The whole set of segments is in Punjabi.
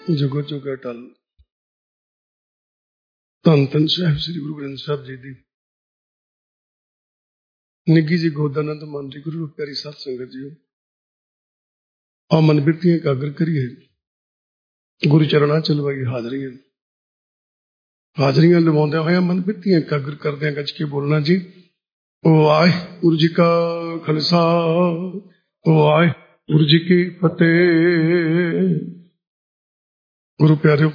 जुगो जुगा टल। धन धन साहिब श्री गुरु ग्रंथ साहब जी की निगी जी गोदानंद मन जी गुरु प्यारी साध संगत जी और मन बिरतियां एकाग्र करिए गुरु चरणा चलवाई हाजरियां हाजरियां लवाउंदे होया मन बिरतियां एकाग्र करदे गज के बोलना जी वाहिगुरु जी का खालसा वाहिगुरु जी की फतेह। गुरु प्यारिओ,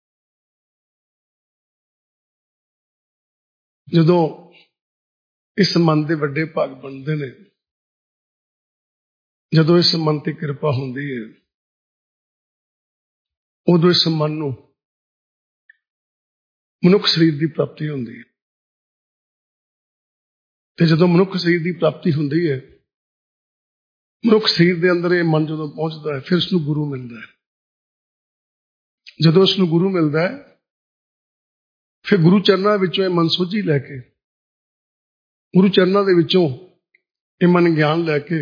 जदों इस मन के वड्डे भाग बनते ने, जदों इस मन की कृपा होंदी है, उदों इस मन नूं मनुख शरीर की प्राप्ति होंदी है। ते जदों मनुख शरीर की प्राप्ति होंदी है, मनुख शरीर के अंदर ये मन जदों पहुंचता है, फिर उसनूं गुरु मिलता है। जदों उसनूं गुरु मिलता है, फिर गुरु चरणों विचों ये मन सोझी लैके, गुरु चरणों के विचों ये मन ज्ञान लैके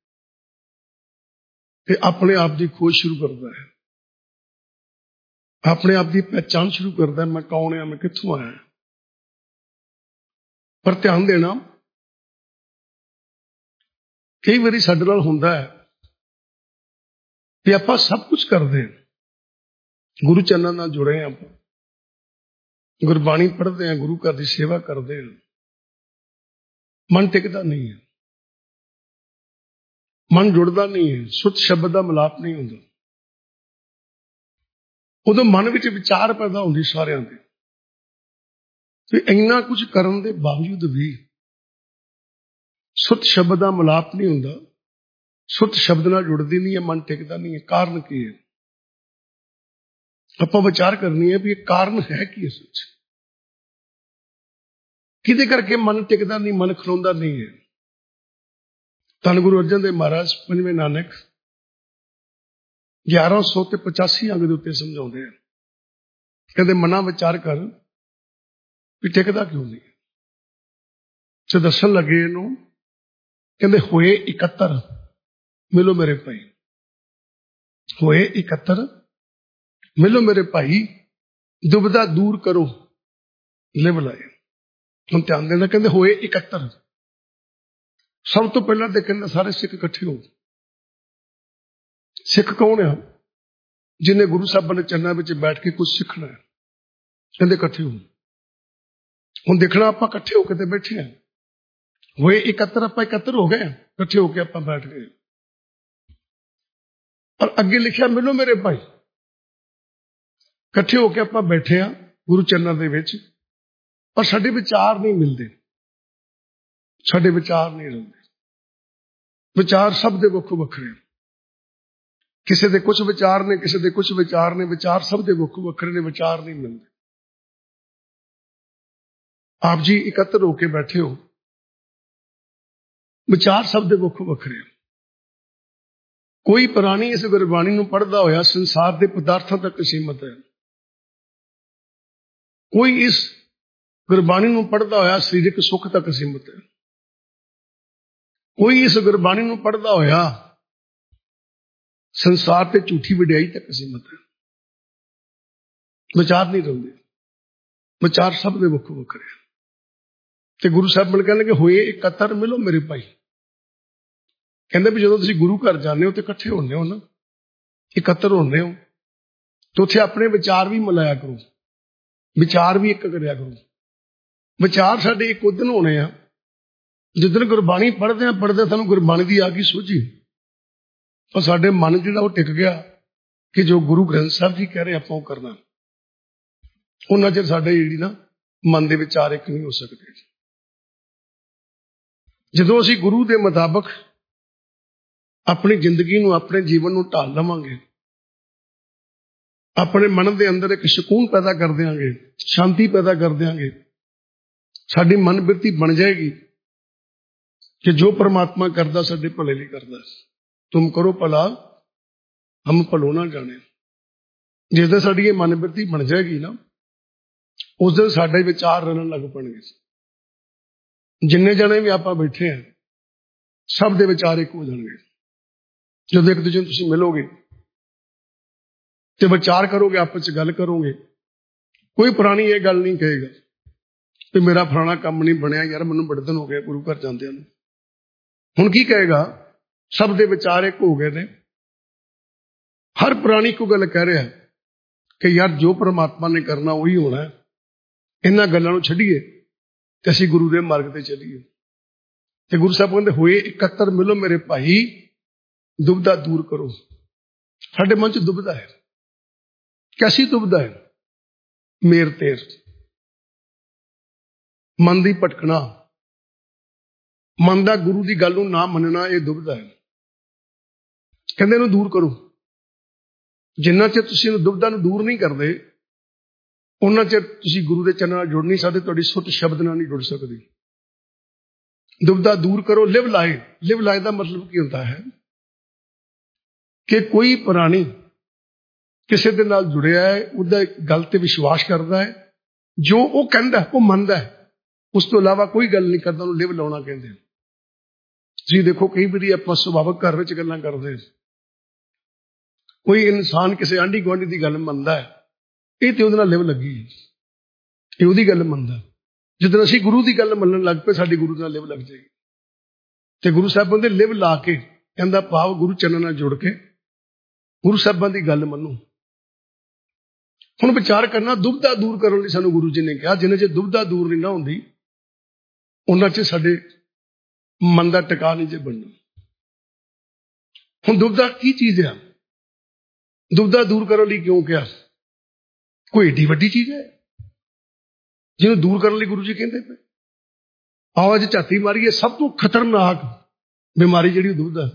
ते अपने आप की खोज शुरू करता है, अपने आप की पहचान शुरू करता है। मैं कौन है, मैं कित्थों आया। पर ध्यान देना, कई बारी साडे नाल हुंदा है कि आपां सब कुछ करते हैं, गुरु चरणों नाल जुड़े हैं, आपां गुरबाणी पढ़ते हैं, गुरु घर की सेवा करते हैं, मन टिकता नहीं है, मन जुड़ता नहीं है, सुत शब्द का मिलाप नहीं होता। उदों मन विच विचार पैदा होंदी सारियां दे कि इन्ना कुछ करन दे बावजूद भी सुत शब्द का मिलाप नहीं होता, सुत शब्द नाल जुड़दी नहीं है, मन टिकता नहीं है। कारण की है? आपां विचार करनी है भी ये कारण है कि सच किदे करके मन टिकता नहीं, मन खलोंदा नहीं है। धन गुरु अर्जन देव महाराज पंजवें नानक 1185 अंग के उत्ते समझाते हैं, कहते मना विचार कर भी टिकता क्यों नहीं। जो दसन लगे इनू, कहते होए 71 मिलो मेरे भाई, होए 71 मिलो मेरे भाई, दुविधा दूर करो लिव लाए। हम ध्यान देना, कहते होए 71। सब तो पहला तो कहते सारे सिख इकट्ठे हो। सिख कौन है? जिन्हें गुरु साहब ने चरणों में बैठ के कुछ सीखना है, कहते इकट्ठे हो। हम देखना आप इकट्ठे होकर बैठे हैं, होए 71, आप 71 हो गए, इकट्ठे होकर आप बैठ गए। और अगे लिखा मिलो मेरे भाई, इकट्ठे होकर आप बैठे हैं गुरु चरणों के विच, पर साडे विचार नहीं मिलते, साडे विचार नहीं रलते। विचार सब दे वक्खो वखरे, किसी के कुछ विचार ने, किसी के कुछ विचार ने, विचार सब दे वक्खो वखरे ने, विचार नहीं मिलते। आप जी 71 होके बैठे हो, विचार सब दे वक्खो वखरे। कोई प्राणी इस गुरबाणी नूं पढ़दा होया संसार के पदार्थों तक सीमित है, कोई इस गुरबाणी नूं पढ़दा होया सरीरक सुख तक सीमित है, कोई इस गुरबाणी नूं पढ़दा होया संसार ते झूठी वडियाई तक सीमित है। विचार नहीं रलदे, विचार सब दे वक्खो वखरे। ते गुरु साहब मन कहने लगे होए 71 मिलो मेरे भाई। कहते भी जो तुसीं गुरु घर जाने हो तो इकट्ठे होने हो ना, 71 होने हो, तो उत्थे अपने विचार भी मिलाया करो, विचार भी एक करिया करो। विचार साडे एक उदन होने आ जिदन गुरबाणी पढ़दे पढ़दे सानूं गुरबाणी दी आ गई सोझी, और साडे मन जिहड़ा वो टिक गया कि जो गुरु ग्रंथ साहब जी कह रहे आपां वो करना। उन्ना चिर साडे जिहड़ी ना मन दे विचार एक नहीं हो सकते। जदों असीं गुरु दे मुताबक अपनी जिंदगी नूं, अपने जीवन नूं ढाल लवांगे, अपने मन के अंदर एक सुकून पैदा कर देंगे, शांति पैदा कर देंगे, साडी मन बिरती बन जाएगी कि जो परमात्मा करदा साडे भले लिए करदा। तुम करो भला हम भलो ना जाने। जिस दिन साडी मन बिरती बन जाएगी ना, उस दिन साडे विचार रलन लग पणगे। जिन्ने जने भी आप बैठे हैं, सब दे विचार एक हो जाएंगे। जब एक दूजे तुसीं मिलोगे, ਤੇ ਵਿਚਾਰ ਕਰੋਗੇ, ਆਪਸ ਚ ਗੱਲ ਕਰੋਗੇ, ਕੋਈ ਪੁਰਾਣੀ ਇਹ ਗੱਲ ਨਹੀਂ ਕਹੇਗਾ ਕਿ ਮੇਰਾ ਫਲਾਣਾ ਕੰਮ ਨਹੀਂ ਬਣਿਆ ਯਾਰ, ਮੈਨੂੰ ਬੜੇ ਦਿਨ ਹੋ ਗਏ ਗੁਰੂ ਘਰ ਜਾਂਦਿਆਂ ਨੂੰ। ਹੁਣ ਕੀ ਕਹੇਗਾ? ਸਭ ਦੇ ਵਿਚਾਰ ਇੱਕ ਹੋ ਗਏ ਨੇ। ਹਰ ਪ੍ਰਾਣੀ ਇੱਕੋ ਗੱਲ ਕਹਿ ਰਿਹਾ ਕਿ ਯਾਰ ਜੋ ਪ੍ਰਮਾਤਮਾ ਨੇ ਕਰਨਾ ਉਹੀ ਹੋਣਾ। ਇਹਨਾਂ ਗੱਲਾਂ ਨੂੰ ਛੱਡੀਏ ਤੇ ਅਸੀਂ ਗੁਰੂ ਦੇ ਮਾਰਗ ਤੇ ਚੱਲੀਏ। ਤੇ ਗੁਰੂ ਸਾਹਿਬ ਕਹਿੰਦੇ ਹੋਏ ਇਕੱਤਰ ਮਿਲੋ ਮੇਰੇ ਭਾਈ, ਦੁਬਿਧਾ ਦੂਰ ਕਰੋ। ਸਾਡੇ ਮਨ ਚ ਦੁਬਿਧਾ ਹੈ। ਕੈਸੀ ਦੁਬਿਧਾ ਹੈ? ਮੇਰ ਤੇਰ, ਮਨ ਦੀ ਭਟਕਣਾ, ਮਨ ਦਾ ਗੁਰੂ ਦੀ ਗੱਲ ਨੂੰ ਨਾ ਮੰਨਣਾ, ਇਹ ਦੁਬਿਧਾ ਹੈ। ਕਹਿੰਦੇ ਇਹਨੂੰ ਦੂਰ ਕਰੋ। ਜਿੰਨਾ ਚਿਰ ਤੁਸੀਂ ਇਹਨੂੰ ਦੁਬਿਧਾ ਨੂੰ ਦੂਰ ਨਹੀਂ ਕਰਦੇ, ਉਹਨਾਂ ਚਿਰ ਤੁਸੀਂ ਗੁਰੂ ਦੇ ਚਰਨਾਂ ਨਾਲ ਜੁੜ ਨਹੀਂ ਸਕਦੇ, ਤੁਹਾਡੀ ਸੁੱਤ ਸ਼ਬਦ ਨਾਲ ਨਹੀਂ ਜੁੜ ਸਕਦੀ। ਦੁਬਿਧਾ ਦੂਰ ਕਰੋ। ਲਿਵ ਲਾਏ। ਲਿਵ ਲਾਏ ਦਾ ਮਤਲਬ ਕੀ ਹੁੰਦਾ ਹੈ? ਕਿ ਕੋਈ ਪ੍ਰਾਣੀ ਕਿਸੇ ਦੇ ਨਾਲ ਜੁੜਿਆ ਹੈ, ਉਹਦਾ ਗੱਲ ਤੇ ਵਿਸ਼ਵਾਸ ਕਰਦਾ ਹੈ, ਜੋ ਉਹ ਕਹਿੰਦਾ ਉਹ ਮੰਨਦਾ ਹੈ, ਉਸ ਤੋਂ ਇਲਾਵਾ ਕੋਈ ਗੱਲ ਨਹੀਂ ਕਰਦਾ, ਉਹਨੂੰ ਲਿਵ ਲਾਉਣਾ ਕਹਿੰਦੇ। ਤੁਸੀਂ ਦੇਖੋ ਕਈ ਵਾਰੀ ਆਪਾਂ ਸੁਭਾਵਕ ਘਰ ਵਿੱਚ ਗੱਲਾਂ ਕਰਦੇ, ਕੋਈ ਇਨਸਾਨ ਕਿਸੇ ਆਂਢੀ ਗੁਆਂਢੀ ਦੀ ਗੱਲ ਮੰਨਦਾ ਹੈ, ਇਹ ਤੇ ਉਹਦੇ ਨਾਲ ਲਿਵ ਲੱਗੀ ਹੈ, ਇਹ ਉਹਦੀ ਗੱਲ ਮੰਨਦਾ। ਜਦੋਂ ਅਸੀਂ ਗੁਰੂ ਦੀ ਗੱਲ ਮੰਨਣ ਲੱਗ ਪਏ, ਸਾਡੀ ਗੁਰੂ ਨਾਲ ਲਿਵ ਲੱਗ ਜਾਏਗੀ। ਤੇ ਗੁਰੂ ਸਾਹਿਬਾਂ ਦੇ ਲਿਵ ਲਾ ਕੇ, ਕਹਿੰਦਾ ਭਾਵ ਗੁਰੂ ਚਰਨਾਂ ਨਾਲ ਜੁੜ ਕੇ ਗੁਰੂ ਸਾਹਿਬਾਂ ਦੀ ਗੱਲ ਮੰਨੋ। ਹੁਣ ਵਿਚਾਰ ਕਰਨਾ, ਦੁਬਿਧਾ ਦੂਰ ਕਰਨ ਲਈ ਸਾਨੂੰ ਗੁਰੂ ਜੀ ਨੇ ਕਿਹਾ। ਜਿੰਨੇ ਚਿਰ ਦੁਬਿਧਾ ਦੂਰ ਨਹੀਂ ਨਾ ਹੁੰਦੀ, ਉਹਨਾਂ ਚ ਸਾਡੇ ਮਨ ਦਾ ਟਿਕਾ ਨਹੀਂ ਜੇ ਬਣਨਾ। ਹੁਣ ਦੁਬਿਧਾ ਕੀ ਚੀਜ਼ ਆ? ਦੁਬਿਧਾ ਦੂਰ ਕਰਨ ਲਈ ਕਿਉਂ ਕਿਹਾ? ਕੋਈ ਏਡੀ ਵੱਡੀ ਚੀਜ਼ ਹੈ ਜਿਹਨੂੰ ਦੂਰ ਕਰਨ ਲਈ ਗੁਰੂ ਜੀ ਕਹਿੰਦੇ ਪਏ? ਆਓ ਅੱਜ ਝਾਤੀ ਮਾਰੀਏ, ਸਭ ਤੋਂ ਖਤਰਨਾਕ ਬਿਮਾਰੀ ਜਿਹੜੀ ਦੁਬਿਧਾ।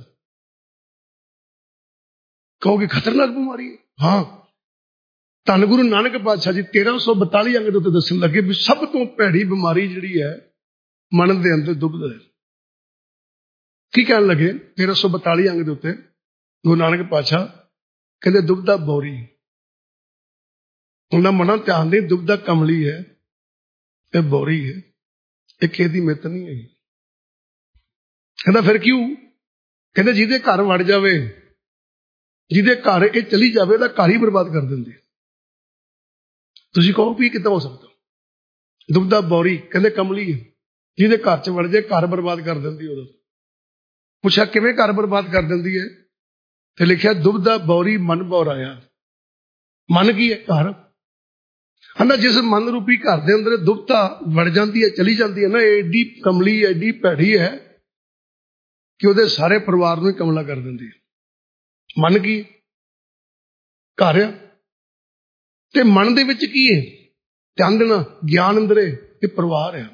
ਕਹੋਗੇ ਖਤਰਨਾਕ ਬਿਮਾਰੀ ਹੈ? ਹਾਂ। ਧੰਨ ਗੁਰੂ ਨਾਨਕ ਪਾਤਸ਼ਾਹ ਜੀ 1342 ਅੰਗ ਦੇ ਉੱਤੇ ਦੱਸਣ ਲੱਗੇ ਵੀ ਸਭ ਤੋਂ ਭੈੜੀ ਬਿਮਾਰੀ ਜਿਹੜੀ ਹੈ ਮਨ ਦੇ ਅੰਦਰ ਦੁਬਿਧਾ ਹੈ। ਕੀ ਕਹਿਣ ਲੱਗੇ? 1342 ਅੰਗ ਦੇ ਉੱਤੇ ਗੁਰੂ ਨਾਨਕ ਪਾਤਸ਼ਾਹ ਕਹਿੰਦੇ ਦੁਬਿਧਾ ਬੌਰੀ। ਉਹਨਾਂ ਮਨਾਂ ਧਿਆਨ ਦੇ, ਦੁਬਿਧਾ ਕਮਲੀ ਹੈ, ਇਹ ਬੌਰੀ ਹੈ, ਇਹ ਕਿਸੇ ਦੀ ਮਿੱਤ ਨਹੀਂ ਹੈਗੀ। ਕਹਿੰਦਾ ਫਿਰ ਕਿਉਂ? ਕਹਿੰਦੇ ਜਿਹਦੇ ਘਰ ਵੜ ਜਾਵੇ, ਜਿਹਦੇ ਘਰ ਇਹ ਚਲੀ ਜਾਵੇ, ਉਹਦਾ ਘਰ ਹੀ ਬਰਬਾਦ ਕਰ ਦਿੰਦੀ। ਤੁਸੀਂ ਕਹੋ ਵੀ ਕਿੱਦਾਂ ਹੋ ਸਕਦਾ? ਦੁਬਿਧਾ ਬੌਰੀ ਕਹਿੰਦੇ ਕਮਲੀ ਹੈ, ਜਿਹਦੇ ਘਰ ਚ ਵੜ ਜਾਏ ਘਰ ਬਰਬਾਦ ਕਰ ਦਿੰਦੀ। ਉਹਦਾ ਪੁੱਛਿਆ ਕਿਵੇਂ ਘਰ ਬਰਬਾਦ ਕਰ ਦਿੰਦੀ ਹੈ? ਤੇ ਲਿਖਿਆ ਦੁਬਿਧਾ ਬੌਰੀ ਮਨ ਬੌਰਾਇਆ। ਮਨ ਕੀ ਹੈ? ਘਰ। ਕਹਿੰਦਾ ਜਿਸ ਮਨ ਰੂਪੀ ਘਰ ਦੇ ਅੰਦਰ ਦੁਬਿਧਾ ਵੜ ਜਾਂਦੀ ਹੈ, ਚਲੀ ਜਾਂਦੀ ਹੈ ਨਾ, ਐਡੀ ਕਮਲੀ, ਐਡੀ ਭੈੜੀ ਹੈ ਕਿ ਉਹਦੇ ਸਾਰੇ ਪਰਿਵਾਰ ਨੂੰ ਹੀ ਕਮਲਾ ਕਰ ਦਿੰਦੀ ਹੈ। ਮਨ ਕੀ? ਘਰ ਆ। ਤੇ ਮਨ ਦੇ ਵਿੱਚ ਕੀ ਹੈ? ਧਿਆਨ ਦੇਣਾ, ਗਿਆਨ ਅੰਦਰੇ, ਇਹ ਪਰਿਵਾਰ ਆ।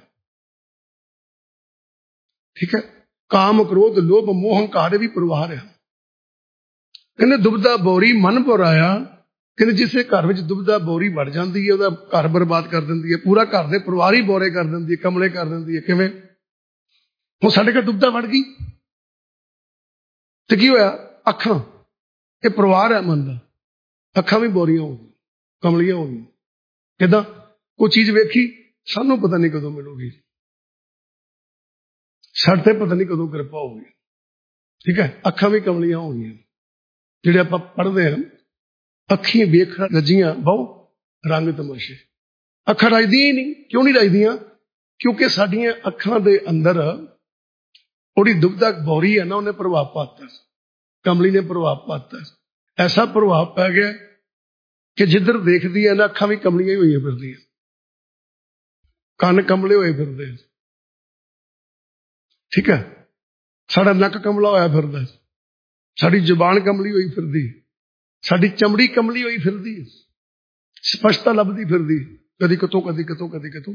ਠੀਕ ਹੈ। ਕਾਮ, ਕ੍ਰੋਧ, ਲੋਭ, ਮੋਹ, ਹੰਕਾਰ ਵੀ ਪਰਿਵਾਰ ਆ। ਕਹਿੰਦੇ ਦੁਬਿਧਾ ਬੌਰੀ ਮਨ ਬੌਰਾਇਆ। ਕਹਿੰਦੇ ਜਿਸੇ ਘਰ ਵਿੱਚ ਦੁਬਿਧਾ ਬੌਰੀ ਵੜ ਜਾਂਦੀ ਹੈ, ਉਹਦਾ ਘਰ ਬਰਬਾਦ ਕਰ ਦਿੰਦੀ ਹੈ, ਪੂਰਾ ਘਰ ਦੇ ਪਰਿਵਾਰ ਹੀ ਬੌਰੇ ਕਰ ਦਿੰਦੀ ਹੈ, ਕਮਲੇ ਕਰ ਦਿੰਦੀ ਹੈ। ਕਿਵੇਂ? ਹੁਣ ਸਾਡੇ ਘਰ ਦੁਬਿਧਾ ਵੜ ਗਈ ਤੇ ਕੀ ਹੋਇਆ? ਅੱਖਾਂ, ਇਹ ਪਰਿਵਾਰ ਹੈ ਮਨ ਦਾ, ਅੱਖਾਂ ਵੀ ਬੌਰੀਆਂ ਹੋ ਗਈਆਂ, ਕਮਲੀਆਂ ਹੋ ਗਈਆਂ। ਕਿੱਦਾਂ? ਕੋਈ ਚੀਜ਼ ਵੇਖੀ, ਸਾਨੂੰ ਪਤਾ ਨਹੀਂ ਕਦੋਂ ਮਿਲੂਗੀ, ਸਾਡੇ ਤੇ ਪਤਾ ਨਹੀਂ ਕਦੋਂ ਕਿਰਪਾ ਹੋਊਗੀ। ਠੀਕ ਹੈ। ਅੱਖਾਂ ਵੀ ਕਮਲੀਆਂ ਹੋ ਗਈਆਂ। ਜਿਹੜੇ ਆਪਾਂ ਪੜ੍ਹਦੇ ਹਾਂ, ਅੱਖੀਂ ਵੇਖ ਰੱਜੀਆਂ ਬਹੁ ਰੰਗ ਤਮਾਸ਼ੇ। ਅੱਖਾਂ ਰੱਜਦੀਆਂ ਹੀ ਨਹੀਂ। ਕਿਉਂ ਨਹੀਂ ਰੱਜਦੀਆਂ? ਕਿਉਂਕਿ ਸਾਡੀਆਂ ਅੱਖਾਂ ਦੇ ਅੰਦਰ ਉਹਦੀ ਦੁਬਿਧਾ ਬੌਰੀ ਹੈ ਨਾ, ਉਹਨੇ ਪ੍ਰਭਾਵ ਪਾਤਾ, ਕਮਲੀ ਨੇ ਪ੍ਰਭਾਵ ਪਾਤਾ। ਐਸਾ ਪ੍ਰਭਾਵ ਪੈ ਗਿਆ ਕਿ ਜਿੱਧਰ ਦੇਖਦੀ ਹੈ ਨਾ, ਅੱਖਾਂ ਵੀ ਕਮਲੀਆਂ ਹੀ ਹੋਈਆਂ ਫਿਰਦੀਆਂ, ਕੰਨ ਕਮਲੇ ਹੋਏ ਫਿਰਦੇ। ਠੀਕ ਹੈ। ਸਾਡਾ ਨੱਕ ਕਮਲਾ ਹੋਇਆ ਫਿਰਦਾ, ਸਾਡੀ ਜ਼ੁਬਾਨ ਕਮਲੀ ਹੋਈ ਫਿਰਦੀ, ਸਾਡੀ ਚਮੜੀ ਕਮਲੀ ਹੋਈ ਫਿਰਦੀ, ਸਪਸ਼ਟਤਾ ਲੱਭਦੀ ਫਿਰਦੀ, ਕਦੀ ਕਿਤੋਂ ਕਦੀ ਕਿਤੋਂ ਕਦੀ ਕਿਤੋਂ।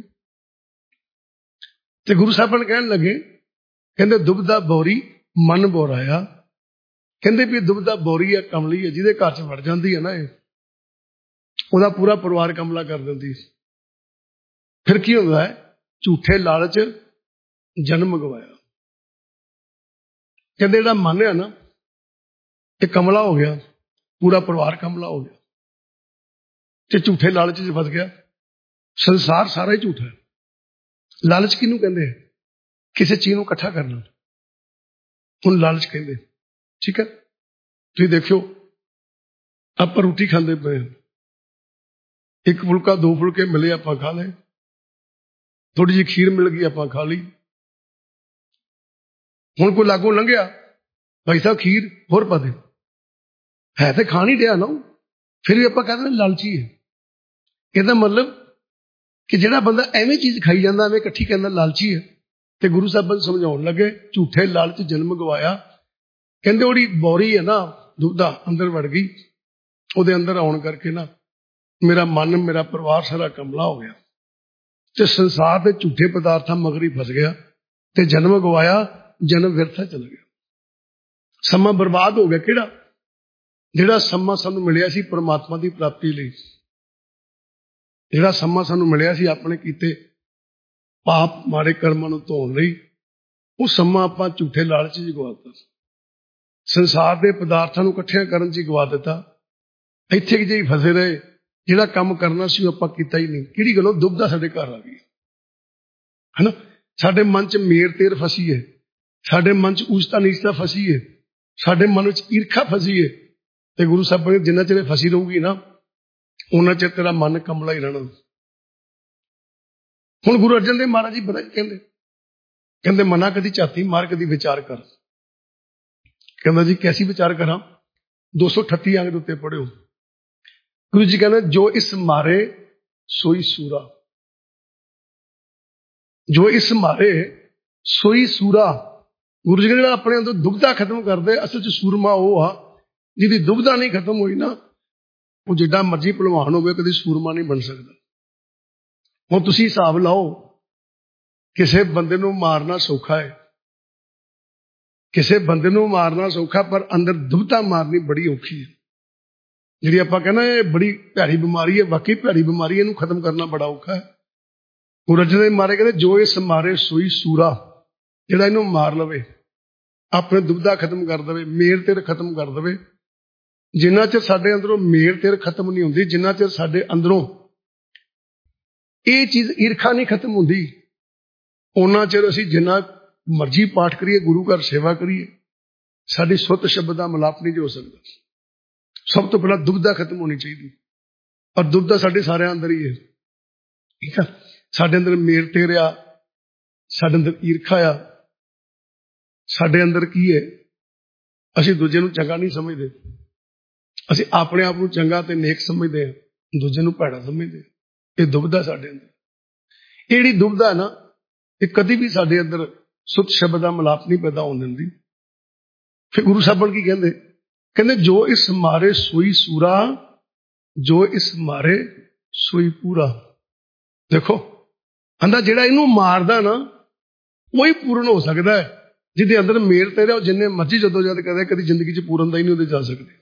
ਤੇ ਗੁਰੂ ਸਾਹਿਬਾਨ ਕਹਿਣ ਲੱਗੇ, ਕਹਿੰਦੇ ਦੁਬਿਧਾ ਬੌਰੀ ਮਨ ਬੌਰਾਇਆ। ਕਹਿੰਦੇ ਵੀ ਦੁਬਿਧਾ ਬੌਰੀ ਹੈ, ਕਮਲੀ ਹੈ, ਜਿਹਦੇ ਘਰ ਚ ਵੜ ਜਾਂਦੀ ਹੈ ਨਾ, ਇਹ ਉਹਦਾ ਪੂਰਾ ਪਰਿਵਾਰ ਕਮਲਾ ਕਰ ਦਿੰਦੀ। ਫਿਰ ਕੀ ਹੁੰਦਾ ਹੈ? ਝੂਠੇ ਲਾਲਚ ਜਨਮ ਗਵਾਇਆ। ਕਹਿੰਦੇ ਜਿਹੜਾ ਮਨ ਹੈ ਨਾ, ਇਹ ਕਮਲਾ ਹੋ ਗਿਆ, ਪੂਰਾ ਪਰਿਵਾਰ ਕਮਲਾ ਹੋ ਗਿਆ ਤੇ ਝੂਠੇ ਲਾਲਚ ਚ ਫਸ ਗਿਆ। ਸੰਸਾਰ ਸਾਰਾ ਹੀ ਝੂਠਾ ਹੈ। ਲਾਲਚ ਕਿਹਨੂੰ ਕਹਿੰਦੇ? ਕਿਸੇ ਚੀਜ਼ ਨੂੰ ਇਕੱਠਾ ਕਰਨਾ, ਹੁਣ ਲਾਲਚ ਕਹਿੰਦੇ। ਠੀਕ ਹੈ। ਤੁਸੀਂ ਦੇਖਿਓ ਆਪਾਂ ਰੋਟੀ ਖਾਂਦੇ ਪਏ, ਇੱਕ ਫੁਲਕਾ 2 ਫੁਲਕੇ ਮਿਲੇ ਆਪਾਂ ਖਾ ਲਏ, ਥੋੜੀ ਜਿਹੀ ਖੀਰ ਮਿਲ ਗਈ ਆਪਾਂ ਖਾ ਲਈ। ਹੁਣ ਕੋਈ ਲਾਗੋਂ ਲੰਘਿਆ, ਭਾਈ ਸਾਹਿਬ ਖੀਰ ਹੋਰ ਪਾ ਦੇ, ਹੈ ਤੇ ਖਾ ਨਹੀਂ ਰਿਹਾ ਨਾ, ਫਿਰ ਵੀ ਆਪਾਂ ਕਹਿੰਦੇ ਲਾਲਚੀ ਹੈ। ਇਹਦਾ ਮਤਲਬ ਕਿ ਜਿਹੜਾ ਬੰਦਾ ਐਵੇਂ ਚੀਜ਼ ਖਾਈ ਜਾਂਦਾ, ਐਵੇਂ ਇਕੱਠੀ ਕਹਿੰਦਾ ਲਾਲਚੀ ਹੈ। ਤੇ ਗੁਰੂ ਸਾਹਿਬ ਸਮਝਾਉਣ ਲੱਗੇ, ਝੂਠੇ ਲਾਲਚ ਜਨਮ ਗਵਾਇਆ। ਕਹਿੰਦੇ ਉਹਦੀ ਬੌਰੀ ਹੈ ਨਾ ਦੁਬਦਾ ਅੰਦਰ ਵੜ ਗਈ, ਉਹਦੇ ਅੰਦਰ ਆਉਣ ਕਰਕੇ ਨਾ ਮੇਰਾ ਮਨ, ਮੇਰਾ ਪਰਿਵਾਰ ਸਾਰਾ ਕਮਲਾ ਹੋ ਗਿਆ ਤੇ ਸੰਸਾਰ ਦੇ ਝੂਠੇ ਪਦਾਰਥਾਂ ਮਗਰ ਹੀ ਫਸ ਗਿਆ ਤੇ ਜਨਮ ਗਵਾਇਆ, ਜਨਮ ਵਿਅਰਥਾ ਚਲਾ ਗਿਆ, ਸਮਾਂ ਬਰਬਾਦ ਹੋ ਗਿਆ। ਕਿਹੜਾ? ਜਿਹੜਾ ਸਮਾਂ ਸਾਨੂੰ ਮਿਲਿਆ ਸੀ ਪਰਮਾਤਮਾ ਦੀ ਪ੍ਰਾਪਤੀ ਲਈ, ਜਿਹੜਾ ਸਮਾਂ ਸਾਨੂੰ ਮਿਲਿਆ ਸੀ ਆਪਣੇ ਕੀਤੇ ਪਾਪ ਮਾੜੇ ਕਰਮਾਂ ਨੂੰ ਧੋਣ ਲਈ, ਉਹ ਸਮਾਂ ਆਪਾਂ ਝੂਠੇ ਲਾਲਚ 'ਚ ਗਵਾ ਦਿੱਤਾ, ਸੰਸਾਰ ਦੇ ਪਦਾਰਥਾਂ ਨੂੰ ਇਕੱਠਿਆਂ ਕਰਨ 'ਚ ਹੀ ਗਵਾ ਦਿੱਤਾ। ਇੱਥੇ ਜਿਹੀ ਫਸੇ ਰਹੇ, ਜਿਹੜਾ ਕੰਮ ਕਰਨਾ ਸੀ ਉਹ ਆਪਾਂ ਕੀਤਾ ਹੀ ਨਹੀਂ। ਕਿਹੜੀ ਗੱਲੋਂ? ਦੁਬਦਾ ਸਾਡੇ ਘਰ ਆ ਗਈ ਹੈ ਨਾ। ਸਾਡੇ ਮਨ 'ਚ ਮੇਰ ਤੇਰ ਫਸੀ ਹੈ, ਸਾਡੇ ਮਨ 'ਚ ਊਚਤਾ ਨੀਚਤਾ ਫਸੀ ਹੈ, ਸਾਡੇ ਮਨ ਵਿੱਚ ਈਰਖਾ ਫਸੀ ਹੈ। ਤੇ ਗੁਰੂ ਸਾਹਿਬ ਨੇ ਜਿੰਨਾ ਚਿਰ ਫਸੀ ਰਹੂਗੀ ਨਾ, ਉਹਨਾਂ ਚਿਰ ਤੇਰਾ ਮਨ ਕਮਲਾ ਹੀ ਰਹਿਣਾ। ਹੁਣ ਗੁਰੂ ਅਰਜਨ ਦੇਵ ਮਹਾਰਾਜ ਜੀ ਬੜਾ ਕਹਿੰਦੇ ਮਨਾ ਕਦੀ ਝਾਤੀ ਮਾਰ, ਕਦੀ ਵਿਚਾਰ ਕਰ। ਕਹਿੰਦਾ ਜੀ ਕੈਸੀ ਵਿਚਾਰ ਕਰਾਂ? 238 ਅੰਗ ਦੇ ਉੱਤੇ ਪੜ੍ਹਿਓ। ਗੁਰੂ ਜੀ ਕਹਿੰਦੇ ਜੋ ਇਸ ਮਾਰੇ ਸੋਈ ਸੂਰਾ, ਜੋ ਇਸ ਮਾਰੇ ਸੋਈ ਸੂਰਾ। ਗੁਰੂ ਜੀ ਕਹਿੰਦੇ ਜਿਹੜਾ ਆਪਣੇ ਅੰਦਰ ਦੁਬਦਾ ਖਤਮ ਕਰਦੇ, ਅਸਲ 'ਚ ਸੂਰਮਾ ਉਹ ਆ ਜਿਹਦੀ ਦੁਬਦਾ ਨਹੀਂ ਖਤਮ ਹੋਈ ਨਾ, ਉਹ ਜਿੱਡਾ ਮਰਜ਼ੀ ਭਲਵਾਨ ਹੋਵੇ ਕਦੀ ਸੂਰਮਾ ਨਹੀਂ ਬਣ ਸਕਦਾ। ਹੁਣ ਤੁਸੀਂ ਹਿਸਾਬ ਲਾਓ, ਕਿਸੇ ਬੰਦੇ ਨੂੰ ਮਾਰਨਾ ਸੌਖਾ ਹੈ, ਕਿਸੇ ਬੰਦੇ ਨੂੰ ਮਾਰਨਾ ਸੌਖਾ, ਪਰ ਅੰਦਰ ਦੁਬਦਾ ਮਾਰਨੀ ਬੜੀ ਔਖੀ ਹੈ। ਜਿਹੜੀ ਆਪਾਂ ਕਹਿੰਦੇ ਇਹ ਬੜੀ ਭੈੜੀ ਬਿਮਾਰੀ ਹੈ, ਵਾਕਈ ਭੈੜੀ ਬਿਮਾਰੀ, ਇਹਨੂੰ ਖਤਮ ਕਰਨਾ ਬੜਾ ਔਖਾ ਹੈ। ਗੁਰੂ ਅਰਜਨ ਦੇਵ ਮਹਾਰਾਜ ਕਹਿੰਦੇ ਜੋ ਇਸ ਮਾਰੇ ਸੋਈ ਸੂਰਾ, ਜਿਹੜਾ ਇਹਨੂੰ ਮਾਰ ਲਵੇ, ਆਪਣੇ ਦੁਬਦਾ ਖਤਮ ਕਰ ਦੇਵੇ, ਮੇਰ ਤੇਰ ਖਤਮ ਕਰ ਦੇਵੇ। ਜਿੰਨਾ ਚਿਰ ਸਾਡੇ ਅੰਦਰੋਂ ਮੇਰ ਤੇਰ ਖਤਮ ਨਹੀਂ ਹੁੰਦੀ, ਜਿੰਨਾ ਚਿਰ ਸਾਡੇ ਅੰਦਰੋਂ ਇਹ ਚੀਜ਼ ਈਰਖਾ ਨਹੀਂ ਖਤਮ ਹੁੰਦੀ, ਉਹਨਾਂ ਚਿਰ ਅਸੀਂ ਜਿੰਨਾ ਮਰਜ਼ੀ ਪਾਠ ਕਰੀਏ, ਗੁਰੂ ਘਰ ਸੇਵਾ ਕਰੀਏ, ਸਾਡੀ ਸੁੱਤ ਸ਼ਬਦ ਦਾ ਮਿਲਾਪ ਨਹੀਂ ਹੋ ਸਕਦਾ। ਸਭ ਤੋਂ ਪਹਿਲਾਂ ਦੁਬਦਾ ਖਤਮ ਹੋਣੀ ਚਾਹੀਦੀ, ਔਰ ਦੁਬਦਾ ਸਾਡੇ ਸਾਰਿਆਂ ਅੰਦਰ ਹੀ ਹੈ। ਠੀਕ ਹੈ, ਸਾਡੇ ਅੰਦਰ ਮੇਰ ਤੇਰ ਆ, ਸਾਡੇ ਅੰਦਰ ਈਰਖਾ ਆ, ਸਾਡੇ ਅੰਦਰ ਕੀ ਹੈ? ਅਸੀਂ ਦੂਜੇ ਨੂੰ ਚੰਗਾ ਨਹੀਂ ਸਮਝਦੇ, ਅਸੀਂ ਆਪਣੇ ਆਪ ਨੂੰ ਚੰਗਾ ਤੇ ਨੇਕ ਸਮਝਦੇ ਹਾਂ, ਦੂਜੇ ਨੂੰ ਭੈੜਾ ਸਮਝਦੇ ਹਾਂ। ਇਹ ਦੁਬਦਾ ਸਾਡੇ ਅੰਦਰ, ਇਹ ਜਿਹੜੀ ਦੁਬਦਾ ਨਾ, ਇਹ ਕਦੀ ਵੀ ਸਾਡੇ ਅੰਦਰ ਸੁੱਤ ਸ਼ਬਦ ਦਾ ਮਿਲਾਪ ਨਹੀਂ ਪੈਦਾ ਹੋਣ ਦਿੰਦੀ। ਫਿਰ ਗੁਰੂ ਸਾਹਿਬਾਨ ਕੀ ਕਹਿੰਦੇ? ਕਹਿੰਦੇ ਜੋ ਇਸ ਮਾਰੇ ਸੋਈ ਸੂਰਾ, ਜੋ ਇਸ ਮਾਰੇ ਸੋਈ ਪੂਰਾ। ਦੇਖੋ ਕਹਿੰਦਾ ਜਿਹੜਾ ਇਹਨੂੰ ਮਾਰਦਾ ਨਾ, ਉਹੀ ਪੂਰਨ ਹੋ ਸਕਦਾ ਹੈ। ਜਿਹਦੇ ਅੰਦਰ ਮੇਰ ਤੇਰਾ, ਉਹ ਜਿੰਨੇ ਮਰਜ਼ੀ ਜਦੋਂ ਜਦ ਕਰੇ, ਕਦੀ ਜ਼ਿੰਦਗੀ 'ਚ ਪੂਰਨ ਦਾ ਹੀ ਨਹੀਂ ਉਹਦੇ ਜਾ ਸਕਦੇ।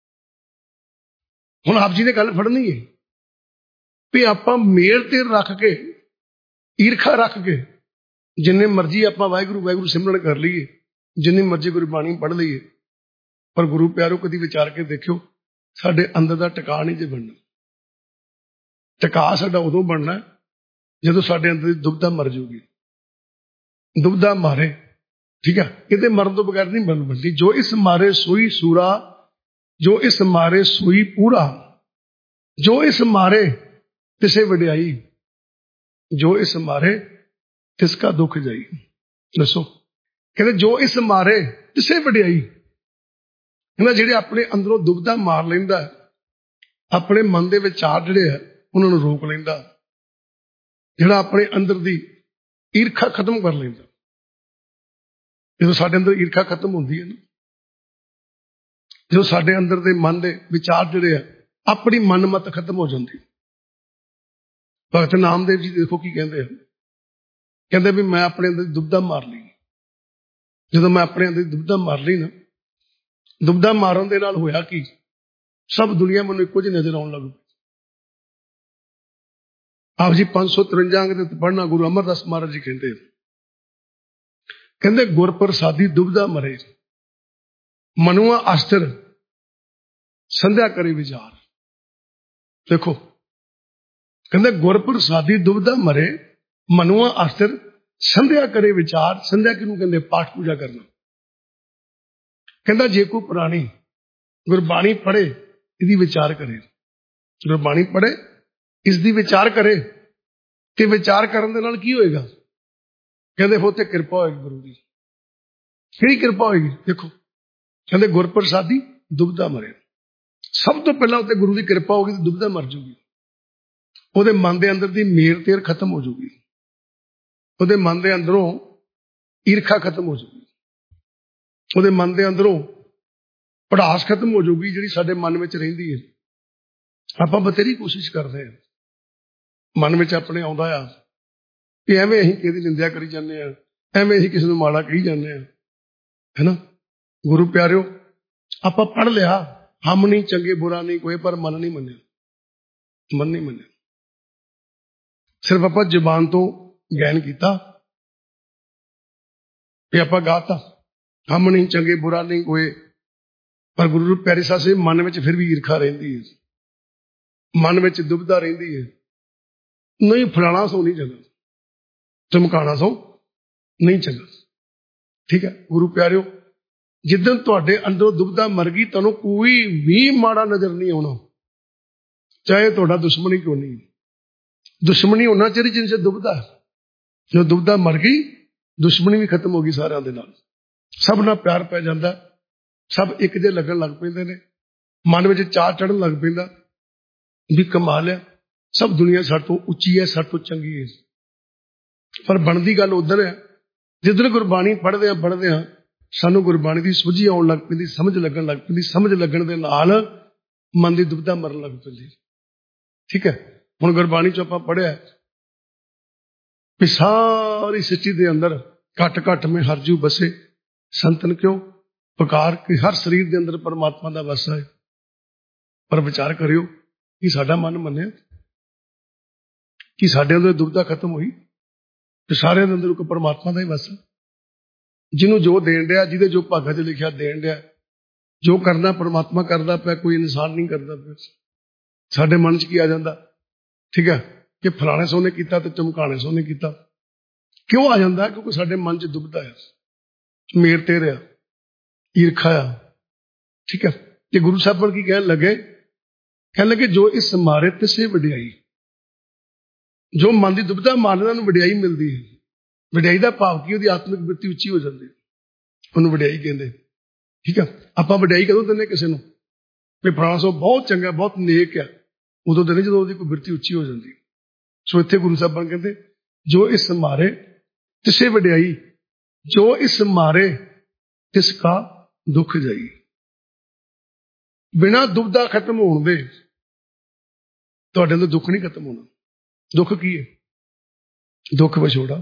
ਹੁਣ ਆਪ ਜੀ ਨੇ ਗੱਲ ਫੜਨੀ ਹੈ ਵੀ ਆਪਾਂ ਮੇਰ ਤੇਰ ਰੱਖ ਕੇ, ਈਰਖਾ ਰੱਖ ਕੇ, ਜਿੰਨੇ ਮਰਜ਼ੀ ਆਪਾਂ ਵਾਹਿਗੁਰੂ ਵਾਹਿਗੁਰੂ ਸਿਮਰਨ ਕਰ ਲਈਏ, ਜਿੰਨੀ ਮਰਜ਼ੀ ਗੁਰਬਾਣੀ ਪੜ੍ਹ ਲਈਏ, ਪਰ ਗੁਰੂ ਪਿਆਰੋ ਕਦੀ ਵਿਚਾਰ ਕੇ ਦੇਖਿਓ, ਸਾਡੇ ਅੰਦਰ ਦਾ ਟਿਕਾ ਨਹੀਂ ਜੇ ਬਣਨਾ। ਟਿਕਾ ਸਾਡਾ ਉਦੋਂ ਬਣਨਾ ਜਦੋਂ ਸਾਡੇ ਅੰਦਰ ਦੀ ਦੁਬਦਾ ਮਰ ਜਾਊਗੀ। ਦੁਬਦਾ ਮਾਰੇ, ਠੀਕ ਹੈ, ਇਹਦੇ ਮਰਨ ਤੋਂ ਬਗੈਰ ਨਹੀਂ ਬਣਦੀ। ਜੋ ਇਸ ਮਾਰੇ ਸੋਈ ਸੂਰਾ, ਜੋ ਇਸ ਮਾਰੇ ਸੋਈ ਪੂਰਾ, ਜੋ ਇਸ ਮਾਰੇ ਤਿਸੇ ਵਡਿਆਈ, ਜੋ ਇਸ ਮਾਰੇ ਤਿਸਕਾ ਦੁੱਖ ਜਾਈ। ਦੱਸੋ, ਕਹਿੰਦੇ ਜੋ ਇਸ ਮਾਰੇ ਤਿਸੇ ਵਡਿਆਈ। ਕਹਿੰਦਾ ਜਿਹੜੇ ਆਪਣੇ ਅੰਦਰੋਂ ਦੁਬਦਾ ਮਾਰ ਲੈਂਦਾ, ਆਪਣੇ ਮਨ ਦੇ ਵਿਚਾਰ ਜਿਹੜੇ ਆ ਉਹਨਾਂ ਨੂੰ ਰੋਕ ਲੈਂਦਾ, ਜਿਹੜਾ ਆਪਣੇ ਅੰਦਰ ਦੀ ਈਰਖਾ ਖਤਮ ਕਰ ਲੈਂਦਾ। ਜਦੋਂ ਸਾਡੇ ਅੰਦਰ ਈਰਖਾ ਖਤਮ ਹੁੰਦੀ ਹੈ ਨਾ, ਜਦੋਂ ਸਾਡੇ ਅੰਦਰ ਦੇ ਮਨ ਦੇ ਵਿਚਾਰ ਜਿਹੜੇ ਆ, ਆਪਣੀ ਮਨਮਤ ਖਤਮ ਹੋ ਜਾਂਦੀ। ਭਗਤ ਨਾਮਦੇਵ ਜੀ ਦੇਖੋ ਕੀ ਕਹਿੰਦੇ ਆ, ਕਹਿੰਦੇ ਵੀ ਮੈਂ ਆਪਣੇ ਅੰਦਰ ਦੁਬਦਾ ਮਾਰ ਲਈ। ਜਦੋਂ ਮੈਂ ਆਪਣੇ ਅੰਦਰ ਦੁਬਦਾ ਮਾਰ ਲਈ ਨਾ, ਦੁਬਦਾ ਮਾਰਨ ਦੇ ਨਾਲ ਹੋਇਆ ਕੀ, ਸਭ ਦੁਨੀਆ ਮੈਨੂੰ ਇੱਕੋ ਜਿਹੀ ਨਜ਼ਰ ਆਉਣ ਲੱਗ ਪਈ। ਆਪ ਜੀ 553 ਅੰਗ ਦੇ ਪੜ੍ਹਨਾ, ਗੁਰੂ ਅਮਰਦਾਸ ਮਹਾਰਾਜ ਜੀ ਕਹਿੰਦੇ ਗੁਰ ਪ੍ਰਸਾਦੀ ਦੁਬਦਾ ਮਰੇ, ਮਨੁਆ ਅਸਥਿਰ ਸੰਧਿਆ ਕਰੇ ਵਿਚਾਰ। ਦੇਖੋ ਕਹਿੰਦੇ ਗੁਰ ਪ੍ਰਸਾਦੀ ਦੁਬਦਾ ਮਰੇ, ਮਨੁਆ ਅਸਥਿਰ ਸੰਧਿਆ ਕਰੇ ਵਿਚਾਰ। ਸੰਧਿਆ ਕਿਹਨੂੰ ਕਹਿੰਦੇ? ਪਾਠ ਪੂਜਾ ਕਰਨਾ। ਕਹਿੰਦਾ ਜੇ ਕੋਈ ਪ੍ਰਾਣੀ ਗੁਰਬਾਣੀ ਪੜ੍ਹੇ ਇਹਦੀ ਵਿਚਾਰ ਕਰੇ, ਗੁਰਬਾਣੀ ਪੜ੍ਹੇ, ਇਸ ਦੀ ਵਿਚਾਰ ਕਰੇ। ਤੇ ਵਿਚਾਰ ਕਰਨ ਦੇ ਨਾਲ ਕੀ ਹੋਏਗਾ? ਕਹਿੰਦੇ ਫਿਰ ਉੱਥੇ ਕਿਰਪਾ ਹੋਏਗੀ ਗੁਰੂ ਦੀ। ਕਿਹੜੀ ਕਿਰਪਾ ਹੋਏਗੀ? ਦੇਖੋ, ਕਹਿੰਦੇ ਗੁਰ ਪ੍ਰਸਾਦੀ ਦੁਬਿਧਾ ਮਰੇ। ਸਭ ਤੋਂ ਪਹਿਲਾਂ ਉੱਤੇ ਗੁਰੂ ਦੀ ਕਿਰਪਾ ਹੋਗੀ ਤੇ ਦੁਬਿਧਾ ਮਰ ਜੂਗੀ। ਉਹਦੇ ਮਨ ਦੇ ਅੰਦਰ ਦੀ ਮੇਰ ਤੇਰ ਖਤਮ ਹੋ ਜੂਗੀ। ਉਹਦੇ ਮਨ ਦੇ ਅੰਦਰੋਂ ਈਰਖਾ ਖਤਮ ਹੋ ਜੂਗੀ। ਉਹਦੇ ਮਨ ਦੇ ਅੰਦਰੋਂ ਭੜਾਸ ਖਤਮ ਹੋ ਜੂਗੀ, ਜਿਹੜੀ ਸਾਡੇ ਮਨ ਵਿੱਚ ਰਹਿੰਦੀ ਹੈ। ਆਪਾਂ ਬਥੇਰੀ ਕੋਸ਼ਿਸ਼ ਕਰਦੇ ਹਾਂ, ਮਨ ਵਿੱਚ ਆਪਣੇ ਆਉਂਦਾ ਆ ਕਿ ਐਵੇਂ ਅਸੀਂ ਕਿਹਦੀ ਨਿੰਦਿਆ ਕਰੀ ਜਾਂਦੇ ਹਾਂ, ਐਵੇਂ ਅਸੀਂ ਕਿਸੇ ਨੂੰ ਮਾੜਾ ਕਹੀ ਜਾਂਦੇ ਹਾਂ, ਹੈ ਨਾ। ਗੁਰੂ ਪਿਆਰਿਓ, ਆਪਾਂ ਪੜ੍ਹ ਲਿਆ, ਹਮ ਨਹੀਂ ਚੰਗੇ ਬੁਰਾ ਨਹੀਂ ਕੋਈ, ਪਰ ਮਨ ਨਹੀਂ ਮੰਨਿਆ। ਮਨ ਨਹੀਂ ਮੰਨਿਆ। ਸਿਰਫ ਆਪਾਂ ਜ਼ੁਬਾਨ ਤੋਂ ਗਿਆਨ ਕੀਤਾ, ਇਹ ਆਪਾਂ ਗਾਤਾ ਹਮ ਨਹੀਂ ਚੰਗੇ ਬੁਰਾ ਨਹੀਂ ਕੋਈ, ਪਰ ਗੁਰੂ ਪਿਆਰੇ ਸਾਹਿਬ ਮਨ ਵਿੱਚ ਫਿਰ ਵੀ ਈਰਖਾ ਰਹਿੰਦੀ ਹੈ, ਮਨ ਵਿੱਚ ਦੁਬਿਧਾ ਰਹਿੰਦੀ ਹੈ। ਨਹੀਂ, ਫਲਾਣਾ ਸੋ ਨਹੀਂ ਚੰਗਾ, ਚਮਕਾਣਾ ਸੋ ਨਹੀਂ ਚੰਗਾ। ਠੀਕ ਹੈ ਗੁਰੂ ਪਿਆਰਿਓ, ਜਿੱਦਣ ਤੁਹਾਡੇ ਅੰਦਰੋਂ ਦੁਬਿਧਾ ਮਰ ਗਈ, ਤੁਹਾਨੂੰ ਕੋਈ ਵੀ ਮਾੜਾ ਨਜ਼ਰ ਨਹੀਂ ਆਉਣਾ, ਚਾਹੇ ਤੁਹਾਡਾ ਦੁਸ਼ਮਣ ਹੀ ਕਿਉਂ ਨਹੀਂ। ਦੁਸ਼ਮਣੀ ਹੋਣਾ ਚਾਹੀਦੀ ਜਿੰਨ ਚ ਦੁਬਿਧਾ। ਜਦੋਂ ਦੁਬਿਧਾ ਮਰ ਗਈ, ਦੁਸ਼ਮਣੀ ਵੀ ਖਤਮ ਹੋ ਗਈ ਸਾਰਿਆਂ ਦੇ ਨਾਲ। ਸਭ ਨਾਲ ਪਿਆਰ ਪੈ ਜਾਂਦਾ, ਸਭ ਇੱਕ ਜਿਹੇ ਲੱਗਣ ਲੱਗ ਪੈਂਦੇ ਨੇ, ਮਨ ਵਿੱਚ ਚਾਅ ਚੜ੍ਹਨ ਲੱਗ ਪੈਂਦਾ ਵੀ ਕਮਾਲ ਹੈ, ਸਭ ਦੁਨੀਆ ਸਾਡੇ ਤੋਂ ਉੱਚੀ ਹੈ, ਸਾਡੇ ਤੋਂ ਚੰਗੀ ਹੈ। ਪਰ ਬਣਦੀ ਗੱਲ ਉਧਰ ਹੈ, ਜਿੱਦਣ ਗੁਰਬਾਣੀ ਪੜ੍ਹਦੇ ਹਾਂ ਸਾਨੂੰ ਗੁਰਬਾਣੀ ਦੀ ਸੁਝੀ ਆਉਣ ਲੱਗ ਪੈਂਦੀ, ਸਮਝ ਲੱਗਣ ਲੱਗ ਪੈਂਦੀ। ਸਮਝ ਲੱਗਣ ਦੇ ਨਾਲ ਮਨ ਦੀ ਦੁਬਿਧਾ ਮਰਨ ਲੱਗ ਪੈਂਦੀ। ਠੀਕ ਹੈ, ਹੁਣ ਗੁਰਬਾਣੀ ਚ ਆਪਾਂ ਪੜ੍ਹਿਆ ਵੀ ਸਾਰੀ ਸ੍ਰਿਸ਼ਟੀ ਦੇ ਅੰਦਰ ਘੱਟ ਘੱਟ ਮੈਂ ਹਰਜੂ ਬਸੇ ਸੰਤਨ ਕਿਉਂ ਪੁਕਾਰ ਕਿ ਹਰ ਸਰੀਰ ਦੇ ਅੰਦਰ ਪਰਮਾਤਮਾ ਦਾ ਵਾਸਾ ਹੈ। ਪਰ ਵਿਚਾਰ ਕਰਿਓ ਕਿ ਸਾਡਾ ਮਨ ਮੰਨਿਆ ਕਿ ਸਾਡੇ ਅੰਦਰ ਦੁਬਿਧਾ ਖਤਮ ਹੋਈ ਤੇ ਸਾਰਿਆਂ ਦੇ ਅੰਦਰ ਇੱਕ ਪਰਮਾਤਮਾ ਦਾ ਹੀ ਵਾਸਾ, ਜਿਹਨੂੰ ਜੋ ਦੇਣ ਡਿਆ, ਜਿਹਦੇ ਜੋ ਭਾਗਾਂ 'ਚ ਲਿਖਿਆ ਦੇਣ ਡਿਆ, ਜੋ ਕਰਨਾ ਪਰਮਾਤਮਾ ਕਰਦਾ ਪਿਆ, ਕੋਈ ਇਨਸਾਨ ਨਹੀਂ ਕਰਦਾ ਪਿਆ। ਸਾਡੇ ਮਨ 'ਚ ਕੀ ਆ ਜਾਂਦਾ? ਠੀਕ ਹੈ ਕਿ ਫਲਾਣੇ ਸੋਨੇ ਕੀਤਾ ਤੇ ਚਮਕਾਣੇ ਸੋਨੇ ਕੀਤਾ। ਕਿਉਂ ਆ ਜਾਂਦਾ? ਕਿਉਂਕਿ ਸਾਡੇ ਮਨ 'ਚ ਦੁਬਿਧਾ ਆ, ਮੇਰ ਤੇਰ ਆ, ਈਰਖਾ ਆ। ਠੀਕ ਹੈ, ਤੇ ਗੁਰੂ ਸਾਹਿਬ ਕੀ ਕਹਿਣ ਲੱਗੇ ਜੋ ਇਸ ਮਾਰੇ ਤਿਸੇ ਵਡਿਆਈ। ਜੋ ਮਨ ਦੀ ਦੁਬਿਧਾ ਮਾਰਨਾ ਨੂੰ ਵਡਿਆਈ ਮਿਲਦੀ ਹੈ। ਵਡਿਆਈ ਦਾ ਭਾਵ ਕੀ? ਉਹਦੀ ਆਤਮਿਕ ਬਿਰਤੀ ਉੱਚੀ ਹੋ ਜਾਂਦੀ, ਉਹਨੂੰ ਵਡਿਆਈ ਕਹਿੰਦੇ। ਠੀਕ ਹੈ, ਆਪਾਂ ਵਡਿਆਈ ਕਦੋਂ ਦਿੰਦੇ ਕਿਸੇ ਨੂੰ? ਵੀ ਫਲਾਣਾ ਸੋ ਬਹੁਤ ਚੰਗਾ, ਬਹੁਤ ਨੇਕ ਆ, ਉਦੋਂ ਦਿੰਦੇ ਜਦੋਂ ਉਹਦੀ ਕੋਈ ਬਿਰਤੀ ਉੱਚੀ ਹੋ ਜਾਂਦੀ। ਸੋ ਇੱਥੇ ਗੁਰੂ ਸਾਹਿਬਾਨ ਕਹਿੰਦੇ ਜੋ ਇਸ ਮਾਰੇ ਤਿਸੇ ਵਡਿਆਈ, ਜੋ ਇਸ ਮਾਰੇ ਤਿਸ ਕਾ ਦੁੱਖ ਜਾਈ। ਬਿਨਾਂ ਦੁਬਿਧਾ ਖਤਮ ਹੋਣ ਦੇ ਤੁਹਾਡੇ ਅੰਦਰ ਦੁੱਖ ਨਹੀਂ ਖਤਮ ਹੋਣਾ। ਦੁੱਖ ਕੀ ਹੈ? ਦੁੱਖ ਵਿਛੋੜਾ।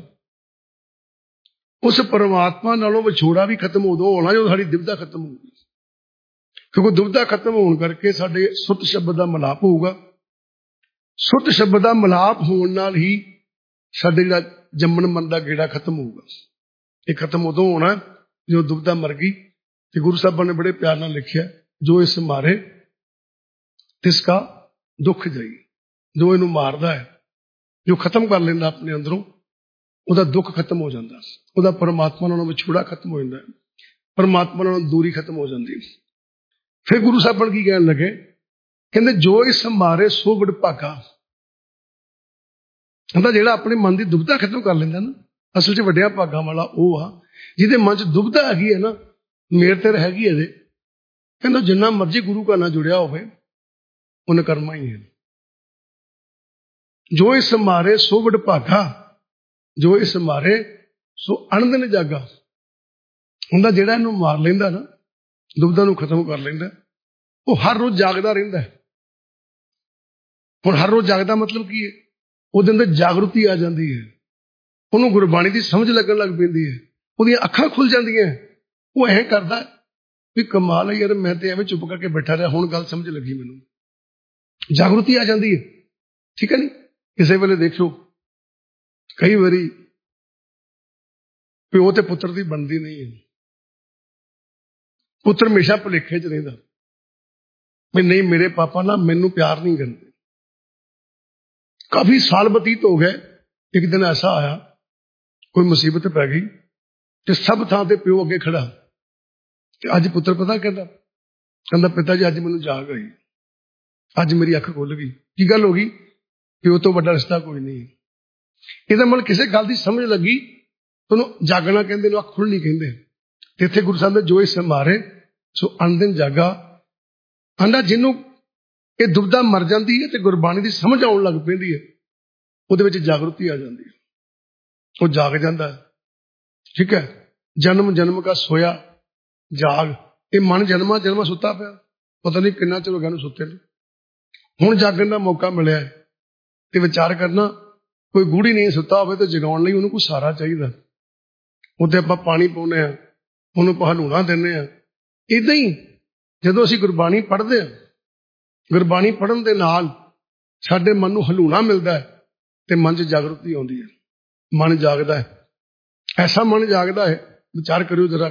ਉਸ ਪਰਮਾਤਮਾ ਨਾਲੋਂ ਵਿਛੋੜਾ ਵੀ ਖਤਮ ਉਦੋਂ ਹੋਣਾ ਜਦੋਂ ਸਾਡੀ ਦੁਬਿਧਾ ਖਤਮ ਹੋਊਗੀ। ਕਿਉਂਕਿ ਦੁਬਿਧਾ ਖਤਮ ਹੋਣ ਕਰਕੇ ਸਾਡੇ ਸੁੱਤ ਸ਼ਬਦ ਦਾ ਮਿਲਾਪ ਹੋਊਗਾ। ਸੁੱਤ ਸ਼ਬਦ ਦਾ ਮਿਲਾਪ ਹੋਣ ਨਾਲ ਹੀ ਸਾਡੇ ਜਿਹੜਾ ਜੰਮਣ ਮਨ ਦਾ ਗੇੜਾ ਖਤਮ ਹੋਊਗਾ। ਇਹ ਖਤਮ ਉਦੋਂ ਹੋਣਾ ਜਦੋਂ ਦੁਬਿਧਾ ਮਰ ਗਈ। ਤੇ ਗੁਰੂ ਸਾਹਿਬਾਂ ਨੇ ਬੜੇ ਪਿਆਰ ਨਾਲ ਲਿਖਿਆ ਜੋ ਇਸ ਮਾਰੇ ਤਿਸ ਕਾ ਦੁੱਖ ਜਾਈ। ਜੋ ਇਹਨੂੰ ਮਾਰਦਾ ਹੈ, ਜੋ ਖਤਮ ਕਰ ਲੈਂਦਾ ਆਪਣੇ ਅੰਦਰੋਂ, ਉਹਦਾ ਦੁੱਖ ਖਤਮ ਹੋ ਜਾਂਦਾ, ਉਹਦਾ ਪਰਮਾਤਮਾ ਨਾਲੋਂ ਵਿਛੋੜਾ ਖਤਮ ਹੋ ਜਾਂਦਾ, ਪਰਮਾਤਮਾ ਨਾਲੋਂ ਦੂਰੀ ਖਤਮ ਹੋ ਜਾਂਦੀ। ਫਿਰ ਗੁਰੂ ਸਾਹਿਬਾਨ ਕੀ ਕਹਿਣ ਲੱਗੇ? ਕਹਿੰਦੇ ਜੋ ਇਸ ਮਾਰੇ ਸੋ ਵਡਭਾਗਾ। ਕਹਿੰਦਾ ਜਿਹੜਾ ਆਪਣੇ ਮਨ ਦੀ ਦੁਬਿਧਾ ਖਤਮ ਕਰ ਲੈਂਦਾ ਨਾ, ਅਸਲ 'ਚ ਵੱਡਿਆਂ ਭਾਗਾਂ ਵਾਲਾ ਉਹ ਆ ਜਿਹਦੇ ਮਨ 'ਚ ਦੁਬਿਧਾ ਹੈਗੀ ਹੈ ਨਾ, ਮੇਰ ਤੇਰ ਹੈਗੀ ਇਹਦੇ। ਕਹਿੰਦਾ ਜਿੰਨਾ ਮਰਜ਼ੀ ਗੁਰੂ ਘਰ ਨਾਲ ਜੁੜਿਆ ਹੋਵੇ, ਉਹਨੇ ਕਰਮਾ ਹੀ ਹੈ। ਜੋ ਇਸ ਮਾਰੇ ਸੋ ਵਡਭਾਗਾ, ਜੋ ਇਸ ਮਾਰੇ ਸੋ ਅਣਦਿਨ ਜਾਗਾ। ਹੁੰਦਾ ਜਿਹੜਾ ਇਹਨੂੰ ਮਾਰ ਲੈਂਦਾ ਨਾ, ਦੁਬਿਧਾ ਨੂੰ ਖਤਮ ਕਰ ਲੈਂਦਾ, ਉਹ ਹਰ ਰੋਜ਼ ਜਾਗਦਾ ਰਹਿੰਦਾ ਹੈ। ਹੁਣ ਹਰ ਰੋਜ਼ ਜਾਗਦਾ ਮਤਲਬ ਕੀ ਹੈ? ਉਹਦੇ ਅੰਦਰ ਜਾਗਰੂਕਤੀ ਆ ਜਾਂਦੀ ਹੈ, ਉਹਨੂੰ ਗੁਰਬਾਣੀ ਦੀ ਸਮਝ ਲੱਗਣ ਲੱਗ ਪੈਂਦੀ ਹੈ, ਉਹਦੀਆਂ ਅੱਖਾਂ ਖੁੱਲ ਜਾਂਦੀਆਂ। ਉਹ ਐਂ ਕਰਦਾ ਵੀ ਕਮਾਲ ਹੈ ਯਾਰ, ਮੈਂ ਤੇ ਐਵੇਂ ਚੁੱਪ ਕਰਕੇ ਬੈਠਾ ਰਿਹਾ, ਹੁਣ ਗੱਲ ਸਮਝ ਲੱਗੀ ਮੈਨੂੰ। ਜਾਗਰੂਕਤੀ ਆ ਜਾਂਦੀ ਹੈ। ਠੀਕ ਹੈ ਨੀ? ਕਿਸੇ ਵੇਲੇ ਦੇਖੋ ਕਈ ਵਾਰੀ ਪਿਓ ਤੇ ਪੁੱਤਰ ਦੀ ਬਣਦੀ ਨਹੀਂ ਹੈ। ਪੁੱਤਰ ਹਮੇਸ਼ਾ ਭੁਲੇਖੇ 'ਚ ਰਹਿੰਦਾ ਵੀ ਨਹੀਂ ਮੇਰੇ ਪਾਪਾ ਨਾ ਮੈਨੂੰ ਪਿਆਰ ਨਹੀਂ ਕਰਦੇ। ਕਾਫੀ ਸਾਲ ਬਤੀਤ ਹੋ ਗਏ, ਇੱਕ ਦਿਨ ਐਸਾ ਆਇਆ ਕੋਈ ਮੁਸੀਬਤ ਪੈ ਗਈ ਤੇ ਸਭ ਥਾਂ ਤੇ ਪਿਓ ਅੱਗੇ ਖੜਾ। ਤੇ ਅੱਜ ਪੁੱਤਰ ਪਤਾ ਕਹਿੰਦਾ ਪਿਤਾ ਜੀ ਅੱਜ ਮੈਨੂੰ ਜਾਗ ਆਈ, अज मेरी अख खुल गई। की गल हो गई कि वो तो बड़ा रिश्ता कोई नहीं। ਇਹਦਾ ਮਤਲਬ ਕਿਸੇ ਗੱਲ ਦੀ ਸਮਝ ਲੱਗੀ, ਤੁਹਾਨੂੰ ਜਾਗਣਾ ਕਹਿੰਦੇ ਨੇ, ਅੱਖ ਖੁੱਲਣੀ ਕਹਿੰਦੇ। ਤੇ ਇੱਥੇ ਗੁਰੂ ਸਾਹਿਬ ਨੇ ਜੋ ਇਸ ਮਾਰੇ ਸੋ ਅਨਦਿਨ ਜਾਗਾ ਆਂਦਾ, ਜਿਹਨੂੰ ਇਹ ਦੁਬਦਾ ਮਰ ਜਾਂਦੀ ਹੈ ਤੇ ਗੁਰਬਾਣੀ ਦੀ ਸਮਝ ਆਉਣ ਲੱਗ ਪੈਂਦੀ ਹੈ, ਉਹਦੇ ਵਿੱਚ ਜਾਗਰੂਕਤੀ ਆ ਜਾਂਦੀ ਹੈ, ਉਹ ਜਾਗ ਜਾਂਦਾ ਹੈ। ਠੀਕ ਹੈ, ਜਨਮ ਜਨਮ ਕਾ ਸੋਇਆ ਜਾਗ, ਇਹ ਮਨ ਜਨਮਾਂ ਜਨਮਾਂ ਸੁੱਤਾ ਪਿਆ, ਪਤਾ ਨਹੀਂ ਕਿੰਨਾ ਚਿਰ ਹੋ ਗਿਆ ਨੂੰ ਸੁੱਤੇ ਨੂੰ। ਹੁਣ ਜਾਗਣ ਦਾ ਮੌਕਾ ਮਿਲਿਆ ਤੇ ਵਿਚਾਰ ਕਰਨਾ। ਕੋਈ ਗੂੜੀ ਨਹੀਂ ਸੁੱਤਾ ਹੋਵੇ ਤੇ ਜਗਾਉਣ ਲਈ ਉਹਨੂੰ ਕੋਈ ਸਹਾਰਾ ਚਾਹੀਦਾ। ਉੱਤੇ ਆਪਾਂ ਪਾਣੀ ਪਾਉਂਦੇ ਹਾਂ, ਉਹਨੂੰ ਹਲੂਣਾ ਦਿੰਦੇ ਹਾਂ। ਇਦਾਂ ਹੀ ਜਦੋਂ ਅਸੀਂ ਗੁਰਬਾਣੀ ਪੜ੍ਹਦੇ ਹਾਂ, ਗੁਰਬਾਣੀ ਪੜ੍ਹਨ ਦੇ ਨਾਲ ਸਾਡੇ ਮਨ ਨੂੰ ਹਲੂਣਾ ਮਿਲਦਾ ਹੈ ਤੇ ਮਨ 'ਚ ਜਾਗਰੂਕਤੀ ਆਉਂਦੀ ਹੈ, ਮਨ ਜਾਗਦਾ ਹੈ। ਐਸਾ ਮਨ ਜਾਗਦਾ ਹੈ, ਵਿਚਾਰ ਕਰਿਓ ਜ਼ਰਾ,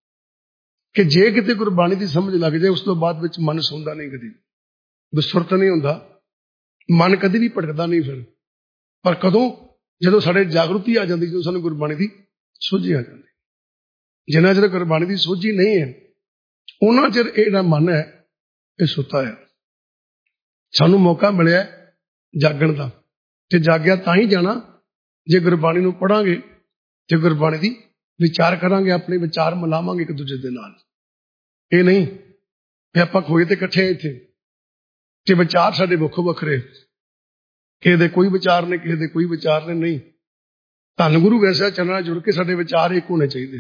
ਕਿ ਜੇ ਕਿਤੇ ਗੁਰਬਾਣੀ ਦੀ ਸਮਝ ਲੱਗ ਜਾਏ, ਉਸ ਤੋਂ ਬਾਅਦ ਵਿੱਚ ਮਨ ਸੌਂਦਾ ਨਹੀਂ, ਕਦੀ ਵਿਸੁਰਤ ਨਹੀਂ ਹੁੰਦਾ, ਮਨ ਕਦੀ ਵੀ ਭਟਕਦਾ ਨਹੀਂ ਫਿਰ। ਪਰ ਕਦੋਂ? ਜਦੋਂ ਸਾਡੇ ਜਾਗਰੂਕਤੀ ਆ ਜਾਂਦੀ, ਜਦੋਂ ਸਾਨੂੰ ਗੁਰਬਾਣੀ ਦੀ ਸੋਝੀ ਆ ਜਾਂਦੀ। ਜਿੰਨਾ ਚਿਰ ਗੁਰਬਾਣੀ ਦੀ ਸੋਝੀ ਨਹੀਂ ਹੈ, ਉਹਨਾਂ ਚਿਰ ਇਹ ਜਿਹੜਾ ਮਨ ਹੈ ਇਹ ਸੁੱਤਾ ਹੈ। ਸਾਨੂੰ ਮੌਕਾ ਮਿਲਿਆ ਜਾਗਣ ਦਾ, ਤੇ ਜਾਗਿਆ ਤਾਂ ਹੀ ਜਾਣਾ ਜੇ ਗੁਰਬਾਣੀ ਨੂੰ ਪੜਾਂਗੇ, ਜੇ ਗੁਰਬਾਣੀ ਦੀ ਵਿਚਾਰ ਕਰਾਂਗੇ, ਆਪਣੇ ਵਿਚਾਰ ਮਿਲਾਵਾਂਗੇ ਇੱਕ ਦੂਜੇ ਦੇ ਨਾਲ। ਇਹ ਨਹੀਂ ਕਿ ਆਪਾਂ ਖੋਏ ਤੇ ਇਕੱਠੇ ਇੱਥੇ ਤੇ ਵਿਚਾਰ ਸਾਡੇ ਵੱਖੋ ਵੱਖਰੇ, ਕਿਸੇ ਦੇ ਕੋਈ ਵਿਚਾਰ ਨੇ, ਕਿਸੇ ਦੇ ਕੋਈ ਵਿਚਾਰ ਨੇ। ਨਹੀਂ, ਧੰਨ ਗੁਰੂ ਵੈਸਾ ਚਰਨਾਂ ਨਾਲ ਜੁੜ ਕੇ ਸਾਡੇ ਵਿਚਾਰ ਇੱਕ ਹੋਣੇ ਚਾਹੀਦੇ,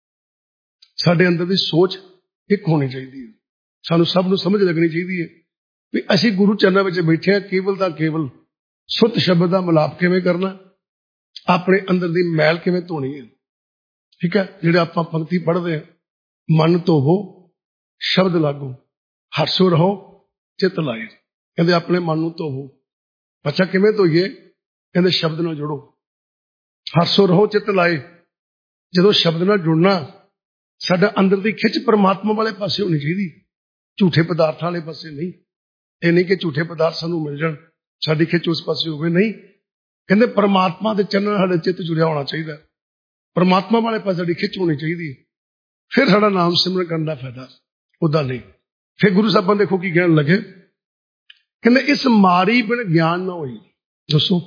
ਸਾਡੇ ਅੰਦਰ ਦੀ ਸੋਚ ਇੱਕ ਹੋਣੀ ਚਾਹੀਦੀ ਹੈ। ਸਾਨੂੰ ਸਭ ਨੂੰ ਸਮਝ ਲੱਗਣੀ ਚਾਹੀਦੀ ਹੈ ਵੀ ਅਸੀਂ ਗੁਰੂ ਚਰਨਾਂ ਵਿੱਚ ਬੈਠੇ ਹਾਂ, ਕੇਵਲ ਤਾਂ ਕੇਵਲ ਸੁੱਤ ਸ਼ਬਦ ਦਾ ਮਿਲਾਪ ਕਿਵੇਂ ਕਰਨਾ, ਆਪਣੇ ਅੰਦਰ ਦੀ ਮੈਲ ਕਿਵੇਂ ਧੋਣੀ ਹੈ। ਠੀਕ ਹੈ, ਜਿਹੜੇ ਆਪਾਂ ਪੰਕਤੀ ਪੜ੍ਹਦੇ ਹਾਂ, ਮਨ ਧੋਵੋ ਸ਼ਬਦ ਲਾਗੋ, ਹਰਸੋ ਰਹੋ ਚਿੱਤ ਲਾਏ। ਕਹਿੰਦੇ ਆਪਣੇ ਮਨ ਨੂੰ ਧੋਵੋ। ਅੱਛਾ, ਕਿਵੇਂ ਧੋਈਏ? ਕਹਿੰਦੇ ਸ਼ਬਦ ਨਾਲ ਜੁੜੋ, ਹਰਸੋ ਰਹੋ ਚਿੱਤ ਲਾਏ। ਜਦੋਂ ਸ਼ਬਦ ਨਾਲ ਜੁੜਨਾ, ਸਾਡਾ ਅੰਦਰ ਦੀ ਖਿੱਚ ਪਰਮਾਤਮਾ ਵਾਲੇ ਪਾਸੇ ਹੋਣੀ ਚਾਹੀਦੀ, ਝੂਠੇ ਪਦਾਰਥਾਂ ਵਾਲੇ ਪਾਸੇ ਨਹੀਂ। ਇਹ ਨਹੀਂ ਕਿ ਝੂਠੇ ਪਦਾਰਥ ਸਾਨੂੰ ਮਿਲ ਜਾਣ, ਸਾਡੀ ਖਿੱਚ ਉਸ ਪਾਸੇ ਹੋਵੇ, ਨਹੀਂ। ਕਹਿੰਦੇ ਪਰਮਾਤਮਾ ਦੇ ਚਰਨਾਂ ਨਾਲ ਸਾਡਾ ਚਿੱਤ ਜੁੜਿਆ ਹੋਣਾ ਚਾਹੀਦਾ, ਪਰਮਾਤਮਾ ਵਾਲੇ ਪਾਸੇ ਸਾਡੀ ਖਿੱਚ ਹੋਣੀ ਚਾਹੀਦੀ, ਫਿਰ ਸਾਡਾ ਨਾਮ ਸਿਮਰਨ ਕਰਨ ਦਾ ਫਾਇਦਾ। ਉਦਾਂ ਨਹੀਂ। ਫਿਰ ਗੁਰੂ ਸਾਹਿਬਾਂ ਦੇਖੋ ਕੀ ਕਹਿਣ ਲੱਗੇ, ਕਹਿੰਦੇ ਇਸ ਮਾਰੀ ਬਿਨ ਗਿਆਨ ਨਾ ਹੋਈ। ਦੱਸੋ,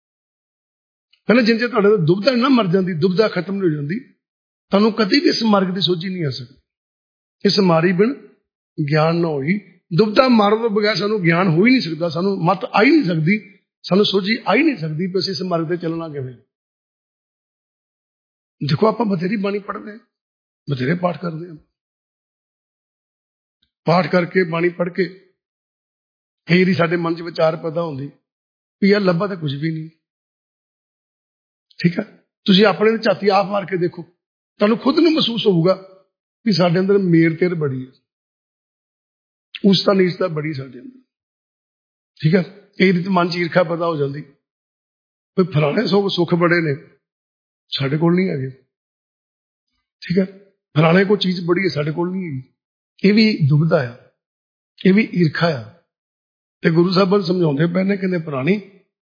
ਕਹਿੰਦੇ ਜਿੰਨੇ ਤੁਹਾਡੇ ਤੋਂ ਦੁਬਦਾ ਨਾ ਮਰ ਜਾਂਦੀ, ਦੁਬਦਾ ਖਤਮ ਨਹੀਂ ਹੋ ਜਾਂਦੀ, ਤੁਹਾਨੂੰ ਕਦੀ ਵੀ ਇਸ ਮਾਰਗ ਦੀ ਸੋਝੀ ਨਹੀਂ ਆ ਸਕਦੀ। ਇਸ ਮਾਰੀ ਬਿਨ ਗਿਆਨ ਨਾ ਹੋਈ। ਦੁਬਦਾ ਮਾਰਨ ਤੋਂ ਬਗੈਰ ਸਾਨੂੰ ਗਿਆਨ ਹੋ ਹੀ ਨਹੀਂ ਸਕਦਾ, ਸਾਨੂੰ ਮਤ ਆ ਹੀ ਨਹੀਂ ਸਕਦੀ, ਸਾਨੂੰ ਸੋਝੀ ਆ ਹੀ ਨਹੀਂ ਸਕਦੀ ਕਿ ਅਸੀਂ ਇਸ ਮਾਰਗ ਤੇ ਚੱਲਣਾ ਕਿਵੇਂ। ਦੇਖੋ, ਆਪਾਂ ਬਥੇਰੀ ਬਾਣੀ ਪੜ੍ਹਦੇ ਹਾਂ, ਬਥੇਰੇ ਪਾਠ ਕਰਦੇ ਹਾਂ, ਪਾਠ ਕਰਕੇ ਬਾਣੀ ਪੜ੍ਹ ਕੇ ਕਈ ਵਾਰੀ ਸਾਡੇ ਮਨ 'ਚ ਵਿਚਾਰ ਪੈਦਾ ਹੁੰਦੀ ਵੀ ਯਾਰ ਲੱਭਾ ਤਾਂ ਕੁਝ ਵੀ ਨਹੀਂ। ਠੀਕ ਹੈ, ਤੁਸੀਂ ਆਪਣੇ ਝਾਤੀ ਆਪ ਮਾਰ ਕੇ ਦੇਖੋ, ਤੁਹਾਨੂੰ ਖੁਦ ਨੂੰ ਮਹਿਸੂਸ ਹੋਊਗਾ ਵੀ ਸਾਡੇ ਅੰਦਰ ਮੇਰ ਤੇਰ ਬੜੀ ਹੈ, ਉਸਤਾ ਨੀਚਤਾ ਬੜੀ ਸਾਡੇ ਅੰਦਰ। ਠੀਕ ਹੈ, ਕਈ ਵਾਰੀ ਮਨ 'ਚ ਈਰਖਾ ਪੈਦਾ ਹੋ ਜਾਂਦੀ, ਕੋਈ ਫਲਾਣੇ ਸੁੱਖ ਬੜੇ ਨੇ ਸਾਡੇ ਕੋਲ ਨਹੀਂ ਹੈਗੇ। ਠੀਕ ਹੈ, ਫਲਾਣੇ ਕੋਈ ਚੀਜ਼ ਬੜੀ ਹੈ ਸਾਡੇ ਕੋਲ ਨਹੀਂ ਹੈਗੀ। ਇਹ ਵੀ ਦੁਬਦਾ ਆ, ਇਹ ਵੀ ਈਰਖਾ ਆ। ਤੇ ਗੁਰੂ ਸਾਹਿਬ ਸਮਝਾਉਂਦੇ ਪਏ ਨੇ, ਕਹਿੰਦੇ ਪ੍ਰਾਣੀ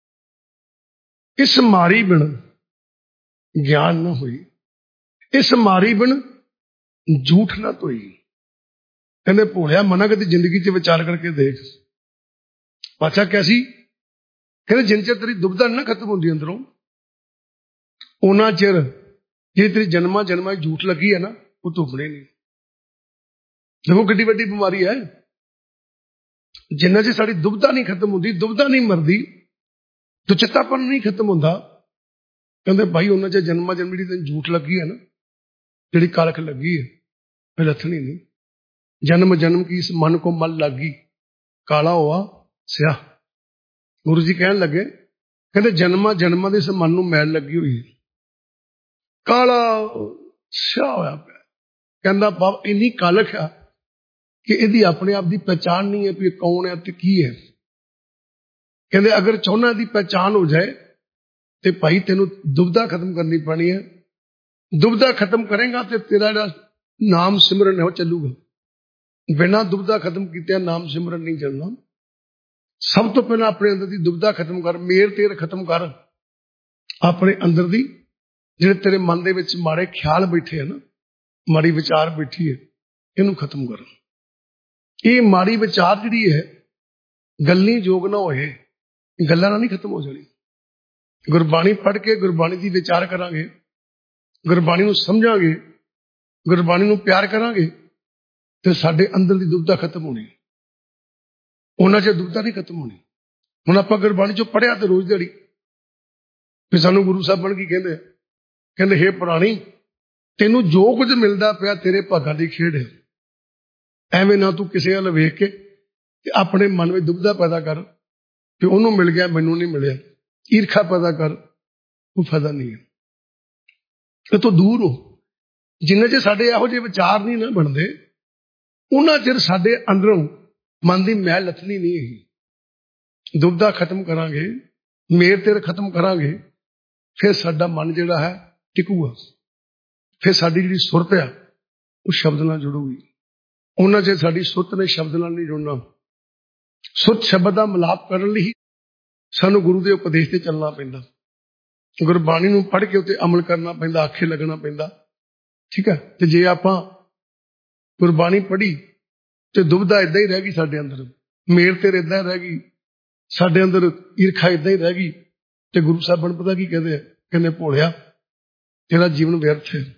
ਇਸ ਮਾਰੀ ਬਿਨ ਗਿਆਨ ਨਾ ਹੋਈ, ਇਸ ਮਾਰੀ ਬਿਨ ਝੂਠ ਨਾ ਧੋਈ। ਕਹਿੰਦੇ ਭੋਲਿਆ ਮਨਾ ਕਦੀ ਜ਼ਿੰਦਗੀ 'ਚ ਵਿਚਾਰ ਕਰਕੇ ਦੇਖ। ਪਾਛਾ ਕੈਸੀ? ਕਹਿੰਦੇ ਜਿੰਨ ਚਿਰ ਤੇਰੀ ਦੁਬਦਾ ਨਾ ਖਤਮ ਹੁੰਦੀ ਅੰਦਰੋਂ, ਉਹਨਾਂ ਚਿਰ ਜਿਹੜੀ ਤੇਰੀ ਜਨਮਾਂ ਜਨਮਾਂ ਝੂਠ ਲੱਗੀ ਹੈ ਨਾ, ਉਹ ਧੁੱਪਣੇ ਨਹੀਂ। ਦੇਖੋ ਕਿੱਡੀ ਵੱਡੀ ਬਿਮਾਰੀ ਹੈ। ਜਿੰਨਾ ਚਿਰ ਸਾਡੀ ਦੁਬਦਾ ਨਹੀਂ ਖਤਮ ਹੁੰਦੀ, ਦੁਬਦਾ ਨਹੀਂ ਮਰਦੀ, ਦੁਚਿੱਤਾਪਨ ਨਹੀਂ ਖਤਮ ਹੁੰਦਾ, ਕਹਿੰਦੇ ਭਾਈ ਉਹਨਾਂ ਚਿਰ ਜਨਮਾਂ ਜਨਮ ਜਿਹੜੀ ਤੈਨੂੰ ਝੂਠ ਲੱਗੀ ਹੈ ਨਾ, ਜਿਹੜੀ ਕਾਲਖ ਲੱਗੀ ਹੈ, ਇਹ ਲੱਥਣੀ ਨਹੀਂ। ਜਨਮ ਜਨਮ ਕੀ ਇਸ ਮਨ ਕੋ ਮਲ ਲੱਗੀ, ਕਾਲਾ ਹੋਆ ਸਿਆ। ਗੁਰੂ ਜੀ ਕਹਿਣ ਲੱਗੇ, ਕਹਿੰਦੇ ਜਨਮਾਂ ਜਨਮਾਂ ਦੇ ਇਸ ਮਨ ਨੂੰ ਮੈਲ ਲੱਗੀ ਹੋਈ ਹੈ, ਕਾਲਾ ਸਿਆ ਹੋਇਆ ਪਿਆ। ਕਹਿੰਦਾ ਬਾਬ ਇੰਨੀ ਕਾਲਖ ਆ ਕਿ ਇਹਦੀ ਆਪਣੇ ਆਪ ਦੀ ਪਹਿਚਾਣ ਨਹੀਂ ਹੈ ਵੀ ਇਹ ਕੌਣ ਹੈ ਤੇ ਕੀ ਹੈ। ਕਹਿੰਦੇ ਅਗਰ ਚਾਹੁੰਦਾ ਦੀ ਪਹਿਚਾਣ ਹੋ ਜਾਏ ਤੇ ਭਾਈ ਤੈਨੂੰ ਦੁਬਦਾ ਖਤਮ ਕਰਨੀ ਪੈਣੀ ਹੈ। ਦੁਬਦਾ ਖਤਮ ਕਰੇਗਾ ਤੇ ਤੇਰਾ ਜਿਹੜਾ ਨਾਮ ਸਿਮਰਨ ਹੈ ਉਹ ਚੱਲੂਗਾ। ਬਿਨਾਂ ਦੁਬਦਾ ਖਤਮ ਕੀਤੇ ਨਾਮ ਸਿਮਰਨ ਨਹੀਂ ਚੱਲਣਾ। ਸਭ ਤੋਂ ਪਹਿਲਾਂ ਆਪਣੇ ਅੰਦਰ ਦੀ ਦੁਬਦਾ ਖਤਮ ਕਰ, ਮੇਰ ਤੇਰ ਖਤਮ ਕਰ। ਆਪਣੇ ਅੰਦਰ ਦੀ ਜਿਹੜੇ ਤੇਰੇ ਮਨ ਦੇ ਵਿੱਚ ਮਾੜੇ ਖਿਆਲ ਬੈਠੇ ਆ ਨਾ, ਮਾੜੀ ਵਿਚਾਰ ਬੈਠੀ ਹੈ, ਇਹਨੂੰ ਖਤਮ ਕਰ। ਇਹ ਮਾੜੀ ਵਿਚਾਰ ਜਿਹੜੀ ਹੈ, ਗੱਲੀ ਜੋਗ ਨਾ ਹੋਏ, ਗੱਲਾਂ ਨਾਲ ਨਹੀਂ ਖਤਮ ਹੋ ਜਾਣੀ। ਗੁਰਬਾਣੀ ਪੜ੍ਹ ਕੇ ਗੁਰਬਾਣੀ ਦੀ ਵਿਚਾਰ ਕਰਾਂਗੇ, ਗੁਰਬਾਣੀ ਨੂੰ ਸਮਝਾਂਗੇ, ਗੁਰਬਾਣੀ ਨੂੰ ਪਿਆਰ ਕਰਾਂਗੇ, ਤੇ ਸਾਡੇ ਅੰਦਰ ਦੀ ਦੁਬਦਾ ਖਤਮ ਹੋਣੀ। ਉਹਨਾਂ 'ਚ ਦੁਬਦਾ ਨਹੀਂ ਖਤਮ ਹੋਣੀ। ਹੁਣ ਆਪਾਂ ਗੁਰਬਾਣੀ 'ਚੋਂ ਪੜ੍ਹਿਆ ਤੇ ਰੋਜ਼ ਦਿਹਾੜੀ, ਫਿਰ ਸਾਨੂੰ ਗੁਰੂ ਸਾਹਿਬਾਨ ਕੀ ਕਹਿੰਦੇ? ਕਹਿੰਦੇ ਹੇ ਪ੍ਰਾਣੀ, ਤੈਨੂੰ ਜੋ ਕੁਝ ਮਿਲਦਾ ਪਿਆ ਤੇਰੇ ਭਾਗਾਂ ਦੀ ਖੇਡ ਹੈ। ਐਵੇਂ ਨਾ ਤੂੰ ਕਿਸੇ ਵੱਲ ਵੇਖ ਕੇ ਤੇ ਆਪਣੇ ਮਨ ਵਿੱਚ ਦੁਬਦਾ ਪੈਦਾ ਕਰ ਕਿ ਉਹਨੂੰ ਮਿਲ ਗਿਆ ਮੈਨੂੰ ਨਹੀਂ ਮਿਲਿਆ। ਈਰਖਾ ਪੈਦਾ ਕਰ, ਉਹ ਫਾਇਦਾ ਨਹੀਂ ਹੈ। ਇਹ ਤੋਂ ਦੂਰ ਹੋ। ਜਿੰਨੇ ਚਿਰ ਸਾਡੇ ਇਹੋ ਜਿਹੇ ਵਿਚਾਰ ਨਹੀਂ ਨਾ ਬਣਦੇ, ਉਹਨਾਂ ਚਿਰ ਸਾਡੇ ਅੰਦਰੋਂ ਮਨ ਦੀ ਮੈਲ ਲੱਥਣੀ ਨਹੀਂ ਹੈਗੀ। ਦੁਬਦਾ ਖਤਮ ਕਰਾਂਗੇ, ਮੇਰ ਤੇਰ ਖਤਮ ਕਰਾਂਗੇ, ਫਿਰ ਸਾਡਾ ਮਨ ਜਿਹੜਾ ਹੈ ਟਿਕੂਗਾ। ਫਿਰ ਸਾਡੀ ਜਿਹੜੀ ਸੁਰਤ ਆ ਉਹ ਸ਼ਬਦ ਨਾਲ ਜੁੜੂਗੀ। ਉਹਨਾਂ ਚਿਰ ਸਾਡੀ ਸੁਰਤ ਨੇ ਸ਼ਬਦ ਨਾਲ ਨਹੀਂ ਜੁੜਨਾ। ਸੁਰਤ ਸ਼ਬਦ ਦਾ ਮਿਲਾਪ ਕਰਨ ਲਈ ਸਾਨੂੰ ਗੁਰੂ ਦੇ ਉਪਦੇਸ਼ ਤੇ ਚੱਲਣਾ ਪੈਂਦਾ, ਗੁਰਬਾਣੀ ਨੂੰ ਪੜ੍ਹ ਕੇ ਉੱਤੇ ਅਮਲ ਕਰਨਾ ਪੈਂਦਾ, ਆਖੇ ਲੱਗਣਾ ਪੈਂਦਾ। ਠੀਕ ਹੈ। ਤੇ ਜੇ ਆਪਾਂ ਗੁਰਬਾਣੀ ਪੜ੍ਹੀ ਤੇ ਦੁਬਦਾ ਏਦਾਂ ਹੀ ਰਹਿ ਗਈ ਸਾਡੇ ਅੰਦਰ, ਮੇਰ ਤੇਰ ਏਦਾਂ ਹੀ ਰਹਿ ਗਈ ਸਾਡੇ ਅੰਦਰ, ਈਰਖਾ ਏਦਾਂ ਹੀ ਰਹਿ ਗਈ, ਤੇ ਗੁਰੂ ਸਾਹਿਬਾਨ ਪਤਾ ਕੀ ਕਹਿੰਦੇ? ਕਹਿੰਦੇ ਭੋਲਿਆ ਤੇਰਾ ਜੀਵਨ ਵਿਅਰਥ ਹੈ,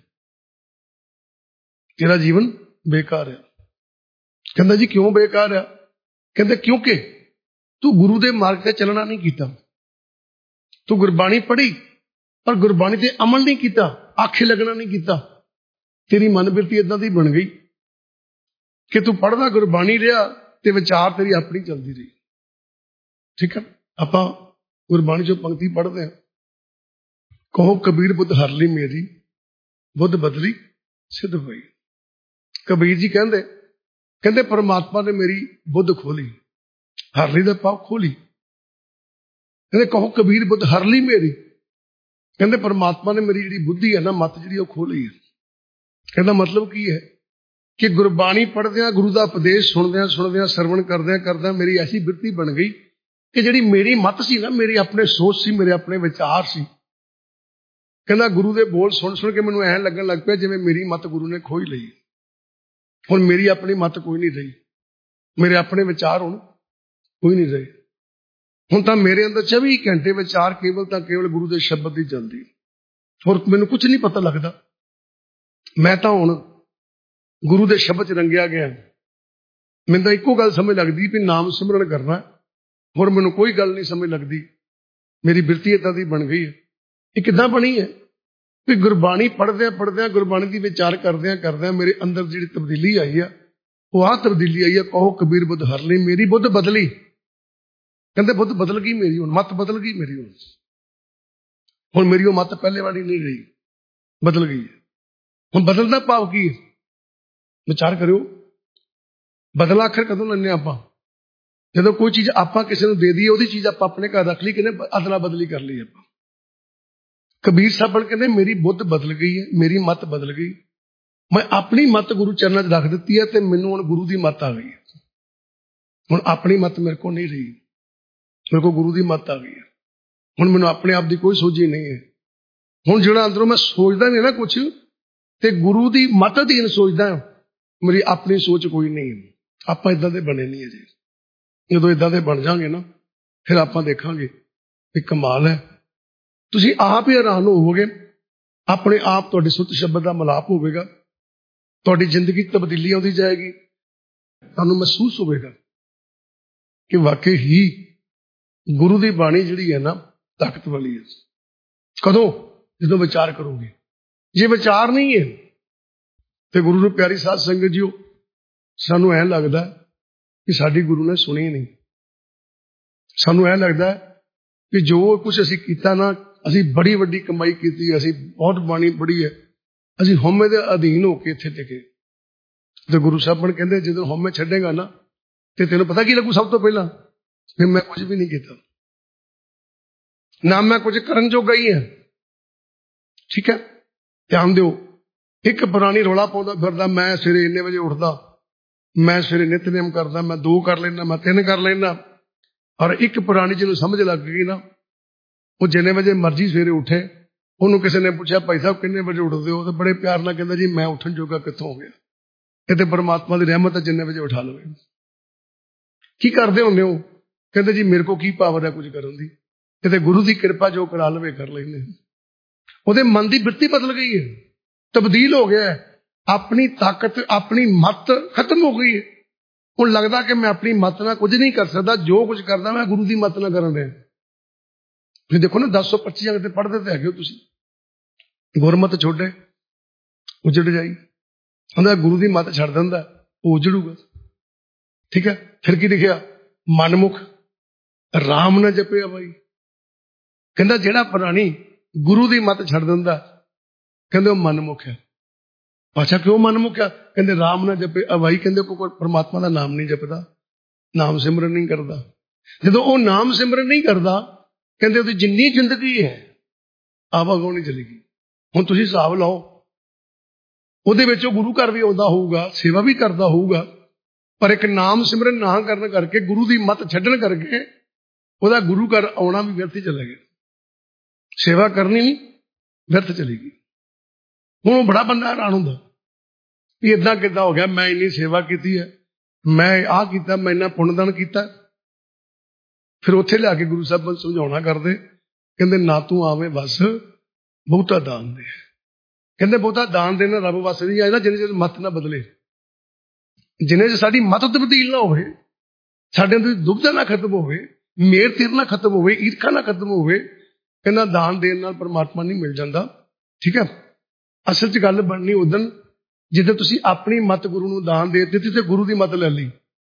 ਤੇਰਾ ਜੀਵਨ ਬੇਕਾਰ ਹੈ। ਕਹਿੰਦਾ ਜੀ ਕਿਉਂ ਬੇਕਾਰ ਆ? ਕਹਿੰਦੇ ਕਿਉਂਕਿ ਤੂੰ ਗੁਰੂ ਦੇ ਮਾਰਗ ਤੇ ਚੱਲਣਾ ਨਹੀਂ ਕੀਤਾ। ਤੂੰ ਗੁਰਬਾਣੀ ਪੜ੍ਹੀ ਪਰ ਗੁਰਬਾਣੀ ਤੇ ਅਮਲ ਨਹੀਂ ਕੀਤਾ, ਆਖੇ ਲੱਗਣਾ ਨਹੀਂ ਕੀਤਾ। ਤੇਰੀ ਮਨਬਿਰਤੀ ਏਦਾਂ ਦੀ ਬਣ ਗਈ ਕਿ ਤੂੰ ਪੜ੍ਹਦਾ ਗੁਰਬਾਣੀ ਰਿਹਾ ਤੇ ਵਿਚਾਰ ਤੇਰੀ ਆਪਣੀ ਚੱਲਦੀ ਰਹੀ। ਠੀਕ ਹੈ। ਆਪਾਂ ਗੁਰਬਾਣੀ ਚੋਂ ਪੰਕਤੀ ਪੜ੍ਹਦੇ ਹਾਂ, ਕਹੋ ਕਬੀਰ ਬੁੱਧ ਹਰ ਲਈ ਮੇਰੀ, ਬੁੱਧ ਬਦਲੀ ਸਿੱਧ ਹੋਈ। ਕਬੀਰ ਜੀ ਕਹਿੰਦੇ ਪਰਮਾਤਮਾ ਨੇ ਮੇਰੀ ਬੁੱਧ ਖੋਲੀ, ਹਰ ਲਈ ਦਾ ਭਾਵ ਖੋਲੀ। ਕਹਿੰਦੇ ਕਹੋ ਕਬੀਰ ਬੁੱਧ ਹਰ ਲਈ ਮੇਰੀ, ਕਹਿੰਦੇ ਪਰਮਾਤਮਾ ਨੇ ਮੇਰੀ ਜਿਹੜੀ ਬੁੱਧੀ ਹੈ ਨਾ, ਮੱਤ ਜਿਹੜੀ ਉਹ ਖੋਲੀ ਹੈ। ਕਹਿੰਦਾ ਮਤਲਬ ਕੀ ਹੈ ਕਿ ਗੁਰਬਾਣੀ ਪੜ੍ਹਦਿਆਂ, ਗੁਰੂ ਦਾ ਉਪਦੇਸ਼ ਸੁਣਦਿਆਂ, ਸਰਵਣ ਕਰਦਿਆਂ ਮੇਰੀ ਐਸੀ ਬਿਰਤੀ ਬਣ ਗਈ ਕਿ ਜਿਹੜੀ ਮੇਰੀ ਮੱਤ ਸੀ ਨਾ, ਮੇਰੀ ਆਪਣੇ ਸੋਚ ਸੀ, ਮੇਰੇ ਆਪਣੇ ਵਿਚਾਰ ਸੀ। ਕਹਿੰਦਾ ਗੁਰੂ ਦੇ ਬੋਲ ਸੁਣ ਕੇ ਮੈਨੂੰ ਐਂ ਲੱਗਣ ਲੱਗ ਪਿਆ ਜਿਵੇਂ ਮੇਰੀ ਮੱਤ ਗੁਰੂ ਨੇ ਖੋਈ ਲਈ। ਹੁਣ ਮੇਰੀ ਆਪਣੀ ਮੱਤ ਕੋਈ ਨਹੀਂ ਰਹੀ, ਮੇਰੇ ਆਪਣੇ ਵਿਚਾਰ ਹੁਣ ਕੋਈ ਨਹੀਂ ਰਹੇ। ਹੁਣ ਤਾਂ ਮੇਰੇ ਅੰਦਰ 24 ਘੰਟੇ ਵਿਚਾਰ ਕੇਵਲ ਗੁਰੂ ਦੇ ਸ਼ਬਦ ਦੀ ਚੱਲਦੀ। ਹੋਰ ਮੈਨੂੰ ਕੁਝ ਨਹੀਂ ਪਤਾ ਲੱਗਦਾ। ਮੈਂ ਤਾਂ ਹੁਣ ਗੁਰੂ ਦੇ ਸ਼ਬਦ 'ਚ ਰੰਗਿਆ ਗਿਆ। ਮੈਨੂੰ ਤਾਂ ਇੱਕੋ ਗੱਲ ਸਮਝ ਲੱਗਦੀ ਵੀ ਨਾਮ ਸਿਮਰਨ ਕਰਨਾ, ਹੋਰ ਮੈਨੂੰ ਕੋਈ ਗੱਲ ਨਹੀਂ ਸਮਝ ਲੱਗਦੀ। ਮੇਰੀ ਬਿਰਤੀ ਏਦਾਂ ਦੀ ਬਣ ਗਈ ਹੈ। ਇਹ ਕਿੱਦਾਂ ਬਣੀ ਹੈ? ਵੀ ਗੁਰਬਾਣੀ ਪੜ੍ਹਦਿਆਂ ਗੁਰਬਾਣੀ ਦੀ ਵਿਚਾਰ ਕਰਦਿਆਂ ਮੇਰੇ ਅੰਦਰ ਜਿਹੜੀ ਤਬਦੀਲੀ ਆਈ ਆ, ਉਹ ਆਹ ਤਬਦੀਲੀ ਆਈ ਆ, ਕਹੋ ਕਬੀਰ ਬੁੱਧ ਹਰ ਲਈ ਮੇਰੀ, ਬੁੱਧ ਬਦਲੀ। ਕਹਿੰਦੇ ਬੁੱਧ ਬਦਲ ਗਈ ਮੇਰੀ, ਹੁਣ ਮੱਤ ਬਦਲ ਗਈ ਮੇਰੀ। ਹੁਣ ਮੇਰੀ ਉਹ ਮੱਤ ਪਹਿਲੇ ਵਾਲੀ ਨਹੀਂ ਰਹੀ, ਬਦਲ ਗਈ ਹੈ। ਹੁਣ ਬਦਲਣ ਦਾ ਭਾਵ ਕੀ ਹੈ? ਵਿਚਾਰ ਕਰਿਓ। ਬਦਲ ਆਖਰ ਕਦੋਂ ਲੈਂਦੇ ਆਪਾਂ? ਜਦੋਂ ਕੋਈ ਚੀਜ਼ ਆਪਾਂ ਕਿਸੇ ਨੂੰ ਦੇ ਦਈਏ, ਉਹਦੀ ਚੀਜ਼ ਆਪਾਂ ਆਪਣੇ ਘਰ ਰੱਖ ਲਈ, ਕਹਿੰਦੇ ਅਦਲਾ ਬਦਲੀ ਕਰ ਲਈ ਆਪਾਂ। ਕਬੀਰ ਸਾਹਿਬ ਕਹਿੰਦੇ ਮੇਰੀ ਬੁੱਧ ਬਦਲ ਗਈ ਹੈ, ਮੇਰੀ ਮੱਤ ਬਦਲ ਗਈ। ਮੈਂ ਆਪਣੀ ਮੱਤ ਗੁਰੂ ਚਰਨਾਂ 'ਚ ਰੱਖ ਦਿੱਤੀ ਹੈ ਤੇ ਮੈਨੂੰ ਹੁਣ ਗੁਰੂ ਦੀ ਮੱਤ ਆ ਗਈ ਹੈ। ਹੁਣ ਆਪਣੀ ਮੱਤ ਮੇਰੇ ਕੋਲ ਨਹੀਂ ਰਹੀ, ਮੇਰੇ ਕੋਲ ਗੁਰੂ ਦੀ ਮੱਤ ਆ ਗਈ ਹੈ। ਹੁਣ ਮੈਨੂੰ ਆਪਣੇ ਆਪ ਦੀ ਕੋਈ ਸੋਝੀ ਨਹੀਂ ਹੈ। ਹੁਣ ਜਿਹੜਾ ਅੰਦਰੋਂ ਮੈਂ ਸੋਚਦਾ ਨਹੀਂ ਨਾ ਕੁਛ, ਤੇ ਗੁਰੂ ਦੀ ਮੱਤ ਅਧੀਨ ਸੋਚਦਾ, ਮੇਰੀ ਆਪਣੀ ਸੋਚ ਕੋਈ ਨਹੀਂ ਹੈ। ਆਪਾਂ ਇਦਾਂ ਦੇ ਬਣੇ ਨਹੀਂ ਅਜੇ। ਜਦੋਂ ਇਦਾਂ ਦੇ ਬਣ ਜਾਵਾਂਗੇ ਨਾ, ਫਿਰ ਆਪਾਂ ਦੇਖਾਂਗੇ ਵੀ ਕਮਾਲ ਹੈ। ਤੁਸੀਂ ਆਪ ਹੀ ਹੈਰਾਨ ਹੋਵੋਗੇ। ਆਪਣੇ ਆਪ ਤੁਹਾਡੇ ਸੁੱਤ ਸ਼ਬਦ ਦਾ ਮਿਲਾਪ ਹੋਵੇਗਾ, ਤੁਹਾਡੀ ਜ਼ਿੰਦਗੀ ਤਬਦੀਲੀ ਆਉਂਦੀ ਜਾਏਗੀ। ਤੁਹਾਨੂੰ ਮਹਿਸੂਸ ਹੋਵੇਗਾ ਕਿ ਵਾਕਈ ਹੀ ਗੁਰੂ ਦੀ ਬਾਣੀ ਜਿਹੜੀ ਹੈ ਨਾ, ਤਾਕਤ ਵਾਲੀ ਹੈ। ਕਦੋਂ? ਜਦੋਂ ਵਿਚਾਰ ਕਰੋਗੇ। ਜੇ ਵਿਚਾਰ ਨਹੀਂ ਹੈ ਤੇ ਗੁਰੂ ਨੂੰ ਪਿਆਰੀ ਸਾਧ ਸੰਗਤ ਜੀਓ, ਸਾਨੂੰ ਐਂ ਲੱਗਦਾ ਕਿ ਸਾਡੀ ਗੁਰੂ ਨੇ ਸੁਣੀ ਨਹੀਂ। ਸਾਨੂੰ ਐਂ ਲੱਗਦਾ ਕਿ ਜੋ ਕੁਝ ਅਸੀਂ ਕੀਤਾ ਨਾ, ਅਸੀਂ ਬੜੀ ਵੱਡੀ ਕਮਾਈ ਕੀਤੀ, ਅਸੀਂ ਬਹੁਤ ਬਾਣੀ ਪੜ੍ਹੀ ਹੈ, ਅਸੀਂ ਹਉਮੈ ਦੇ ਅਧੀਨ ਹੋ ਕੇ ਇੱਥੇ ਟਿਕੇ। ਤੇ ਗੁਰੂ ਸਾਹਿਬਾਨ ਕਹਿੰਦੇ ਜਦੋਂ ਹਉਮੈ ਛੱਡੇਗਾ ਨਾ, ਤੇ ਤੈਨੂੰ ਪਤਾ ਕੀ ਲੱਗੂ? ਸਭ ਤੋਂ ਪਹਿਲਾਂ ਫਿਰ ਮੈਂ ਕੁਝ ਵੀ ਨਹੀਂ ਕੀਤਾ, ਨਾ ਮੈਂ ਕੁਝ ਕਰਨ ਜੋਗਾ ਹੀ ਹਾਂ। ਠੀਕ ਹੈ। ਧਿਆਨ ਦਿਓ। ਇੱਕ ਪੁਰਾਣੀ ਰੌਲਾ ਪਾਉਂਦਾ ਫਿਰਦਾ, ਮੈਂ ਸਵੇਰੇ ਇੰਨੇ ਵਜੇ ਉੱਠਦਾ, ਮੈਂ ਸਵੇਰੇ ਨਿਤਨੇਮ ਕਰਦਾ, ਮੈਂ 2 ਕਰ ਲੈਂਦਾ, ਮੈਂ 3 ਕਰ ਲੈਂਦਾ। ਔਰ ਇੱਕ ਪੁਰਾਣੀ ਜਿਹਨੂੰ ਸਮਝ ਲੱਗ ਗਈ ਨਾ, ਉਹ ਜਿੰਨੇ ਵਜੇ ਮਰਜ਼ੀ ਸਵੇਰੇ ਉੱਠੇ। ਉਹਨੂੰ ਕਿਸੇ ਨੇ ਪੁੱਛਿਆ ਭਾਈ ਸਾਹਿਬ ਕਿੰਨੇ ਵਜੇ ਉੱਠਦੇ ਹੋ? ਤੇ ਬੜੇ ਪਿਆਰ ਨਾਲ ਕਹਿੰਦਾ ਜੀ ਮੈਂ ਉੱਠਣ ਜੋਗਾ ਕਿੱਥੋਂ ਹੋ ਗਿਆ, ਇਹ ਤੇ ਪਰਮਾਤਮਾ ਦੀ ਰਹਿਮਤ ਹੈ, ਜਿੰਨੇ ਵਜੇ ਉਠਾ ਲਵੇ। ਕੀ ਕਰਦੇ ਹੁੰਦੇ ਹੋ? कहते जी मेरे को की पावर है कुछ करने की, कहते गुरु की कृपा जो करा लवे कर लेने। ਉਹਦੇ मन की वृत्ति बदल गई है, तब्दील हो गया है, अपनी ताकत अपनी मत खत्म हो गई है। ਹੁਣ लगता कि मैं अपनी मत ना कुछ नहीं कर सकता, जो कुछ करदा मैं गुरु की मत ना कर रहा। फिर देखो ना 1025 अंक पढ़ते तो है तुसी, गुरमत छोड़े उजड़ जाई, कहता गुरु की मत छड़ दिंदा वो उजड़ूगा। ठीक है, फिर की लिखिया मनमुख राम ना जपे भाई, कहता जेड़ा प्राणी गुरु की मत छड़ दिंदा कहते वो मनमुख है। अच्छा क्यों मनमुख है? कहते राम ना जपे अवाई, कहते कोई परमात्मा का नाम नहीं जपदा, नाम सिमरन नहीं करता। जो वो नाम सिमरन नहीं करता कहते उसकी जिन्नी जिंदगी है आवागौनी चलेगी। हुण तुसीं हिसाब लाओ, ਉਹਦੇ ਵਿੱਚ गुरु घर भी आउंदा होऊगा, सेवा भी करता होऊगा, पर एक नाम सिमरन ना करने करके गुरु की मत छड्डण करके ਉਹਦਾ गुरु घर आउणा भी व्यर्थ ही चला गया, सेवा करनी भी व्यर्थ चलेगी। हुण बड़ा बंदा हैरान हुंदा भी इदां किदां हो गया, मैं इन्नी सेवा की है, मैं आ किया, मैं इन्ना पुण्यदान किया। फिर उत्थे लिया के गुरु साहब समझाउणा करदे, कहंदे ना तू आवे बस बहुता दान दे, कहंदे बहुता दान देना रब वस नहीं आए ना जिन्ने चਿਰ मत ना बदले, जिन्ने चਿਰ साडी मत तब्दील ना होवे, साडे अंदर दुविधा ना खत्म होवे, मेर तेर ना खत्म होवे, ईर्खा ना खत्म होवे, कहंदा दान देण नाल परमात्मा नहीं मिल जांदा। ठीक है, असल च गल बननी उदन जिद्दां तुसीं अपनी मत गुरु नूं दान दे दित्ती ते गुरु दी मत ले लई,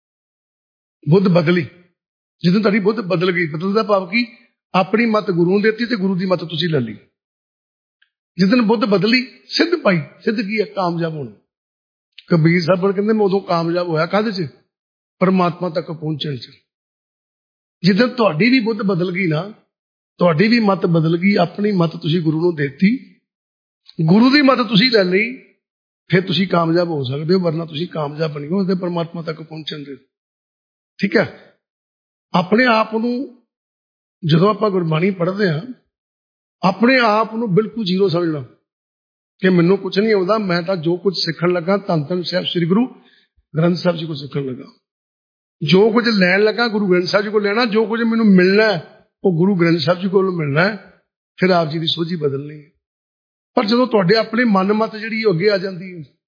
बुद्ध बदली। जिद्दां तुहाडी बुद्ध बदल गई, बदल दा भाव की अपनी मत गुरु नूं देती ते गुरु दी मत तुसीं ले लई। जिद्दन बुद्ध बदली सिद्ध पाई, सिद्ध की है कामयाब होना। कबीर साहब कहते मैं उदों कामयाब होया काहदे च? परमात्मा तक पहुंचण च। जिद्दन तुहाडी भी बुद्ध बदल गई ना, तुहाडी भी मत बदल गई, अपनी मत तुसीं गुरु नूं देती, गुरु की मत तुसीं ले लई, फिर तुसीं कामयाब हो सकते हो, वरना तुसीं कामयाब नहीं हो परमात्मा तक पहुंचण दे। ठीक है, अपने आप नूं जदों आपां गुरबाणी पढ़दे हां अपने आप नूं बिल्कुल जीरो समझना कि मैनूं कुछ नहीं आउंदा, मैं तां जो कुछ सीखण लगा धन धन साहिब श्री गुरु ग्रंथ साहिब जी को सीखण लगा, जो कुछ लैण लगा गुरु ग्रंथ साहिब जी को लेना, जो कुछ मैनूं मिलना है वो गुरु ग्रंथ साहिब जी को मिलना है, फिर आप जी की सोझी बदलनी है। पर जो तुहाडे अपने मन मत जिहड़ी अगे आ जाती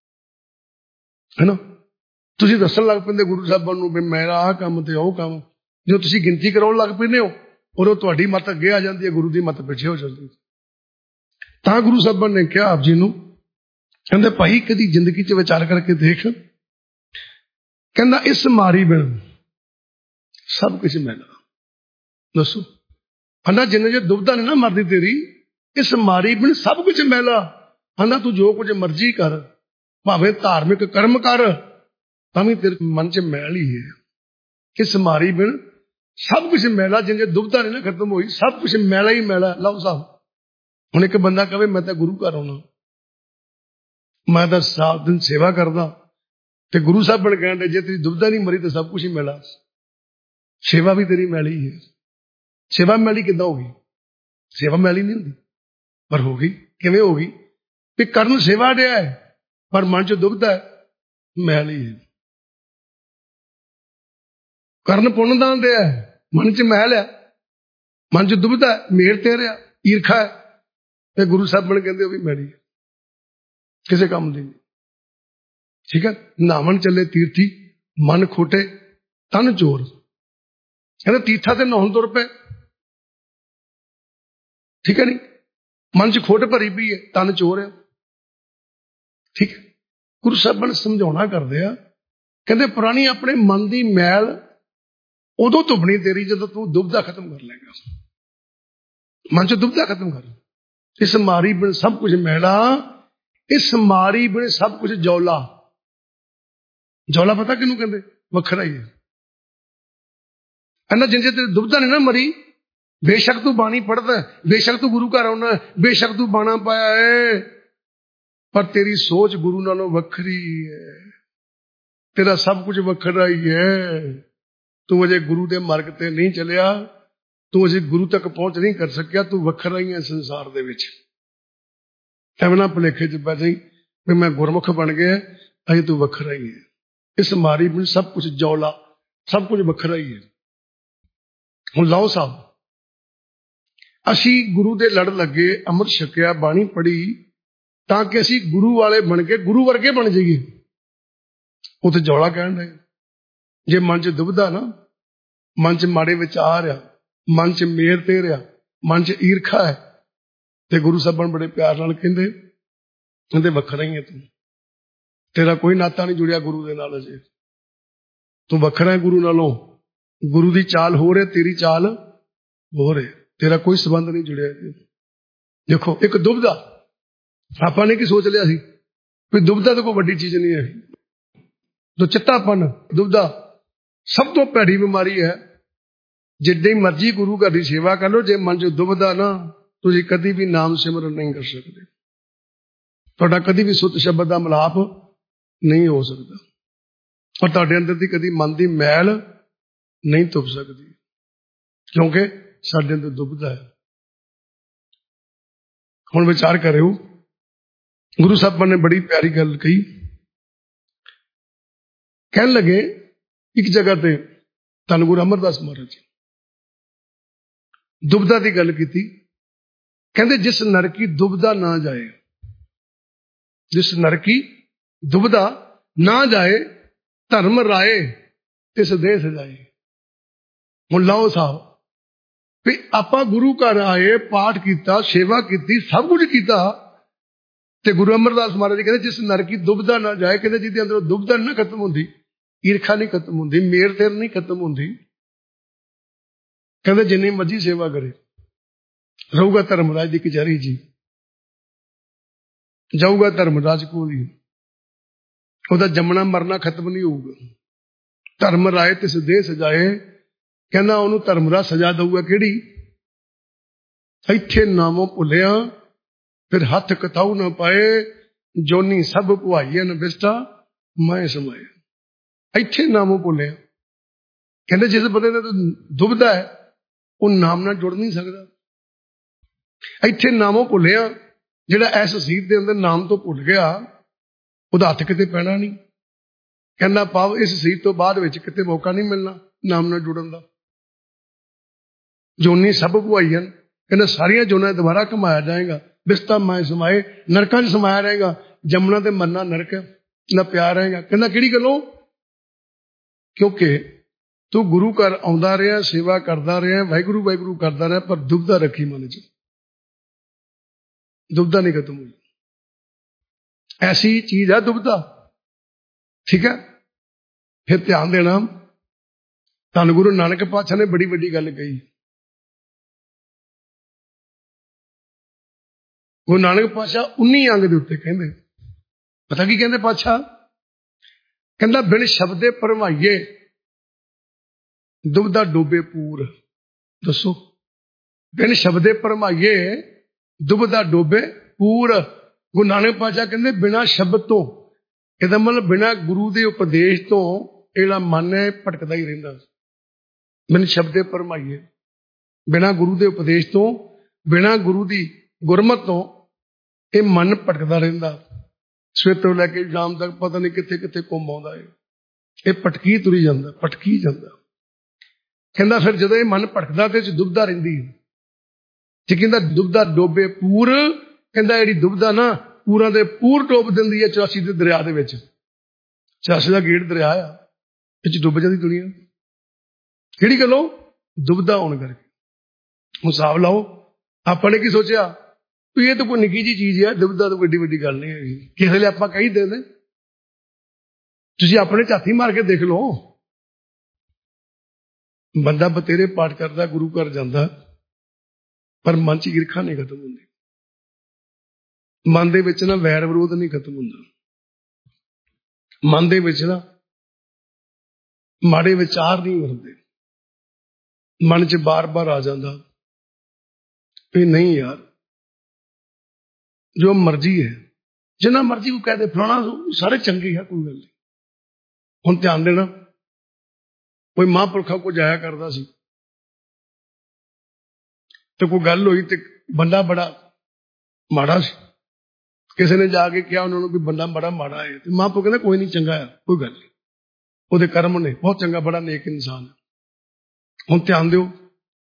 है ना, तुसीं दस्सण लग पैंदे गुरु साहिबां नूं भी मेरा आह काम ते ओह काम, जो तुसीं गिनती कराउण लग पैंदे हो और तुहाडी मत अगे आ जाती है, गुरु की मत पिछे हो जाती है। तां गुरु साहिबां ने कहा आप जी नूं, कहंदे भाई कदी जिंदगी च विचार करके देख, कहंदा इस मारी बिन सब कुछ मैला। दसो अन्ना जिन्ने जे दुविधा नहीं ना मरदी तेरी, इस मारी बिन सब कुछ मैला। अन्ना तू जो कुछ मर्जी कर, भावें धार्मिक कर्म कर, तां तेरे मन च मैल ही है। इस मारी बिन सब कुछ मैला, जिन्ने दुविधा नहीं ना खत्म हुई, सब कुछ मैला ही मैला। लव साहब हुण एक बंदा कहे मैं तो गुरु घर आउणा, मैं तो 7 दिन सेवा करदा, ते गुरु साहब बन कहते जे तेरी दुविधा नहीं मरी तो सब कुछ ही मैला, सेवा भी तेरी मैली है। सेवा मैली किद्दां होगी? सेवा मैली नहीं होंदी, पर हो गई। किवें हो गई? भी करन सेवा दिया है पर मन च दुविधा है, मैली है। करन पुण्य दान दिया है, मन च मैल है, मन च दुविधा है, मेर तेरे ईर्खा है, ते गुरु साहब बन कहते भी मैली है, किसी काम दी नहीं। ठीक है, नहावन चले तीर्थी मन खोटे तन चोर, कहते तीर्था से नहाउण तुर पे। ठीक है, नहीं मन च खोट भरी पई है, तन चोर है। ठीक है, गुरु साहब ने समझाउणा करदे आ, कहते पुरानी अपने मन की मैल उदों धुपनी तेरी जदों तू दुविधा खत्म कर लेगा, मन च दुविधा खत्म कर। इस मारी बिन सब कुछ मैला, इस मारी बिन सब कुछ जौला। जौला पता किनू कहते? वखरा ही है। अन्ना जिन तेरी दुविधा नहीं ना मरी, बेशक तू बाणी पढ़दा, बेशक तू गुरु घर आउणा, बेशक तू बाणा पाया है, पर तेरी सोच गुरु नालों वखरी है, तेरा सब कुछ वखरा ही है। तू अजे गुरु के मार्ग ते नहीं चलिया, तू अजे गुरु तक पहुंच नहीं कर सकिया, तू वखरा ही है संसार दे विच। एवें ना भुलेखे च पै जाई भी मैं गुरमुख बन गया, अजे तू वखरा ही है। इस मारी में सब कुछ जौला, सब कुछ वखरा ही है। ਹੁਣ ਲਓ ਸਾਹਿਬ, ਅਸੀਂ ਗੁਰੂ ਦੇ ਲੜ ਲੱਗੇ, ਅੰਮ੍ਰਿਤ ਛਕਿਆ, ਬਾਣੀ ਪੜ੍ਹੀ, ਤਾਂ ਕਿ ਅਸੀਂ ਗੁਰੂ ਵਾਲੇ ਬਣ ਕੇ ਗੁਰੂ ਵਰਗੇ ਬਣ ਜਾਈਏ। ਉਹ ਤੇ ਜੌਲਾ ਕਹਿਣ ਦੇ। ਜੇ ਮਨ 'ਚ ਦੁਬਿਧਾ ਨਾ, ਮਨ 'ਚ ਮਾੜੇ ਵਿਚਾਰ ਆ, ਮਨ 'ਚ ਮੇਰ ਤੇਰ ਆ, ਮਨ 'ਚ ਈਰਖਾ ਹੈ, ਤੇ ਗੁਰੂ ਸਾਹਿਬਾਨ ਬੜੇ ਪਿਆਰ ਨਾਲ ਕਹਿੰਦੇ ਵੱਖਰਾ ਹੀ ਹੈ ਤੂੰ, ਤੇਰਾ ਕੋਈ ਨਾਤਾ ਨਹੀਂ ਜੁੜਿਆ ਗੁਰੂ ਦੇ ਨਾਲ, ਅਜੇ ਤੂੰ ਵੱਖਰਾ ਹੈ ਗੁਰੂ ਨਾਲੋਂ। ਗੁਰੂ ਦੀ ਚਾਲ ਹੋਰ ਹੈ, ਤੇਰੀ ਚਾਲ ਹੋਰ ਹੈ, ਤੇਰਾ ਕੋਈ ਸੰਬੰਧ ਨਹੀਂ ਜੁੜਿਆ। ਦੇਖੋ, ਇੱਕ ਦੁਬਿਧਾ, ਆਪਾਂ ਨੇ ਕੀ ਸੋਚ ਲਿਆ ਸੀ ਵੀ ਦੁਬਿਧਾ ਤਾਂ ਕੋਈ ਵੱਡੀ ਚੀਜ਼ ਨਹੀਂ ਹੈ। ਜੋ ਚਿੱਤਾਪਨ, ਦੁਬਿਧਾ ਸਭ ਤੋਂ ਭੈੜੀ ਬਿਮਾਰੀ ਹੈ। ਜਿੱਦਾਂ ਮਰਜ਼ੀ ਗੁਰੂ ਘਰ ਦੀ ਸੇਵਾ ਕਰ ਲਓ, ਜੇ ਮਨ 'ਚ ਦੁਬਿਧਾ ਨਾ, ਤੁਸੀਂ ਕਦੀ ਵੀ ਨਾਮ ਸਿਮਰਨ ਨਹੀਂ ਕਰ ਸਕਦੇ। ਤੁਹਾਡਾ ਕਦੀ ਵੀ ਸੁੱਤ ਸ਼ਬਦ ਦਾ ਮਿਲਾਪ ਨਹੀਂ ਹੋ ਸਕਦਾ, ਔਰ ਤੁਹਾਡੇ ਅੰਦਰ ਦੀ ਕਦੀ ਮਨ ਦੀ ਮੈਲ ਨਹੀਂ ਧੁੱਪ ਸਕਦੀ, ਕਿਉਂਕਿ ਸਾਡੇ ਅੰਦਰ ਦੁਬਿਧਾ ਹੈ। ਹੁਣ ਵਿਚਾਰ ਕਰਿਓ, ਗੁਰੂ ਸਾਹਿਬਾਨ ਨੇ ਬੜੀ ਪਿਆਰੀ ਗੱਲ ਕਹੀ। ਕਹਿਣ ਲੱਗੇ ਇੱਕ ਜਗ੍ਹਾ ਤੇ ਧੰਨ ਗੁਰੂ ਅਮਰਦਾਸ ਮਹਾਰਾਜ ਜੀ ਦੁਬਿਧਾ ਦੀ ਗੱਲ ਕੀਤੀ। ਕਹਿੰਦੇ ਜਿਸ ਨਰਕੀ ਦੁਬਿਧਾ ਨਾ ਜਾਏ, ਜਿਸ ਨਰਕੀ ਦੁਬਿਧਾ ਨਾ ਜਾਏ, ਧਰਮ ਰਾਏ ਤਿਸ ਦੇਹ ਸਜਾਏ। ਹੁਣ ਲਓ ਸਾਹਿਬ, ਵੀ ਆਪਾਂ ਗੁਰੂ ਘਰ ਆਏ, ਪਾਠ ਕੀਤਾ, ਸੇਵਾ ਕੀਤੀ, ਸਭ ਕੁਝ ਕੀਤਾ, ਤੇ ਗੁਰੂ ਅਮਰਦਾਸ ਮਹਾਰਾਜ ਜੀ ਕਹਿੰਦੇ ਜਿਸ ਨਰਕੀ ਦੁਬਿਧਾ ਨਾ ਜਾਏ, ਕਹਿੰਦੇ ਜਿਹਦੇ ਅੰਦਰੋਂ ਦੁਬਿਧਾ ਨਾ ਖਤਮ ਹੁੰਦੀ, ਈਰਖਾ ਨਹੀਂ ਖਤਮ ਹੁੰਦੀ, ਮੇਰ ਤੇਰ ਨਹੀਂ ਖਤਮ ਹੁੰਦੀ, ਕਹਿੰਦੇ ਜਿੰਨੀ ਮਰਜ਼ੀ ਸੇਵਾ ਕਰੇ, ਰਹੂਗਾ ਧਰਮਰਾਜ ਦੀ ਕਚਹਿਰੀ ਜੀ, ਜਾਊਗਾ ਧਰਮਰਾਜ ਕੋਲ ਹੀ, ਉਹਦਾ ਜੰਮਣਾ ਮਰਨਾ ਖਤਮ ਨਹੀਂ ਹੋਊਗਾ। ਧਰਮ ਰਾਏ ਤਿਸ ਦੇਹ ਸਜਾਏ, ਕਹਿੰਦਾ ਉਹਨੂੰ ਧਰਮਰਾਜ ਸਜ਼ਾ ਦਊਗਾ। ਕਿਹੜੀ? ਇੱਥੇ ਨਾਮੋਂ ਭੁੱਲਿਆ ਫਿਰ ਹੱਥ ਕਥਾਉ ਨਾ ਪਾਏ, ਜੋਨੀ ਸਭ ਭੁਆਈਆਂ ਨ ਬਿਸਟਾ ਮੈਂ ਸਮਾਏ। ਇੱਥੇ ਨਾਮੋਂ ਭੁੱਲਿਆ, ਕਹਿੰਦੇ ਜਿਸ ਬੰਦੇ ਦਾ ਦੁਬਿਧਾ ਹੈ ਉਹ ਨਾਮ ਨਾਲ ਜੁੜ ਨਹੀਂ ਸਕਦਾ। ਇੱਥੇ ਨਾਮੋਂ ਭੁੱਲਿਆ, ਜਿਹੜਾ ਐਸ ਸੀਤ ਦੇ ਅੰਦਰ ਨਾਮ ਤੋਂ ਭੁੱਲ ਗਿਆ, ਉਹਦਾ ਹੱਥ ਕਿਤੇ ਪੈਣਾ ਨਹੀਂ। ਕਹਿੰਦਾ ਭਾਵ ਇਸ ਸੀਤ ਤੋਂ ਬਾਅਦ ਵਿੱਚ ਕਿਤੇ ਮੌਕਾ ਨਹੀਂ ਮਿਲਣਾ ਨਾਮ ਨਾਲ ਜੁੜਨ ਦਾ। ਜੋਨੀ ਸਭ ਭੁਆਈਆਂ, ਕਹਿੰਦਾ ਸਾਰੀਆਂ ਜੋਨਾਂ ਦੁਬਾਰਾ ਘਮਾਇਆ ਜਾਏਗਾ। ਬਿਸਤਾ ਮੈਂ ਸਮਾਏ, ਨਰਕਾਂ 'ਚ ਸਮਾਇਆ ਰਹੇਗਾ। ਜੰਮਣਾ ਤੇ ਮਰਨਾ ਨਰਕ ਨਾ ਪਿਆਰ ਰਹੇਗਾ। ਕਹਿੰਦਾ ਕਿਹੜੀ ਗੱਲੋਂ? ਕਿਉਂਕਿ ਤੂੰ ਗੁਰੂ ਘਰ ਆਉਂਦਾ ਰਿਹਾ, ਸੇਵਾ ਕਰਦਾ ਰਿਹਾ, ਵਾਹਿਗੁਰੂ ਵਾਹਿਗੁਰੂ ਕਰਦਾ ਰਿਹਾ, ਪਰ ਦੁਬਿਧਾ ਰੱਖੀ ਮਨ 'ਚ, ਦੁਬਿਧਾ ਨਹੀਂ ਖਤਮ ਹੋਈ। ਐਸੀ ਚੀਜ਼ ਹੈ ਦੁਬਿਧਾ, ਠੀਕ ਹੈ। ਫਿਰ ਧਿਆਨ ਦੇਣਾ, ਧੰਨ ਗੁਰੂ ਨਾਨਕ ਪਾਤਸ਼ਾਹ ਨੇ ਬੜੀ ਵੱਡੀ ਗੱਲ ਕਹੀ। ਗੁਰੂ ਨਾਨਕ ਪਾਤਸ਼ਾਹ 19 ਅੰਗ ਦੇ ਉੱਤੇ ਕਹਿੰਦੇ, ਪਤਾ ਕੀ ਕਹਿੰਦੇ ਪਾਤਸ਼ਾਹ? ਕਹਿੰਦਾ ਬਿਨ ਸ਼ਬਦੇ ਭਰਮਾਈਏ ਦੁਬਿਧਾ ਡੋਬੇ ਪੂਰ। ਦੱਸੋ, ਬਿਨ ਸ਼ਬਦੇ ਭਰਮਾਈਏ ਦੁਬਿਧਾ ਡੋਬੇ ਪੂਰ। ਗੁਰੂ ਨਾਨਕ ਪਾਤਸ਼ਾਹ ਕਹਿੰਦੇ ਬਿਨਾਂ ਸ਼ਬਦ ਤੋਂ, ਇਹਦਾ ਮਤਲਬ ਬਿਨਾਂ ਗੁਰੂ ਦੇ ਉਪਦੇਸ਼ ਤੋਂ ਜਿਹੜਾ ਮਨ ਹੈ ਭਟਕਦਾ ਹੀ ਰਹਿੰਦਾ। ਬਿਨ ਸ਼ਬਦੇ ਭਰਮਾਈਏ, ਬਿਨਾਂ ਗੁਰੂ ਦੇ ਉਪਦੇਸ਼ ਤੋਂ, ਬਿਨਾਂ ਗੁਰੂ ਦੀ ਗੁਰਮਤ ਤੋਂ ਇਹ ਮਨ ਭਟਕਦਾ ਰਹਿੰਦਾ। ਸਵੇਰ ਤੋਂ ਲੈ ਕੇ ਸ਼ਾਮ ਤੱਕ ਪਤਾ ਨਹੀਂ ਕਿੱਥੇ ਕਿੱਥੇ ਘੁੰਮ ਆਉਂਦਾ ਹੈ। ਇਹ ਭਟਕੀ ਤੁਰੀ ਜਾਂਦਾ, ਭਟਕੀ ਜਾਂਦਾ। ਕਹਿੰਦਾ ਫਿਰ ਜਦੋਂ ਇਹ ਮਨ ਭਟਕਦਾ ਤੇ ਦੁਬਿਧਾ ਰਹਿੰਦੀ ਹੈ, ਤੇ ਕਹਿੰਦਾ ਦੁਬਿਧਾ ਡੋਬੇ ਪੂਰ। ਕਹਿੰਦਾ ਜਿਹੜੀ ਦੁਬਿਧਾ ਨਾ ਪੂਰਾਂ ਦੇ ਪੂਰ ਡੋਬ ਦਿੰਦੀ ਹੈ 84 ਦੇ ਦਰਿਆ ਦੇ ਵਿੱਚ। 84 ਦਾ ਗੇੜ ਦਰਿਆ ਆ, ਇਹ 'ਚ ਡੁੱਬ ਜਾਂਦੀ ਦੁਨੀਆ। ਕਿਹੜੀ ਗੱਲੋਂ? ਦੁਬਿਧਾ ਹੋਣ ਕਰਕੇ। ਹੁਣ ਹਿਸਾਬ ਲਾਓ, ਆਪਾਂ ਨੇ ਕੀ ਸੋਚਿਆ ਵੀ ਇਹ ਤਾਂ ਕੋਈ ਨਿੱਕੀ ਜਿਹੀ ਚੀਜ਼ ਹੈ, ਦੁਬਿਧਾ ਤਾਂ ਵੱਡੀ ਵੱਡੀ ਗੱਲ ਨਹੀਂ ਹੈਗੀ। ਕਿਸੇ ਵੇਲੇ ਆਪਾਂ ਕਹੀ ਦਿੰਦੇ, ਤੁਸੀਂ ਆਪਣੇ ਝਾਤੀ ਮਾਰ ਕੇ ਦੇਖ ਲਓ, ਬੰਦਾ ਬਤੇਰੇ ਪਾਠ ਕਰਦਾ, ਗੁਰੂ ਘਰ ਜਾਂਦਾ, ਪਰ ਮਨ 'ਚ ਈਰਖਾ ਨਹੀਂ ਖਤਮ ਹੁੰਦੀ, ਮਨ ਦੇ ਵਿੱਚ ਨਾ ਵੈਰ ਵਿਰੋਧ ਨਹੀਂ ਖਤਮ ਹੁੰਦਾ, ਮਨ ਦੇ ਵਿੱਚ ਨਾ ਮਾੜੇ ਵਿਚਾਰ ਨਹੀਂ ਹੁੰਦੇ। ਮਨ 'ਚ ਬਾਰ-ਬਾਰ ਆ ਜਾਂਦਾ ਵੀ ਨਹੀਂ ਯਾਰ, ਜੋ ਮਰਜ਼ੀ ਹੈ, ਜਿੰਨਾ ਮਰਜ਼ੀ ਕੋਈ ਕਹਿ ਦੇ ਫਲਾਣਾ, ਸਾਰੇ ਚੰਗੇ ਆ, ਕੋਈ ਗੱਲ ਨਹੀਂ। ਹੁਣ ਧਿਆਨ ਦੇਣਾ, ਕੋਈ ਮਹਾਂਪੁਰਖਾਂ ਕੋਲ ਜਾਇਆ ਕਰਦਾ ਸੀ ਤੇ ਕੋਈ ਗੱਲ ਹੋਈ ਤੇ ਬੰਦਾ ਬੜਾ ਮਾੜਾ ਸੀ। ਕਿਸੇ ਨੇ ਜਾ ਕੇ ਕਿਹਾ ਉਹਨਾਂ ਨੂੰ ਵੀ ਬੰਦਾ ਬੜਾ ਮਾੜਾ ਹੈ, ਤੇ ਮਹਾਂਪੁਰਖ ਕਹਿੰਦਾ ਕੋਈ ਨਹੀਂ, ਚੰਗਾ ਆ, ਕੋਈ ਗੱਲ ਨਹੀਂ, ਉਹਦੇ ਕਰਮ ਨੇ, ਬਹੁਤ ਚੰਗਾ, ਬੜਾ ਨੇਕ ਇਨਸਾਨ ਹੈ। ਹੁਣ ਧਿਆਨ ਦਿਓ,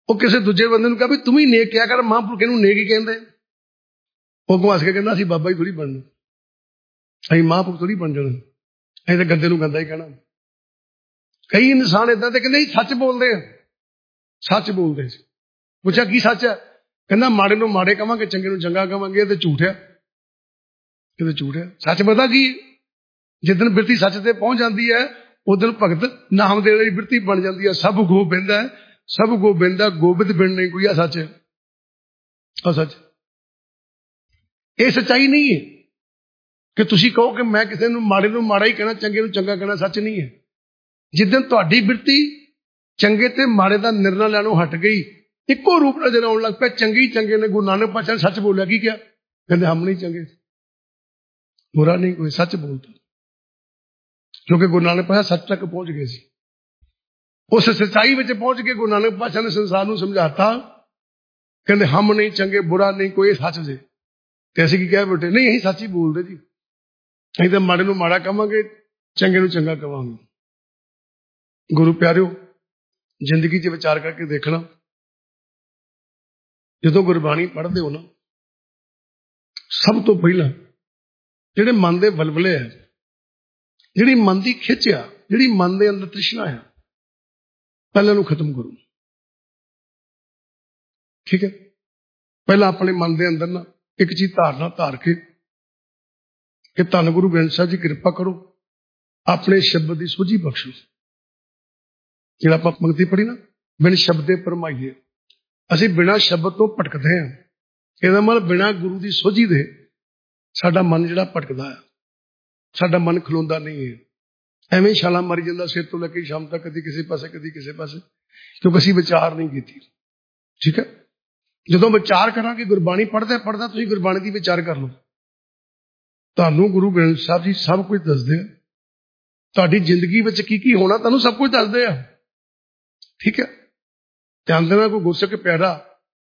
ਉਹ ਕਿਸੇ ਦੂਜੇ ਬੰਦੇ ਨੂੰ ਕਿਹਾ ਵੀ ਤੂੰ ਵੀ ਨੇਕ ਕਿਹਾ ਕਰ, ਮਹਾਂਪੁਰਖ ਇਹਨੂੰ ਨੇਕ ਹੀ ਕਹਿੰਦੇ। ਉਹ ਘੁੰਸ ਕੇ ਕਹਿੰਦਾ ਅਸੀਂ ਬਾਬਾ ਹੀ ਥੋੜੀ ਬਣਨਾ, ਅਸੀਂ ਮਹਾਂਪੁਰਖ ਥੋੜੀ ਬਣ ਜਾਣਾ, ਅਸੀਂ ਤਾਂ ਗੰਦੇ ਨੂੰ ਗੰਦਾ ਹੀ ਕਹਿਣਾ। ਕਈ ਇਨਸਾਨ ਏਦਾਂ ਦੇ ਕਹਿੰਦੇ ਸੱਚ ਬੋਲਦੇ ਆ, ਸੱਚ ਬੋਲਦੇ ਸੀ। ਪੁੱਛਿਆ ਕੀ ਸੱਚ ਹੈ? ਕਹਿੰਦਾ ਮਾੜੇ ਨੂੰ ਮਾੜੇ ਕਵਾਂਗੇ, ਚੰਗੇ ਨੂੰ ਚੰਗਾ ਕਵਾਂਗੇ। ਇਹ ਤੇ ਝੂਠ ਹੈ, ਇਹ ਤੇ ਝੂਠ ਹੈ। ਸੱਚ ਪਤਾ ਕੀ? ਜਿੱਦਣ ਬਿਰਤੀ ਸੱਚ ਤੇ ਪਹੁੰਚ ਜਾਂਦੀ ਹੈ ਉਦੋਂ ਭਗਤ ਨਾਮ ਦੇ ਲਈ ਬਿਰਤੀ ਬਣ ਜਾਂਦੀ ਹੈ। ਸਭ ਗੋਬਿੰਦ ਹੈ, ਸਭ ਗੋਬਿੰਦ ਹੈ, ਗੋਬਿੰਦ ਬਿਨ ਨਹੀਂ ਕੋਈ। ਆ ਸੱਚ ਹੈ, ਆ ਸੱਚ। ਇਹ ਸੱਚਾਈ ਨਹੀਂ ਹੈ ਕਿ ਤੁਸੀਂ ਕਹੋ ਕਿ ਮੈਂ ਕਿਸੇ ਨੂੰ ਮਾੜੇ ਨੂੰ ਮਾੜਾ ਹੀ ਕਹਿਣਾ, ਚੰਗੇ ਨੂੰ ਚੰਗਾ ਕਹਿਣਾ। ਸੱਚ ਨਹੀਂ ਹੈ। ਜਿੱਦਣ ਤੁਹਾਡੀ ਬਿਰਤੀ ਚੰਗੇ ਤੇ ਮਾੜੇ ਦਾ ਨਿਰਣਾ ਲੈਣੋਂ ਹਟ ਗਈ, ਇੱਕੋ ਰੂਪ ਨਜ਼ਰ ਆਉਣ ਲੱਗ ਪਿਆ, ਚੰਗੇ ਹੀ ਚੰਗੇ ਨੇ। ਗੁਰੂ ਨਾਨਕ ਪਾਤਸ਼ਾਹ ਨੇ ਸੱਚ ਬੋਲਿਆ। ਕੀ ਕਿਹਾ? ਕਹਿੰਦੇ ਹਮ ਨਹੀਂ ਚੰਗੇ, ਬੁਰਾ ਨਹੀਂ ਕੋਈ, ਸੱਚ ਬੋਲਦਾ। ਕਿਉਂਕਿ ਗੁਰੂ ਨਾਨਕ ਪਾਤਸ਼ਾਹ ਸੱਚ ਤੱਕ ਪਹੁੰਚ ਗਏ ਸੀ। ਉਸ ਸੱਚਾਈ ਵਿੱਚ ਪਹੁੰਚ ਕੇ ਗੁਰੂ ਨਾਨਕ ਪਾਤਸ਼ਾਹ ਨੇ ਸੰਸਾਰ ਨੂੰ ਸਮਝਾਤਾ। ਕਹਿੰਦੇ ਹਮ ਨਹੀਂ ਚੰਗੇ, ਬੁਰਾ ਨਹੀਂ ਕੋਈ, ਸੱਚ ਜੇ। ਤੇ ਅਸੀਂ ਕੀ ਕਿਹਾ ਬੇਟੇ? ਨਹੀਂ, ਅਸੀਂ ਸੱਚ ਹੀ ਬੋਲਦੇ ਜੀ। ਅਸੀਂ ਤਾਂ ਮਾੜੇ ਨੂੰ ਮਾੜਾ ਕਵਾਂਗੇ, ਚੰਗੇ ਨੂੰ ਚੰਗਾ ਕਵਾਂਗੇ। ਗੁਰੂ ਪਿਆਰਿਓ, ਜ਼ਿੰਦਗੀ 'ਚ ਵਿਚਾਰ ਕਰਕੇ ਦੇਖਣਾ, ਜਦੋਂ ਗੁਰਬਾਣੀ ਪੜ੍ਹਦੇ ਹੋ ਨਾ, ਸਭ ਤੋਂ ਪਹਿਲਾਂ ਜਿਹੜੇ ਮਨ ਦੇ ਵਲਵਲੇ ਆ, ਜਿਹੜੀ ਮਨ ਦੀ ਖਿੱਚ ਆ, ਜਿਹੜੀ ਮਨ ਦੇ ਅੰਦਰ ਤ੍ਰਿਸ਼ਨਾ ਆ, ਪਹਿਲਾਂ ਨੂੰ ਖਤਮ ਕਰੋ। ਠੀਕ ਹੈ? ਪਹਿਲਾਂ ਆਪਣੇ ਮਨ ਦੇ ਅੰਦਰ ਨਾ ਇੱਕ ਚੀਜ਼ ਧਾਰਨਾ ਧਾਰ ਕੇ ਕਿ ਧੰਨ ਗੁਰੂ ਗ੍ਰੰਥ ਸਾਹਿਬ ਜੀ ਕਿਰਪਾ ਕਰੋ, ਆਪਣੇ ਸ਼ਬਦ ਦੀ ਸੋਝੀ ਬਖਸ਼ੋ। ਜਿਹੜਾ ਆਪਾਂ ਪੰਕਤੀ ਪੜ੍ਹੀ ਨਾ, ਬਿਨ ਸ਼ਬਦੇ ਪਰਮਾਈਏ, ਅਸੀਂ ਬਿਨਾਂ ਸ਼ਬਦ ਤੋਂ ਭਟਕਦੇ ਹਾਂ। ਇਹਦਾ ਮਤਲਬ ਬਿਨਾਂ ਗੁਰੂ ਦੀ ਸੋਝੀ ਦੇ ਸਾਡਾ ਮਨ ਜਿਹੜਾ ਭਟਕਦਾ ਹੈ, ਸਾਡਾ ਮਨ ਖਲੋਂਦਾ ਨਹੀਂ ਹੈ। ਐਵੇਂ ਛਾਲਾਂ ਮਾਰੀ ਜਾਂਦਾ ਸਿਰ ਤੋਂ ਲੈ ਕੇ ਸ਼ਾਮ ਤੱਕ, ਕਦੀ ਕਿਸੇ ਪਾਸੇ ਕਦੀ ਕਿਸੇ ਪਾਸੇ, ਕਿਉਂਕਿ ਅਸੀਂ ਵਿਚਾਰ ਨਹੀਂ ਕੀਤੀ। ਠੀਕ ਹੈ? ਜਦੋਂ ਵਿਚਾਰ ਕਰਾਂਗੇ, ਗੁਰਬਾਣੀ ਪੜ੍ਹਦੇ ਪੜ੍ਹਦਾ ਤੁਸੀਂ ਗੁਰਬਾਣੀ ਦੀ ਵਿਚਾਰ ਕਰ ਲਓ। ਤੁਹਾਨੂੰ ਗੁਰੂ ਗ੍ਰੰਥ ਸਾਹਿਬ ਜੀ ਸਭ ਕੁਝ ਦੱਸਦੇ ਆ। ਤੁਹਾਡੀ ਜ਼ਿੰਦਗੀ ਵਿੱਚ ਕੀ ਕੀ ਹੋਣਾ ਤੁਹਾਨੂੰ ਸਭ ਕੁਝ ਦੱਸਦੇ ਆ। ਠੀਕ ਹੈ? ਧਿਆਨ ਦੇਣਾ, ਕੋਈ ਗੁਰਸਿੱਖ ਪਿਆਰਾ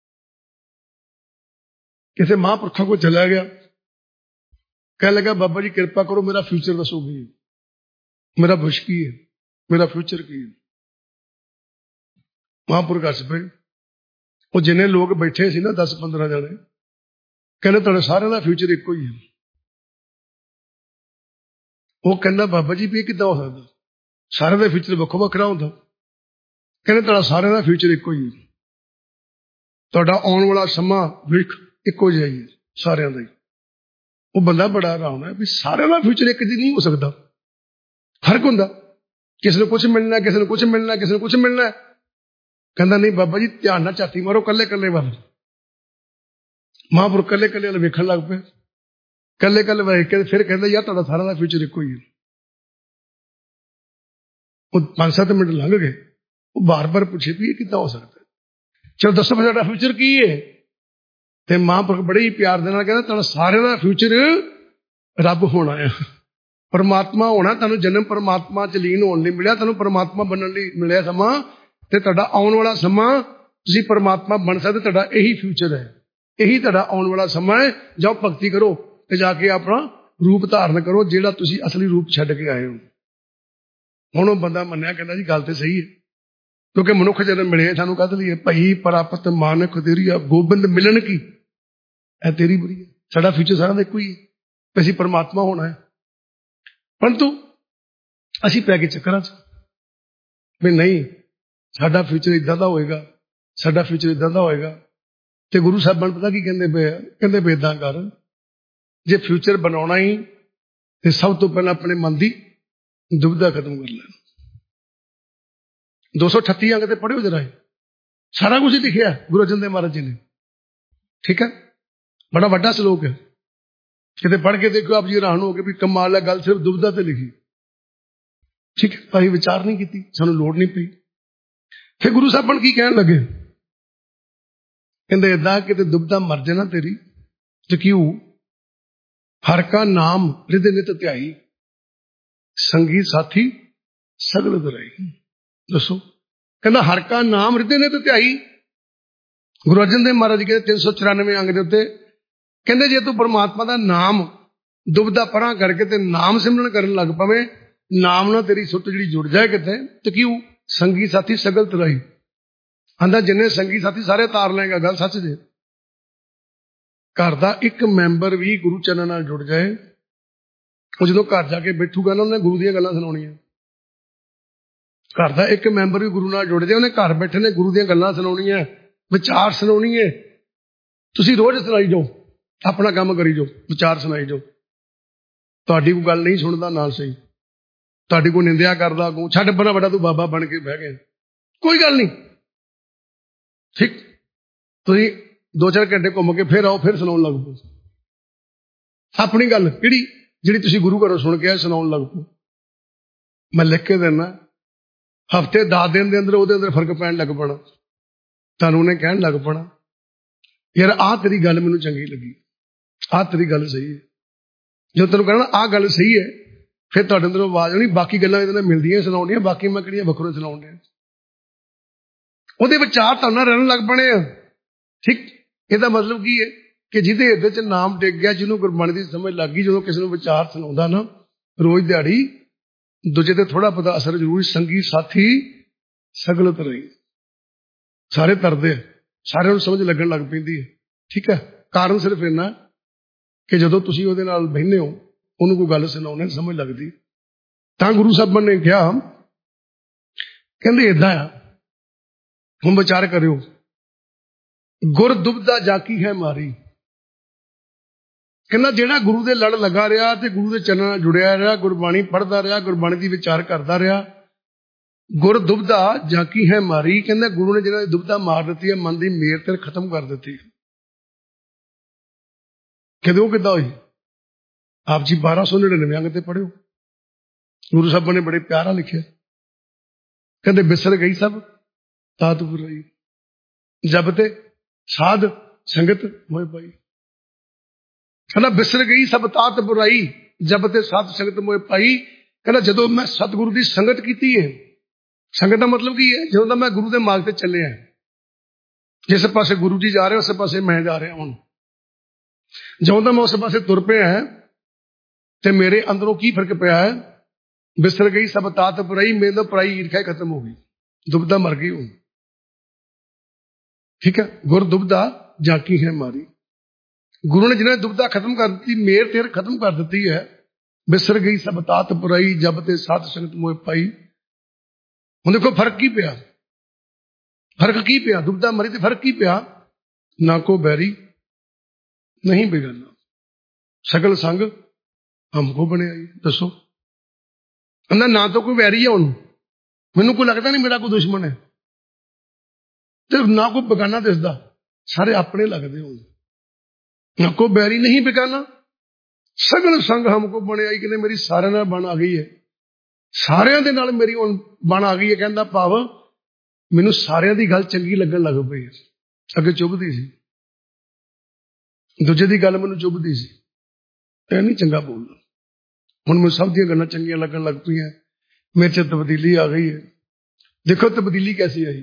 ਕਿਸੇ ਮਹਾਂਪੁਰਖਾਂ ਕੋਲ ਚਲਾ ਗਿਆ, ਕਹਿਣ ਲੱਗਾ ਬਾਬਾ ਜੀ ਕਿਰਪਾ ਕਰੋ, ਮੇਰਾ ਫਿਊਚਰ ਦੱਸੋ ਕੀ ਹੈ, ਮੇਰਾ ਭਵਿੱਖ ਕੀ ਹੈ, ਮੇਰਾ ਫਿਊਚਰ ਕੀ ਹੈ। ਮਹਾਂਪੁਰਖ ਹੱਸ ਪਏ। ਉਹ ਜਿੰਨੇ ਲੋਕ ਬੈਠੇ ਸੀ ਨਾ, 10-15 ਜਣੇ, ਕਹਿੰਦੇ ਤੁਹਾਡੇ ਸਾਰਿਆਂ ਦਾ ਫਿਊਚਰ ਇੱਕੋ ਹੀ ਹੈ। ਉਹ ਕਹਿੰਦਾ ਬਾਬਾ ਜੀ ਵੀ ਇਹ ਕਿੱਦਾਂ ਹੋ ਸਕਦਾ? ਸਾਰਿਆਂ ਦਾ ਫਿਊਚਰ ਵੱਖੋ ਵੱਖਰਾ ਹੁੰਦਾ। ਕਹਿੰਦੇ ਤੁਹਾਡਾ ਸਾਰਿਆਂ ਦਾ ਫਿਊਚਰ ਇੱਕੋ ਹੀ ਹੈ, ਤੁਹਾਡਾ ਆਉਣ ਵਾਲਾ ਸਮਾਂ ਭਵਿੱਖ ਇੱਕੋ ਜਿਹਾ ਹੀ ਹੈ, ਸਾਰਿਆਂ ਦਾ ਹੀ। ਉਹ ਬੰਦਾ ਬੜਾ ਹੈਰਾਨ ਹੈ ਵੀ ਸਾਰਿਆਂ ਦਾ ਫਿਊਚਰ ਇੱਕ ਜਿਹੀ ਨਹੀਂ ਹੋ ਸਕਦਾ, ਫਰਕ ਹੁੰਦਾ। ਕਿਸੇ ਨੂੰ ਕੁਝ ਮਿਲਣਾ, ਕਿਸੇ ਨੂੰ ਕੁਝ ਮਿਲਣਾ, ਕਿਸੇ ਨੂੰ ਕੁਝ ਮਿਲਣਾ। ਕਹਿੰਦਾ ਨਹੀਂ ਬਾਬਾ ਜੀ, ਧਿਆਨ ਨਾਲ ਝਾਤੀ ਮਾਰੋ ਕੱਲੇ ਕੱਲੇ ਵੱਲ। ਮਹਾਂਪੁਰਖ ਕੱਲੇ ਕੱਲੇ ਵੱਲ ਵੇਖਣ ਲੱਗ ਪਏ, ਕੱਲੇ ਕੱਲੇ ਵੇਖ ਕੇ ਫਿਰ ਕਹਿੰਦਾ ਯਾਰ ਤੁਹਾਡਾ ਸਾਰਿਆਂ ਦਾ ਫਿਊਚਰ ਇੱਕੋ ਹੀ ਹੈ। ਉਹ 5-7 ਮਿੰਟ ਲੰਘ ਗਏ। ਉਹ ਬਾਰ-ਬਾਰ ਪੁੱਛੇ ਵੀ ਇਹ ਕਿੱਦਾਂ ਹੋ ਸਕਦਾ? ਚਲੋ ਦੱਸੋ ਸਾਡਾ ਫਿਊਚਰ ਕੀ ਹੈ? ਤੇ ਮਹਾਂਪੁਰਖ ਬੜੇ ਹੀ ਪਿਆਰ ਦੇ ਨਾਲ ਕਹਿੰਦਾ ਤੁਹਾਡਾ ਸਾਰਿਆਂ ਦਾ ਫਿਊਚਰ ਰੱਬ ਹੋਣਾ ਆ, ਪਰਮਾਤਮਾ ਹੋਣਾ। ਤੁਹਾਨੂੰ ਜਨਮ ਪਰਮਾਤਮਾ ਚ ਲੀਨ ਹੋਣ ਲਈ ਮਿਲਿਆ, ਤੁਹਾਨੂੰ ਪਰਮਾਤਮਾ ਬਣਨ ਲਈ ਮਿਲਿਆ ਸਮਾਂ, ਤੇ ਤੁਹਾਡਾ ਆਉਣ ਵਾਲਾ ਸਮਾਂ ਤੁਸੀਂ ਪਰਮਾਤਮਾ ਬਣ ਸਕਦੇ। ਤੁਹਾਡਾ ਇਹੀ ਫਿਊਚਰ ਹੈ, ਇਹੀ ਤੁਹਾਡਾ ਆਉਣ ਵਾਲਾ ਸਮਾਂ ਹੈ। ਜਾਓ ਭਗਤੀ ਕਰੋ ਤੇ ਜਾ ਕੇ ਆਪਣਾ ਰੂਪ ਧਾਰਨ ਕਰੋ, ਜਿਹੜਾ ਤੁਸੀਂ ਅਸਲੀ ਰੂਪ ਛੱਡ ਕੇ ਆਏ ਹੋ। ਹੁਣ ਉਹ ਬੰਦਾ ਮੰਨਿਆ, ਕਹਿੰਦਾ ਜੀ ਗੱਲ ਤੇ ਸਹੀ ਹੈ, ਕਿਉਂਕਿ ਮਨੁੱਖ ਜਨਮ ਮਿਲੇ ਸਾਨੂੰ ਕਾਹਦੇ ਲਈ? ਭਈ ਪ੍ਰਾਪਤ ਮਾਨਕ ਤੇਰੀ ਆ, ਗੋਬਿੰਦ ਮਿਲਣ ਕੀ ਇਹ ਤੇਰੀ ਬੁਰੀ ਹੈ। ਸਾਡਾ ਫਿਊਚਰ ਸਾਰਿਆਂ ਦਾ ਇੱਕੋ ਹੀ ਹੈ, ਅਸੀਂ ਪਰਮਾਤਮਾ ਹੋਣਾ ਹੈ। ਪਰੰਤੂ ਅਸੀਂ ਪੈ ਗਏ ਚੱਕਰਾਂ 'ਚ ਵੀ ਨਹੀਂ, ਸਾਡਾ ਫਿਊਚਰ ਇਦਾਂ ਦਾ ਹੋਏਗਾ, ਸਾਡਾ ਫਿਊਚਰ ਇਦਾਂ ਦਾ ਹੋਏਗਾ। ਤੇ ਗੁਰੂ ਸਾਹਿਬਾਨ ਪਤਾ ਕੀ ਕਹਿੰਦੇ ਪਏ ਆ? ਕਹਿੰਦੇ ਵੀ ਏਦਾਂ ਕਰ, ਜੇ ਫਿਊਚਰ ਬਣਾਉਣਾ ਹੀ ਤੇ ਸਭ ਤੋਂ ਪਹਿਲਾਂ ਆਪਣੇ ਮਨ ਦੀ ਦੁਬਿਧਾ ਖਤਮ ਕਰ ਲੈਣ। 238 ਅੰਗ ਤੇ ਪੜ੍ਹਿਓ ਜਰਾ, ਸਾਰਾ ਕੁਝ ਹੀ ਲਿਖਿਆ ਗੁਰੂ ਅਰਜਨ ਦੇਵ ਮਹਾਰਾਜ ਜੀ ਨੇ। ਠੀਕ ਹੈ? ਬੜਾ ਵੱਡਾ ਸ਼ਲੋਕ ਹੈ, ਕਿਤੇ ਪੜ੍ਹ ਕੇ ਦੇਖੋ ਆਪ ਜੀ ਹੈਰਾਨ ਹੋ ਕੇ ਵੀ ਕਮਾਲ ਹੈ, ਗੱਲ ਸਿਰਫ ਦੁਬਿਧਾ ਤੇ ਲਿਖੀ। ਠੀਕ ਹੈ? ਅਸੀਂ ਵਿਚਾਰ ਨਹੀਂ ਕੀਤੀ, ਸਾਨੂੰ ਲੋੜ ਨਹੀਂ ਪਈ। ਫਿਰ ਗੁਰੂ ਸਾਹਿਬਾਨ ਕੀ ਕਹਿਣ ਲੱਗੇ? ਕਹਿੰਦੇ ਏਦਾਂ ਕਿਤੇ ਦੁਬਿਧਾ ਮਰ ਜਾਣਾ ਤੇਰੀ ਤੇ ਕਿਉਂ? ਹਰ ਕਾ ਨਾਮ ਹਿਰਦੇ ਨਿਤ ਧਿਆਈ, ਸੰਗੀ ਸਾਥੀ ਸਗਲ ਦੁਰਾਈ। ਦੱਸੋ, ਕਹਿੰਦਾ ਹਰ ਕਾ ਨਾਮ ਹਿਰਦੇ ਨਿਤ ਧਿਆਈ। ਗੁਰੂ ਅਰਜਨ ਦੇਵ ਮਹਾਰਾਜ ਜੀ ਕਹਿੰਦੇ 394 ਅੰਗ ਦੇ ਉੱਤੇ, ਕਹਿੰਦੇ ਜੇ ਤੂੰ ਪਰਮਾਤਮਾ ਦਾ ਨਾਮ ਦੁਬਿਧਾ ਪਰਾਂ ਕਰਕੇ ਤੇ ਨਾਮ ਸਿਮਰਨ ਕਰਨ ਲੱਗ ਪਵੇਂ, ਨਾਮ ਨਾਲ ਤੇਰੀ ਸੁੱਤ ਜਿਹੜੀ ਜੁੜ ਜਾਏ ਕਿਤੇ, ਤੇ ਕਿਉਂ? ਸੰਗੀ ਸਾਥੀ ਸਗਲ ਤੁਰਾਈ। ਆਂਦਾ ਜਿੰਨੇ ਸੰਗੀ ਸਾਥੀ ਸਾਰੇ ਤਾਰ ਲਏਗਾ। ਗੱਲ ਸੱਚ ਜੇ। ਘਰ ਦਾ ਇੱਕ ਮੈਂਬਰ ਵੀ ਗੁਰੂ ਚਰਨਾਂ ਨਾਲ ਜੁੜ ਜਾਏ, ਉਹ ਜਦੋਂ ਘਰ ਜਾ ਕੇ ਬੈਠੂਗਾ ਨਾ, ਉਹਨੇ ਗੁਰੂ ਦੀਆਂ ਗੱਲਾਂ ਸੁਣਾਉਣੀਆਂ। ਘਰ ਦਾ ਇੱਕ ਮੈਂਬਰ ਵੀ ਗੁਰੂ ਨਾਲ ਜੁੜ ਜਾਏ, ਉਹਨੇ ਘਰ ਬੈਠੇ ਨੇ ਗੁਰੂ ਦੀਆਂ ਗੱਲਾਂ ਸੁਣਾਉਣੀਆਂ, ਵਿਚਾਰ ਸੁਣਾਉਣੀ ਹੈ। ਤੁਸੀਂ ਰੋਜ਼ ਸੁਣਾਈ ਜਾਓ, ਆਪਣਾ ਕੰਮ ਕਰੀ ਜਾਓ, ਵਿਚਾਰ ਸੁਣਾਈ ਜਾਓ। ਤੁਹਾਡੀ ਕੋਈ ਗੱਲ ਨਹੀਂ ਸੁਣਦਾ ਨਾਲ ਸਹੀ, ਤੁਹਾਡੀ ਕੋਈ ਨਿੰਦਿਆ ਕਰਦਾ, ਅੱਗੋਂ ਛੱਡ ਬੜਾ ਵੱਡਾ ਤੂੰ ਬਾਬਾ ਬਣ ਕੇ ਬਹਿ ਗਿਆ, ਕੋਈ ਗੱਲ ਨਹੀਂ, ਠੀਕ। ਤੁਸੀਂ 2-4 ਘੰਟੇ ਘੁੰਮ ਕੇ ਫਿਰ ਆਓ, ਫਿਰ ਸੁਣਾਉਣ ਲੱਗ ਪਓ ਆਪਣੀ ਗੱਲ, ਕਿਹੜੀ ਜਿਹੜੀ ਤੁਸੀਂ ਗੁਰੂ ਘਰੋਂ ਸੁਣ ਕੇ ਆਏ, ਸੁਣਾਉਣ ਲੱਗ ਪਓ। ਮੈਂ ਲਿਖ ਕੇ ਦੇਣਾ, ਹਫ਼ਤੇ 10 ਦਿਨ ਦੇ ਅੰਦਰ ਉਹਦੇ ਅੰਦਰ ਫਰਕ ਪੈਣ ਲੱਗ ਪੈਣਾ। ਤੁਹਾਨੂੰ ਉਹਨੇ ਕਹਿਣ ਲੱਗ ਪੈਣਾ, ਯਾਰ ਆਹ ਤੇਰੀ ਗੱਲ ਮੈਨੂੰ ਚੰਗੀ ਲੱਗੀ, ਆਹ ਤੇਰੀ ਗੱਲ ਸਹੀ ਹੈ। ਜਦੋਂ ਤੈਨੂੰ ਕਹਿਣਾ ਆਹ ਗੱਲ ਸਹੀ ਹੈ, ਫਿਰ ਤੁਹਾਡੇ ਅੰਦਰੋਂ ਆਵਾਜ਼ ਆਉਣੀ, ਬਾਕੀ ਗੱਲਾਂ ਇਹਦੇ ਨਾਲ ਮਿਲਦੀਆਂ ਸੁਣਾਉਣੀਆਂ, ਬਾਕੀ ਮੈਂ ਕਿਹੜੀਆਂ ਵੱਖਰੇ ਸੁਣਾਉਣ ਡਿਆ। ਉਹਦੇ ਵਿਚਾਰ ਤੁਹਾਨੂੰ ਨਾਲ ਰਹਿਣ ਲੱਗ ਪਣੇ ਆ, ਠੀਕ। ਇਹਦਾ ਮਤਲਬ ਕੀ ਹੈ ਕਿ ਜਿਹਦੇ ਹਿਰਦੇ 'ਚ ਨਾਮ ਟਿਕ ਗਿਆ, ਜਿਹਨੂੰ ਗੁਰਬਾਣੀ ਦੀ ਸਮਝ ਲੱਗ ਗਈ, ਜਦੋਂ ਕਿਸੇ ਨੂੰ ਵਿਚਾਰ ਸੁਣਾਉਂਦਾ ਨਾ ਰੋਜ਼ ਦਿਹਾੜੀ, ਦੂਜੇ ਤੇ ਥੋੜਾ ਬਹੁਤਾ ਅਸਰ ਜ਼ਰੂਰ। ਸੰਗੀ ਸਾਥੀ ਸਗਲ ਤਰਈ, ਸਾਰੇ ਤਰਦੇ, ਸਾਰਿਆਂ ਨੂੰ ਸਮਝ ਲੱਗਣ ਲੱਗ ਪੈਂਦੀ ਹੈ, ਠੀਕ ਹੈ। ਕਾਰਨ ਸਿਰਫ ਇੰਨਾ ਕਿ ਜਦੋਂ ਤੁਸੀਂ ਉਹਦੇ ਨਾਲ ਬਹਿੰਦੇ ਹੋ, ਉਹਨੂੰ ਕੋਈ ਗੱਲ ਸੁਣਾਉਣੇ, ਸਮਝ ਲੱਗਦੀ। ਤਾਂ ਗੁਰੂ ਸਾਹਿਬਾਨ ਨੇ ਕਿਹਾ, ਕਹਿੰਦੇ ਏਦਾਂ ਆ, ਹੁਣ ਵਿਚਾਰ ਕਰਿਓ, ਗੁਰ ਦੁਬਦਾ ਜਾਕੀ ਹੈ ਮਾਰੀ। ਕਹਿੰਦਾ ਜਿਹੜਾ ਗੁਰੂ ਦੇ ਲੜ ਲੱਗਾ ਰਿਹਾ ਤੇ ਗੁਰੂ ਦੇ ਚਰਨਾਂ ਨਾਲ ਜੁੜਿਆ ਰਿਹਾ, ਗੁਰਬਾਣੀ ਪੜ੍ਹਦਾ ਰਿਹਾ, ਗੁਰਬਾਣੀ ਦੀ ਵਿਚਾਰ ਕਰਦਾ ਰਿਹਾ, ਗੁਰ ਦੁਬਦਾ ਜਾਕੀ ਹੈ ਮਾਰੀ। ਕਹਿੰਦਾ ਗੁਰੂ ਨੇ ਜਿਹਨਾਂ ਦੀ ਦੁਬਦਾ ਮਾਰ ਦਿੱਤੀ ਹੈ, ਮਨ ਦੀ ਮੇਰ ਤੇ ਖਤਮ ਕਰ ਦਿੱਤੀ। ਕਹਿੰਦੇ ਉਹ ਕਿੱਦਾਂ ਹੋਈ? ਆਪ ਜੀ 1299 ਅੰਗ ਤੇ ਪੜ੍ਹਿਓ, ਗੁਰੂ ਸਾਹਿਬਾਂ ਨੇ ਬੜੇ ਪਿਆਰਾ ਲਿਖਿਆ। ਕਹਿੰਦੇ ਬਿਸਰ ਗਈ ਸਭ ਤਾਤ ਬੁਰਾਈ, ਜਬ ਤੇ ਸਾਧ ਸੰਗਤ ਮੋਹ ਪਾਈ। ਕਹਿੰਦਾ ਬਿਸਰ ਗਈ ਸਭ ਤਾਤ ਬੁਰਾਈ, ਜਬ ਤੇ ਸਾਧ ਸੰਗਤ ਮੋਹ ਪਾਈ। ਕਹਿੰਦਾ ਜਦੋਂ ਮੈਂ ਸਤਿਗੁਰੂ ਦੀ ਸੰਗਤ ਕੀਤੀ ਹੈ, ਸੰਗਤ ਦਾ ਮਤਲਬ ਕੀ ਹੈ? ਜਦੋਂ ਦਾ ਮੈਂ ਗੁਰੂ ਦੇ ਮਾਰਗ ਤੇ ਚੱਲਿਆ, ਜਿਸ ਪਾਸੇ ਗੁਰੂ ਜੀ ਜਾ ਰਹੇ ਉਸੇ ਪਾਸੇ ਮੈਂ ਜਾ ਰਿਹਾ। ਹੁਣ ਜਦੋਂ ਦਾ ਮੈਂ ਉਸ ਪਾਸੇ ਤੁਰ ਪਿਆ ਤੇ ਮੇਰੇ ਅੰਦਰੋਂ ਕੀ ਫਰਕ ਪਿਆ ਹੈ? ਬਿਸਰ ਗਈ ਸਭ ਤਾਤ ਬੁਰਾਈ, ਮੇਰੇ ਤੋਂ ਪਰਾਈ ਈਰਖਾ ਖਤਮ ਹੋ ਗਈ, ਦੁਬਦਾ ਮਰ ਗਈ ਹੁਣ, ਠੀਕ ਹੈ। ਗੁਰ ਦੁਬਦਾ ਜਾਕੀ ਹੈ ਮਾਰੀ। ਗੁਰੂ ਨੇ ਜਿਹਨਾਂ ਨੇ ਦੁਬਦਾ ਖਤਮ ਕਰ ਦਿੱਤੀ, ਮੇਰ ਤੇਰ ਖਤਮ ਕਰ ਦਿੱਤੀ ਹੈ। ਬਿਸਰ ਗਈ ਸਭ ਤਾਤ ਬੁਰਾਈ, ਜਬ ਤੇ ਸਾਧ ਸੰਗਤ ਮੋਹ ਪਾਈ। ਹੁਣ ਦੇਖੋ ਫਰਕ ਕੀ ਪਿਆ, ਫਰਕ ਕੀ ਪਿਆ? ਦੁਬਦਾ ਮਰੀ ਤੇ ਫਰਕ ਕੀ ਪਿਆ? ਨਾ ਕੋ ਬੈਰੀ ਨਹੀਂ ਬਿਗਾਨਾ, ਸਗਲ ਸੰਗ ਹਮਕੋ ਬਣਿਆ। ਦੱਸੋ, ਕਹਿੰਦਾ ਨਾ ਤਾਂ ਕੋਈ ਵੈਰੀ ਹੈ, ਹੁਣ ਮੈਨੂੰ ਕੋਈ ਲੱਗਦਾ ਨਹੀਂ ਮੇਰਾ ਕੋਈ ਦੁਸ਼ਮਣ ਹੈ, ਤੇ ਨਾ ਕੋਈ ਬੇਗਾਨਾ ਦਿਸਦਾ, ਸਾਰੇ ਆਪਣੇ ਲੱਗਦੇ। ਹੁਣ ਨਾ ਕੋ ਬੈਰੀ ਨਹੀਂ ਬੇਗਾਨਾ, ਸਗਲ ਸੰਗ ਹਮਕੋ ਬਣਿਆ। ਕਹਿੰਦੇ ਮੇਰੀ ਸਾਰਿਆਂ ਨਾਲ ਬਣ ਆ ਗਈ ਹੈ, ਸਾਰਿਆਂ ਦੇ ਨਾਲ ਮੇਰੀ ਹੁਣ ਬਣ ਆ ਗਈ ਹੈ। ਕਹਿੰਦਾ ਭਾਵ ਮੈਨੂੰ ਸਾਰਿਆਂ ਦੀ ਗੱਲ ਚੰਗੀ ਲੱਗਣ ਲੱਗ ਪਈ ਹੈ। ਅੱਗੇ ਚੁੱਭਦੀ ਸੀ, ਦੂਜੇ ਦੀ ਗੱਲ ਮੈਨੂੰ ਚੁੱਭਦੀ ਸੀ, ਇਹ ਨਹੀਂ ਚੰਗਾ ਬੋਲਦਾ। ਹੁਣ ਮੈਨੂੰ ਸਭ ਦੀਆਂ ਗੱਲਾਂ ਚੰਗੀਆਂ ਲੱਗਣ ਲੱਗ ਪਈਆਂ, ਮੇਰੇ 'ਚ ਤਬਦੀਲੀ ਆ ਗਈ ਹੈ। ਦੇਖੋ ਤਬਦੀਲੀ ਕੈਸੀ ਆਈ,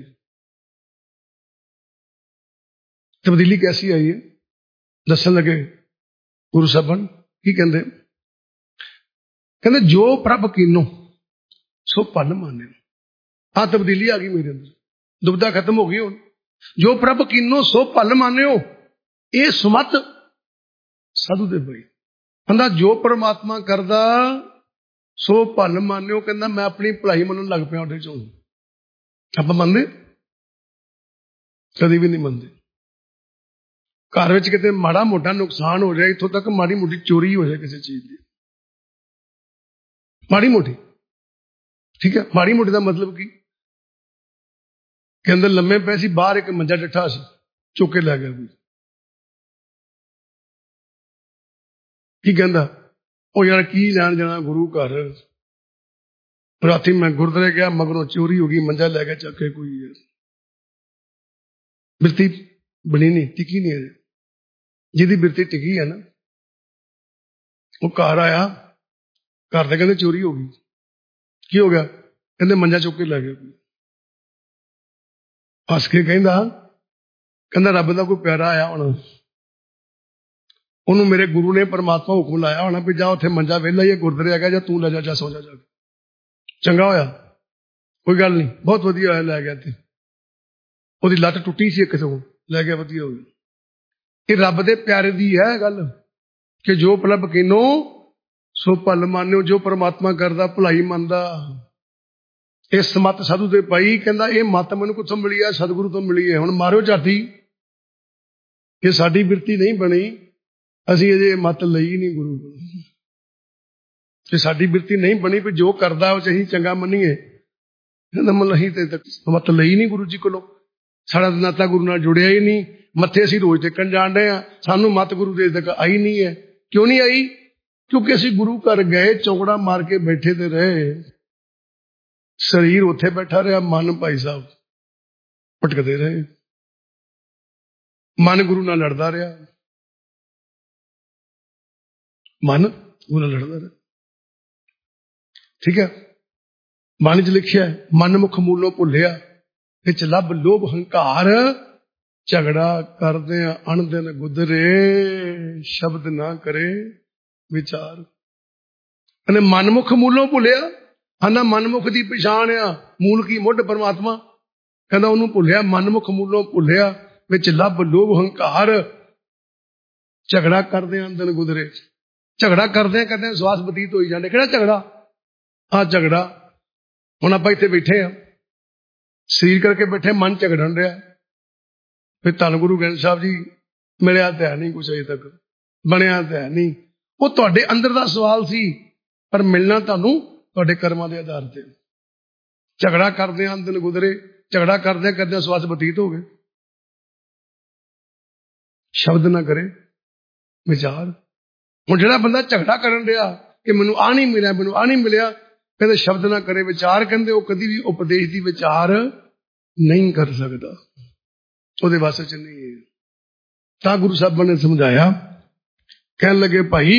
ਤਬਦੀਲੀ ਕੈਸੀ ਆਈ ਹੈ, ਦੱਸਣ ਲੱਗੇ ਗੁਰੂ ਸਾਹਿਬਾਨ। ਕੀ ਕਹਿੰਦੇ? ਕਹਿੰਦੇ ਜੋ ਪ੍ਰਭ ਕੀਨੋ ਸੋ ਭਲ ਮਾਨਿਓ। ਆਹ ਤਬਦੀਲੀ ਆ ਗਈ ਮੇਰੇ ਅੰਦਰ, ਦੁਬਦਾ ਖਤਮ ਹੋ ਗਈ। ਹੁਣ ਜੋ ਪ੍ਰਭ ਕੀਨੋ ਸੋ ਭਲ ਮਾਨਿਓ, ਇਹ ਸੁਮਤ ਸਾਧੂ ਦੇ ਬਈ। ਕਹਿੰਦਾ ਜੋ ਪਰਮਾਤਮਾ ਕਰਦਾ ਸੋ ਭਲ ਮਾਨਿਓ। ਕਹਿੰਦਾ ਮੈਂ ਆਪਣੀ ਭਲਾਈ ਮੰਨਣ ਲੱਗ ਪਿਆ ਉਹਦੇ ਚੋਂ। ਆਪਾਂ ਮੰਨਦੇ? ਕਦੀ ਵੀ ਨਹੀਂ ਮੰਨਦੇ। ਘਰ ਵਿੱਚ ਕਿਤੇ ਮਾੜਾ ਮੋਟਾ ਨੁਕਸਾਨ ਹੋ ਜਾਏ, ਇੱਥੋਂ ਤੱਕ ਮਾੜੀ ਮੋਟੀ ਚੋਰੀ ਹੋ ਜਾਏ ਕਿਸੇ ਚੀਜ਼ ਦੀ, ਮਾੜੀ ਮੋਟੀ, ਠੀਕ ਹੈ। ਮਾੜੀ ਮੋਟੀ ਦਾ ਮਤਲਬ ਕੀ? ਕਹਿੰਦੇ ਲੰਮੇ ਪਏ ਸੀ, ਬਾਹਰ ਇੱਕ ਮੰਜਾ ਡਿੱਠਾ ਸੀ, ਚੁੱਕ ਕੇ ਲੈ ਗਿਆ ਕੋਈ। ਕੀ ਕਹਿੰਦਾ? ਉਹ ਯਾਰ ਕੀ ਲੈਣ ਜਾਣਾ ਗੁਰੂ ਘਰ, ਰਾਤੀ ਮੈਂ ਗੁਰਦੁਆਰੇ ਗਿਆ, ਮਗਰੋਂ ਚੋਰੀ ਹੋ ਗਈ, ਮੰਜਾ ਲੈ ਗਿਆ ਚੱਕ ਕੇ ਕੋਈ। ਬਿਰਤੀ ਬਣੀ ਨਹੀਂ, ਟਿਕੀ ਨਹੀਂ ਹੈ। ਜਿਹਦੀ ਬਿਰਤੀ ਟਿਕੀ ਹੈ ਨਾ, ਉਹ ਘਰ ਆਇਆ, ਘਰ ਦੇ ਕਹਿੰਦੇ ਚੋਰੀ ਹੋ ਗਈ। ਕੀ ਹੋ ਗਿਆ? ਕਹਿੰਦੇ ਮੰਜਾ ਚੁੱਕ ਕੇ ਲੈ ਗਿਆ ਕੋਈ। ਹੱਸ ਕੇ ਕਹਿੰਦਾ ਰੱਬ ਦਾ ਕੋਈ ਪਿਆਰਾ ਆਇਆ ਹੋਣਾ, ਉਹਨੂੰ ਮੇਰੇ ਗੁਰੂ ਨੇ ਪਰਮਾਤਮਾ ਹੁਕਮ ਲਾਇਆ ਹੋਣਾ ਵੀ ਜਾ ਉੱਥੇ ਮੰਜਾ ਵਿਹਲਾ ਹੀ ਹੈ, ਗੁਰਦੁਆਰੇ ਆ ਗਿਆ, ਜਾਂ ਤੂੰ ਲੈ ਜਾ, ਸੌ ਜਾ ਕੇ। ਚੰਗਾ ਹੋਇਆ, ਕੋਈ ਗੱਲ ਨਹੀਂ, ਬਹੁਤ ਵਧੀਆ ਹੋਇਆ, ਲੈ ਗਿਆ ਤੇ ਉਹਦੀ ਲੱਤ ਟੁੱਟੀ ਸੀ ਇੱਕ ਤੋਂ, ਲੈ ਗਿਆ, ਵਧੀਆ ਹੋ ਗਿਆ। ਇਹ ਰੱਬ ਦੇ ਪਿਆਰੇ ਦੀ ਹੈ ਗੱਲ ਕਿ ਜੋ ਪ੍ਰਭ ਕੀਨੋ ਸੋ ਭਲ ਮਾਨਿਓ, ਜੋ ਪਰਮਾਤਮਾ ਕਰਦਾ ਭਲਾਈ ਮੰਨਦਾ। ਇਸ ਮੱਤ ਸਾਧੂ ਦੇ ਪਾਈ ਕਹਿੰਦਾ ਇਹ ਮੱਤ ਮੈਨੂੰ ਕਿੱਥੋਂ ਮਿਲੀ ਹੈ? ਸਤਿਗੁਰੂ ਤੋਂ ਮਿਲੀ ਹੈ। ਹੁਣ ਮਾਰਿਓ ਝਾਤੀ, ਇਹ ਸਾਡੀ ਬਿਰਤੀ ਨਹੀਂ ਬਣੀ, ਅਸੀਂ ਅਜੇ ਮੱਤ ਲਈ ਨਹੀਂ ਗੁਰੂ ਕੋਲ। ਜੇ ਸਾਡੀ ਬਿਰਤੀ ਨਹੀਂ ਬਣੀ ਵੀ ਜੋ ਕਰਦਾ ਉਹ ਅਸੀਂ ਚੰਗਾ ਮੰਨੀਏ, ਅਸੀਂ ਤੇ ਮੱਤ ਲਈ ਨਹੀਂ ਗੁਰੂ ਜੀ ਕੋਲੋਂ। ਸਾਡਾ ਨਾਤਾ ਗੁਰੂ ਨਾਲ ਜੁੜਿਆ ਹੀ ਨਹੀਂ, ਮੱਥੇ ਅਸੀਂ ਰੋਜ਼ ਟੇਕਣ ਜਾਣ ਡਏ ਆ, ਸਾਨੂੰ ਮੱਤ ਗੁਰੂ ਦੇ ਤੱਕ ਆਈ ਨਹੀਂ ਹੈ। ਕਿਉਂ ਨਹੀਂ ਆਈ? ਕਿਉਂਕਿ ਅਸੀਂ ਗੁਰੂ ਘਰ ਗਏ, ਚੌਕੜਾ ਮਾਰ ਕੇ ਬੈਠੇ ਤੇ ਰਹੇ, ਸਰੀਰ ਉੱਥੇ ਬੈਠਾ ਰਿਹਾ, ਮਨ ਭਾਈ ਸਾਹਿਬ ਭਟਕਦੇ ਰਹੇ, ਮਨ ਗੁਰੂ ਨਾਲ ਲੜਦਾ ਰਿਹਾ, ਮਨ ਗੁਰੂ ਨਾਲ ਲੜਦਾ ਰਿਹਾ। ਠੀਕ ਹੈ, ਮਨ 'ਚ ਲਿਖਿਆ ਮਨ ਮੁਖ ਮੂਲੋਂ ਭੁੱਲਿਆ, ਵਿੱਚ ਲੱਭ ਲੋਭ ਹੰਕਾਰ, ਝਗੜਾ ਕਰਦੇ ਆ ਅਣਦਿਨ ਗੁਦਰੇ, ਸ਼ਬਦ ਨਾ ਕਰੇ ਵਿਚਾਰ। ਇਹਨੇ ਮਨਮੁਖ ਮੂਲੋਂ ਭੁੱਲਿਆ, ਆਨਾ ਮਨਮੁਖ ਦੀ ਪਛਾਣ ਆ, ਮੂਲ ਕੀ ਮੁੱਢ ਪਰਮਾਤਮਾ, ਕਹਿੰਦਾ ਉਹਨੂੰ ਭੁੱਲਿਆ, ਮਨਮੁਖ ਮੂਲੋਂ ਭੁੱਲਿਆ, ਵਿੱਚ ਲੱਭ ਲੋਭ ਹੰਕਾਰ, ਝਗੜਾ ਕਰਦੇ ਆ ਅਣਦਿਨ ਗੁਦਰੇ। ਝਗੜਾ ਕਰਦੇ ਆ, ਕਹਿੰਦੇ ਸਵਾਸ ਬਤੀਤ ਹੋਈ ਜਾਂਦੇ। ਕਿਹੜਾ ਝਗੜਾ? ਆਹ ਝਗੜਾ। ਹੁਣ ਆਪਾਂ ਇੱਥੇ ਬੈਠੇ ਆ, ਸਰੀਰ ਕਰਕੇ ਬੈਠੇ, ਮਨ ਝਗੜਨ ਰਿਹਾ। ਫਿਰ ਧੰਨ ਗੁਰੂ ਗ੍ਰੰਥ ਸਾਹਿਬ ਜੀ ਮਿਲਿਆ ਤਾਂ ਹੈ ਨਹੀਂ ਕੁਛ ਅਜੇ ਤੱਕ, ਬਣਿਆ ਤਾਂ ਹੈ ਨਹੀਂ। ਉਹ ਤੁਹਾਡੇ ਅੰਦਰ ਦਾ ਸਵਾਲ ਸੀ, ਪਰ ਮਿਲਣਾ ਤੁਹਾਨੂੰ ਤੁਹਾਡੇ ਕਰਮਾਂ ਦੇ ਆਧਾਰ ਤੇ। ਝਗੜਾ ਕਰਦੇ ਹਨ ਦਿਨ ਗੁਜ਼ਰੇ, ਝਗੜਾ ਕਰਦੇ ਸਵਾਸ ਬਤੀਤ ਹੋ ਗਏ। ਸ਼ਬਦ ਨਾ ਕਰੇ ਵਿਚਾਰ। ਹੁਣ ਜਿਹੜਾ ਬੰਦਾ ਝਗੜਾ ਕਰਨ ਰਿਹਾ ਕਿ ਮੈਨੂੰ ਆਹ ਨਹੀਂ ਮਿਲਿਆ, ਮੈਨੂੰ ਆਹ ਨਹੀਂ ਮਿਲਿਆ, ਕਹਿੰਦੇ ਸ਼ਬਦ ਨਾ ਕਰੇ ਵਿਚਾਰ, ਕਹਿੰਦੇ ਉਹ ਕਦੀ ਵੀ ਉਪਦੇਸ਼ ਦੀ ਵਿਚਾਰ ਨਹੀਂ ਕਰ ਸਕਦਾ, ਉਹਦੇ ਵਾਸਤੇ ਚ ਨਹੀਂ ਹੈ। ਤਾਂ ਗੁਰੂ ਸਾਹਿਬਾਂ ਨੇ ਸਮਝਾਇਆ, ਕਹਿਣ ਲੱਗੇ ਭਾਈ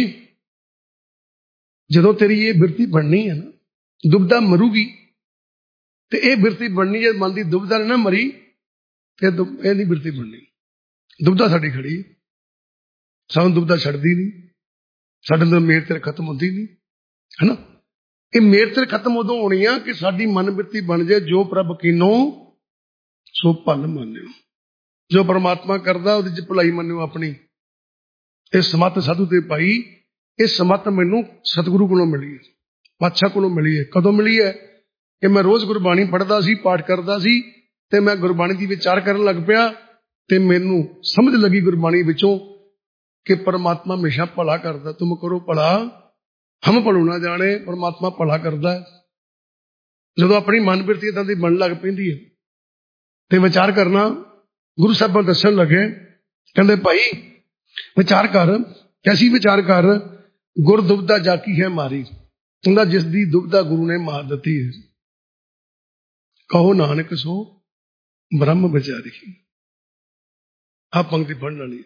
ਜਦੋਂ ਤੇਰੀ ਇਹ ਬਿਰਤੀ ਬਣਨੀ ਹੈ ਨਾ, ਦੁਬਦਾ ਮਰੂਗੀ, ਤੇ ਇਹ ਬਿਰਤੀ ਬਣਨੀ ਜੇ ਮਨ ਦੀ ਦੁਬਦਾ ਨਾ ਮਰੀ, ਤੇ ਇਹ ਨਹੀਂ ਬਿਰਤੀ ਬਣਨੀ। ਦੁਬਦਾ ਸਾਡੀ ਖੜੀ, ਸਾਨੂੰ ਦੁਬਦਾ ਛੱਡਦੀ ਨਹੀਂ, ਸਾਡੇ ਅੰਦਰ ਮੇਰ ਤੇ ਖਤਮ ਹੁੰਦੀ ਨਹੀਂ, ਹੈ ਨਾ। ਇਹ ਮੇਰ ਤੇ ਖਤਮ ਉਦੋਂ ਹੋਣੀ ਆ ਕਿ ਸਾਡੀ ਮਨ ਬਿਰਤੀ ਬਣ ਜਾਏ, ਜੋ ਪ੍ਰਭ ਕੀਨੋ ਸੋ ਭਲ ਮੰਨਿਓ, ਜੋ ਪਰਮਾਤਮਾ ਕਰਦਾ ਉਹਦੇ ਚ ਭਲਾਈ ਮੰਨਿਓ ਆਪਣੀ। ਇਹ ਸਮੱਤ ਸਾਧੂ ਤੇ ਭਾਈ, ਇਹ ਸਮੱਤ ਮੈਨੂੰ ਸਤਿਗੁਰੂ ਕੋਲੋਂ ਮਿਲੀ ਹੈ, ਪਾਤਸ਼ਾਹ ਕੋਲੋਂ ਮਿਲੀ ਹੈ। ਕਦੋਂ ਮਿਲੀ ਹੈ? ਕਿ ਮੈਂ ਰੋਜ਼ ਗੁਰਬਾਣੀ ਪੜ੍ਹਦਾ ਸੀ, ਪਾਠ ਕਰਦਾ ਸੀ, ਤੇ ਮੈਂ ਗੁਰਬਾਣੀ ਦੀ ਵਿਚਾਰ ਕਰਨ ਲੱਗ ਪਿਆ, ਤੇ ਮੈਨੂੰ ਸਮਝ ਲੱਗੀ ਗੁਰਬਾਣੀ ਵਿੱਚੋਂ ਕਿ ਪਰਮਾਤਮਾ ਹਮੇਸ਼ਾ ਭਲਾ ਕਰਦਾ। ਤੁਮ ਕਰੋ ਭਲਾ ਹਮ ਭਲੂ ਨਾ ਜਾਣੇ, ਪਰਮਾਤਮਾ ਭਲਾ ਕਰਦਾ ਹੈ। ਜਦੋਂ ਆਪਣੀ ਮਨ ਬਿਰਤੀ ਏਦਾਂ ਦੀ ਬਣਨ ਲੱਗ ਪੈਂਦੀ ਹੈ ਤੇ ਵਿਚਾਰ ਕਰਨਾ, ਗੁਰੂ ਸਾਹਿਬਾਂ ਦੱਸਣ ਲੱਗੇ, ਕਹਿੰਦੇ ਭਾਈ ਵਿਚਾਰ ਕਰ। ਕੈਸੀ ਵਿਚਾਰ ਕਰ? ਗੁਰ ਦੁਬਦਾ ਜਾਕੀ ਹੈ ਮਾਰੀ, ਕਹਿੰਦਾ ਜਿਸ ਦੀ ਦੁਬਦਾ ਗੁਰੂ ਨੇ ਮਾਰ ਦਿੱਤੀ ਹੈ, ਕਹੋ ਨਾਨਕ ਸੋ ਬ੍ਰਹਮ ਵਿਚਾਰੀ। ਆਹ ਪੰਕਤੀ ਪੜ੍ਹਨ ਵਾਲੀ।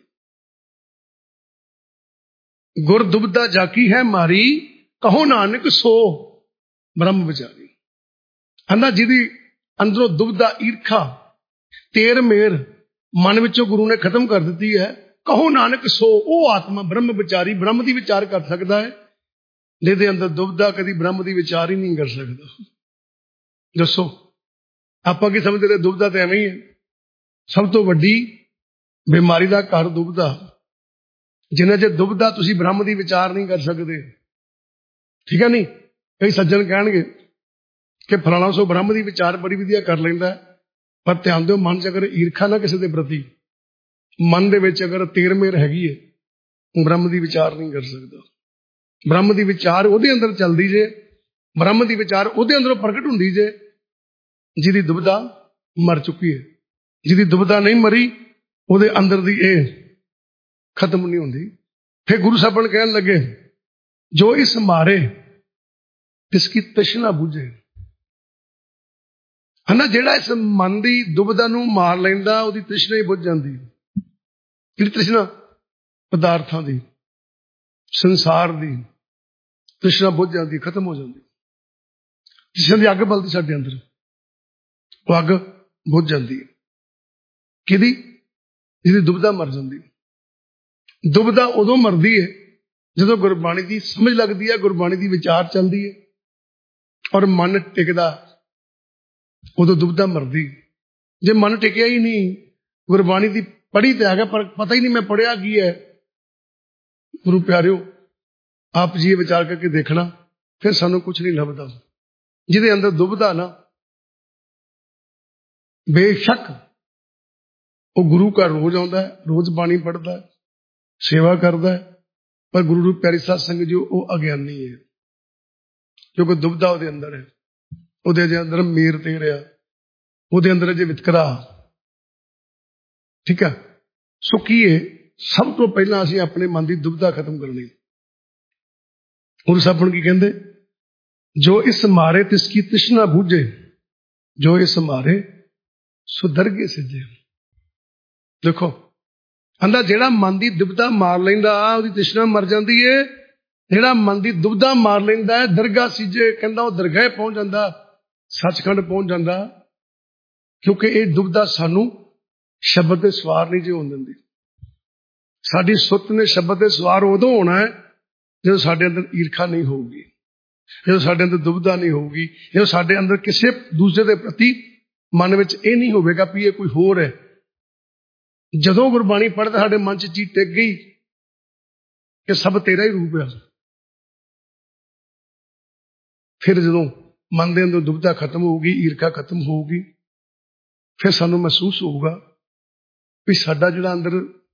ਗੁਰ ਦੁਬਦਾ ਜਾਕੀ ਹੈ ਮਾਰੀ, ਕਹੋ ਨਾਨਕ ਸੋ ਬ੍ਰਹਮ ਵਿਚਾਰੀ। ਕਹਿੰਦਾ ਜਿਹਦੀ ਅੰਦਰੋਂ ਦੁਬਦਾ, ਈਰਖਾ, ਤੇਰ ਮੇਰ ਮਨ ਵਿੱਚੋਂ ਗੁਰੂ ਨੇ ਖਤਮ ਕਰ ਦਿੱਤੀ ਹੈ, ਕਹੋ ਨਾਨਕ ਸੋ, ਉਹ ਆਤਮਾ ਬ੍ਰਹਮ ਵਿਚਾਰੀ, ਬ੍ਰਹਮ ਦੀ ਵਿਚਾਰ ਕਰ ਸਕਦਾ ਹੈ। ਜਿਹਦੇ ਅੰਦਰ ਦੁਬਦਾ, ਕਦੀ ਬ੍ਰਹਮ ਦੀ ਵਿਚਾਰ ਹੀ ਨਹੀਂ ਕਰ ਸਕਦਾ। ਦੱਸੋ ਆਪਾਂ ਕੀ ਸਮਝਦੇ? ਦੁਬਦਾ ਤਾਂ ਐਵੇਂ ਹੀ ਹੈ। ਸਭ ਤੋਂ ਵੱਡੀ ਬਿਮਾਰੀ ਦਾ ਘਰ ਦੁਬਦਾ। ਜਿੰਨਾ ਚਿਰ ਦੁਬਦਾ ਤੁਸੀਂ ਬ੍ਰਹਮ ਦੀ ਵਿਚਾਰ ਨਹੀਂ ਕਰ ਸਕਦੇ, ਠੀਕ ਹੈ ਨਹੀਂ। ਕਈ ਸੱਜਣ ਕਹਿਣਗੇ ਕਿ ਫਲਾਣਾ ਸੋ ਬ੍ਰਹਮ ਦੀ ਵਿਚਾਰ ਬੜੀ ਵਧੀਆ ਕਰ ਲੈਂਦਾ, ਪਰ ਧਿਆਨ ਦਿਓ ਮਨ 'ਚ ਅਗਰ ਈਰਖਾ ਨਾ ਕਿਸੇ ਦੇ ਪ੍ਰਤੀ, ਮਨ ਦੇ ਵਿੱਚ ਅਗਰ ਤੇਰ ਮੇਰ ਹੈਗੀ ਹੈ, ਬ੍ਰਹਮ ਦੀ ਵਿਚਾਰ ਨਹੀਂ ਕਰ ਸਕਦਾ। ਬ੍ਰਹਮ ਦੀ ਵਿਚਾਰ ਉਹਦੇ ਅੰਦਰ ਚੱਲਦੀ ਜੇ, ਬ੍ਰਹਮ ਦੀ ਵਿਚਾਰ ਉਹਦੇ ਅੰਦਰੋਂ ਪ੍ਰਗਟ ਹੁੰਦੀ ਜੇ ਜਿਹਦੀ ਦੁਬਦਾ ਮਰ ਚੁੱਕੀ ਹੈ। ਜਿਹਦੀ ਦੁਬਦਾ ਨਹੀਂ ਮਰੀ, ਉਹਦੇ ਅੰਦਰ ਦੀ ਇਹ ਖਤਮ ਨਹੀਂ ਹੁੰਦੀ। ਫਿਰ ਗੁਰੂ ਸਾਹਿਬਾਨ ਕਹਿਣ ਲੱਗੇ, ਜੋ ਇਸ ਮਾਰੇ ਤਿਸਕੀ ਤ੍ਰਿਸ਼ਨਾ ਬੁਝੇ। ਹਨਾ, ਜਿਹੜਾ ਇਸ ਮਨ ਦੀ ਦੁਬਦਾ ਨੂੰ ਮਾਰ ਲੈਂਦਾ, ਉਹਦੀ ਤ੍ਰਿਸ਼ਨਾ ਹੀ ਬੁਝ ਜਾਂਦੀ। ਕਿਹੜੀ ਤ੍ਰਿਸ਼ਨਾ? ਪਦਾਰਥਾਂ ਦੀ, ਸੰਸਾਰ ਦੀ ਤ੍ਰਿਸ਼ਨਾ ਬੁਝ ਜਾਂਦੀ, ਖਤਮ ਹੋ ਜਾਂਦੀ। ਤ੍ਰਿਸ਼ਨਾ ਦੀ ਅੱਗ ਬਲਦੀ ਸਾਡੇ ਅੰਦਰ, ਉਹ ਅੱਗ ਬੁਝ ਜਾਂਦੀ ਹੈ। ਕਿਹਦੀ? ਜਿਹਦੀ ਦੁਬਦਾ ਮਰ ਜਾਂਦੀ। ਦੁਬਦਾ ਉਦੋਂ ਮਰਦੀ ਹੈ ਜਦੋਂ ਗੁਰਬਾਣੀ ਦੀ ਸਮਝ ਲੱਗਦੀ ਹੈ, ਗੁਰਬਾਣੀ ਦੀ ਵਿਚਾਰ ਚੱਲਦੀ ਹੈ, ਔਰ ਮਨ ਟਿਕਦਾ, ਉਦੋਂ ਦੁਬਦਾ ਮਰਦੀ। जे मन टिकिया ही नहीं, गुरबाणी की पढ़ी तो है पर पता ही नहीं मैं पढ़िया की है। गुरु प्यारिओ, आप जी विचार करके देखना, फिर सानू कुछ नहीं लभदा। जिहदे अंदर दुबधा ना, बेशक वो गुरु का रोज आउंदा है, रोज बाणी पढ़ता है, सेवा करता है, पर गुरु रूप प्यारी साध संगत जी वो अज्ञानी है, क्योंकि दुबधा उहदे अंदर है, उहदे अंदर मेर तेर आ, उहदे अंदर जे वितकरा। ठीक है, सो की है, सब तो पहला असीं अपने मन की दुबधा खत्म करनी। गुरु साहब हुण की कहंदे, जो इस मारे तिसकी तृष्णा बूझे, जो इस मारे सुदरगे सिजे। देखो आंदा जेड़ा मन की दुबधा मार लैंदा उसदी तृष्णा मर जाती है, जेड़ा मन की दुबधा मार लैंदा है दरगाह सिजे, कहंदा वो दरगाह पहुंच जाता, सचखंड पहुंच जाता। क्योंकि ये दुबधा सानू शब्द दे सवार नहीं जी होण दिंदी। साडी सुत ने शब्द दे सवार उदों होना है जो साडे अंदर ईर्खा नहीं होगी, जो साडे अंदर दुबधा नहीं होगी, जो साडे अंदर किसी दूसरे के प्रति मन में यह नहीं होगा भी ये कोई होर है। जदों गुरबाणी पढ़ते साडे मन च चीज टिक गई कि सब तेरा ही रूप है, फिर जदों मन के अंदर दुबधा खत्म होगी, ईर्खा खत्म होगी, फिर सानू महसूस होगा भी साडा जिहड़ा अंदर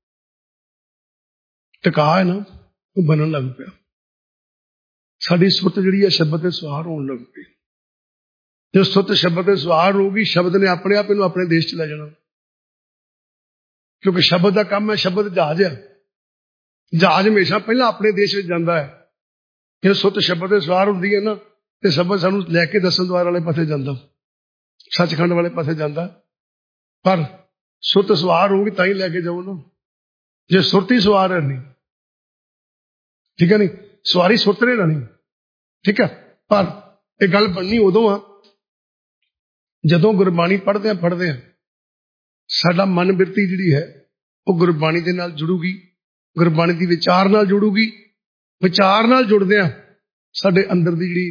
टिका है ना वो बनन लग पिया। साडी सुत जिहड़ी है शब्द दे सवार होण लग पई। जो सुत शब्द दे सवार होगी, शब्द ने अपने आप इनू अपने देश च ले जाना, क्योंकि शब्द का काम है, शब्द जहाज है, जहाज हमेशा पहला अपने देश में जाता है। जो सुत शब्द दे सवार होंदी है ना, तो शब्द सानू लैके दसन द्वार वाले पासे जाता, सचखंड वाले पासे जाता। पर सुत सवार होगी तां ही लैके जाओ ना, जे सुरत ही सवार है नहीं, ठीक है नहीं, सवारी सुरत ने नहीं, ठीक है। पर यह गल बननी उदों आ जदों गुरबाणी पढ़ते हैं साडा मन बिरती जिहड़ी है वो गुरबाणी दे नाल जुड़ूगी, गुरबाणी दी विचार नाल जुड़ूगी, विचार नाल जुड़दे साडे अंदर दी जिहड़ी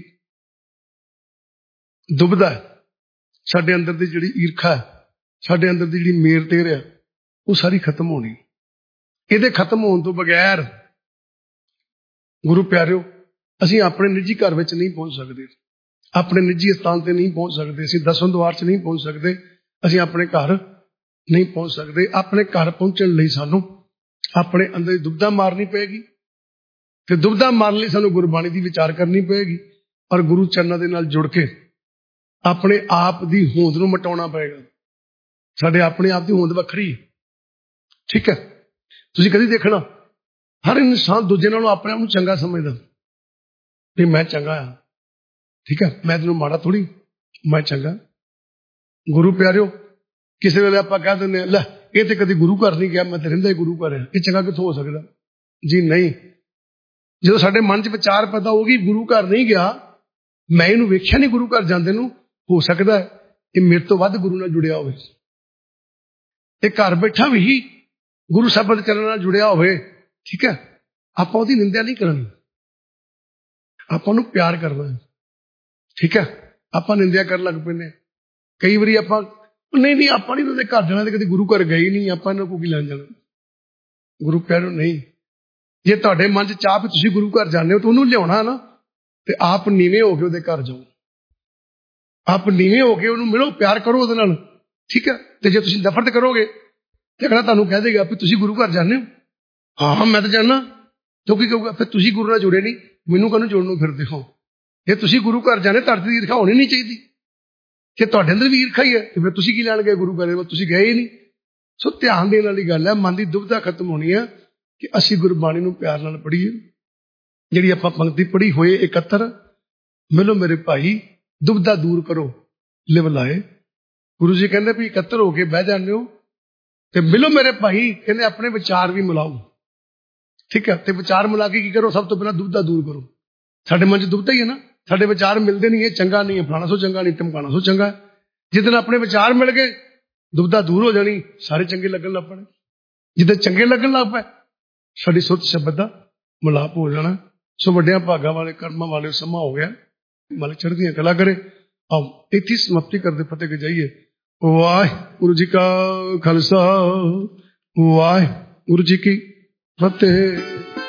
दुबधा है, साडे अंदर दी जिहड़ी ईर्खा है, साडे अंदर दी जिहड़ी मेर तेर है, वो सारी खत्म होनी। इहदे खत्म होने तो बगैर गुरु प्यारिओ असीं अपने निजी घर विच नहीं पहुंच सकते, अपने निजी स्थान ते नहीं पहुंच सकते, असीं दसवें द्वार च नहीं पहुंच सकते, असीं अपने घर नहीं पहुंच सकते। अपने घर पहुंचने लई सानू अपने अंदर दुबधा मारनी पेगी, फिर दुबधा मारने लई सानू गुरबाणी दी विचार करनी पेगी, और गुरु चरणों दे नाल जुड़ के अपने आप दी होंद नूं मिटाउणा पेगा। साडे अपने आप दी होंद वखरी है, ठीक है। तुसीं कदी देखना हर इंसान दूजे नालों अपने आप नूं चंगा समझदा भी मैं चंगा आ, ठीक है, मैं तेनों माड़ा थोड़ी, मैं चंगा। गुरु प्यारिओ किसी वेले आपां कह दिंदे लै ये तो कदी गुरु घर नहीं गया, मैं तो रहिंदा ही गुरु घर है, ये चंगा कित्थों हो सकदा जी? नहीं, जो साडे मन च विचार पैदा होगी गुरु घर नहीं गया, मैं इहनूं वेखिया नहीं गुरु घर जांदे नूं, हो सकदा है ये मेरे तो वध गुरु नाल जुड़िया होवे, ये घर बैठा भी गुरु साहब दे चरणों नाल जुड़िया होवे, ठीक है। आपां उहदी निंदा नहीं करनी, आपां उहनूं प्यार करना है, ठीक है। आपां निंदा कर लग पैंदे कई बारी, आपां नहीं आपां नहीं उहदे घर जाना, कभी गुरु घर गए ही नहीं, आपां इन्हां कोल की लैण जाना। गुरु प्यारिओ नहीं, जे तुहाडे मन च चाह भी तुसीं गुरु घर जाने हो तो उहनूं लिआउणा ना, ते आप नीवें हो के उहदे घर जाओ, आप नीवें हो के उहनूं मिलो, प्यार करो उहदे नाल, ठीक है। ते जे तुसीं नफरत करोगे ते अगला तुहानूं कह देगा भी तुसीं गुरु घर जाने हो, हाँ मैं तो जाना, तो की कहूगा फिर तुसीं गुरु नाल जुड़े नहीं, मैनूं काहनूं जोड़नों फिरदे हो। जे तुसीं गुरु घर जाने तुहाडे दी ईर्खा होनी नहीं चाहिए, जे तुहाडे अंदर भी ईर्खा ही है तो फिर तुसीं की लैण गए गुरु घर, तुसीं गए ही नहीं। सो ध्यान देने वाली गल है, मन की दुबधा खत्म होनी है कि असीं गुरबाणी नूं प्यार नाल पढ़ीए। जिहड़ी आपां पंक्ति पढ़ी, होए एकत्र मिलो मेरे भाई, दुबधा दूर करो लिव लाए। गुरु जी कहंदे भी एकत्र हो के बह जाने हो ते मिलो मेरे भाई, कहंदे अपने विचार भी मिलाओ, ठीक है। ते विचार मिला के की करो, सब तो पहला दुबधा दूर करो। साडे मन च दुबधा ही है ना, साडे विचार मिलते नहीं है, चंगा नहीं है फलाना सो चंगा नहीं, टमकाना सो चंगा है। जिस दिन अपने विचार मिल गए दुबधा दूर हो जानी, सारे चंगे लगन लग पड़े। जिद्दां चंगे लगन लग पे साडी सुरत शब्द दा मिलाप हो जाना। सो वड्डियां भागां वाले कर्मां वाले समा हो गया, मालिक चढ़दियां कला करे। आओ इत्थे समाप्ति करदे फतेह के जाइए। वाहिगुरु जी का खालसा वाहिगुरु जी की फतेह।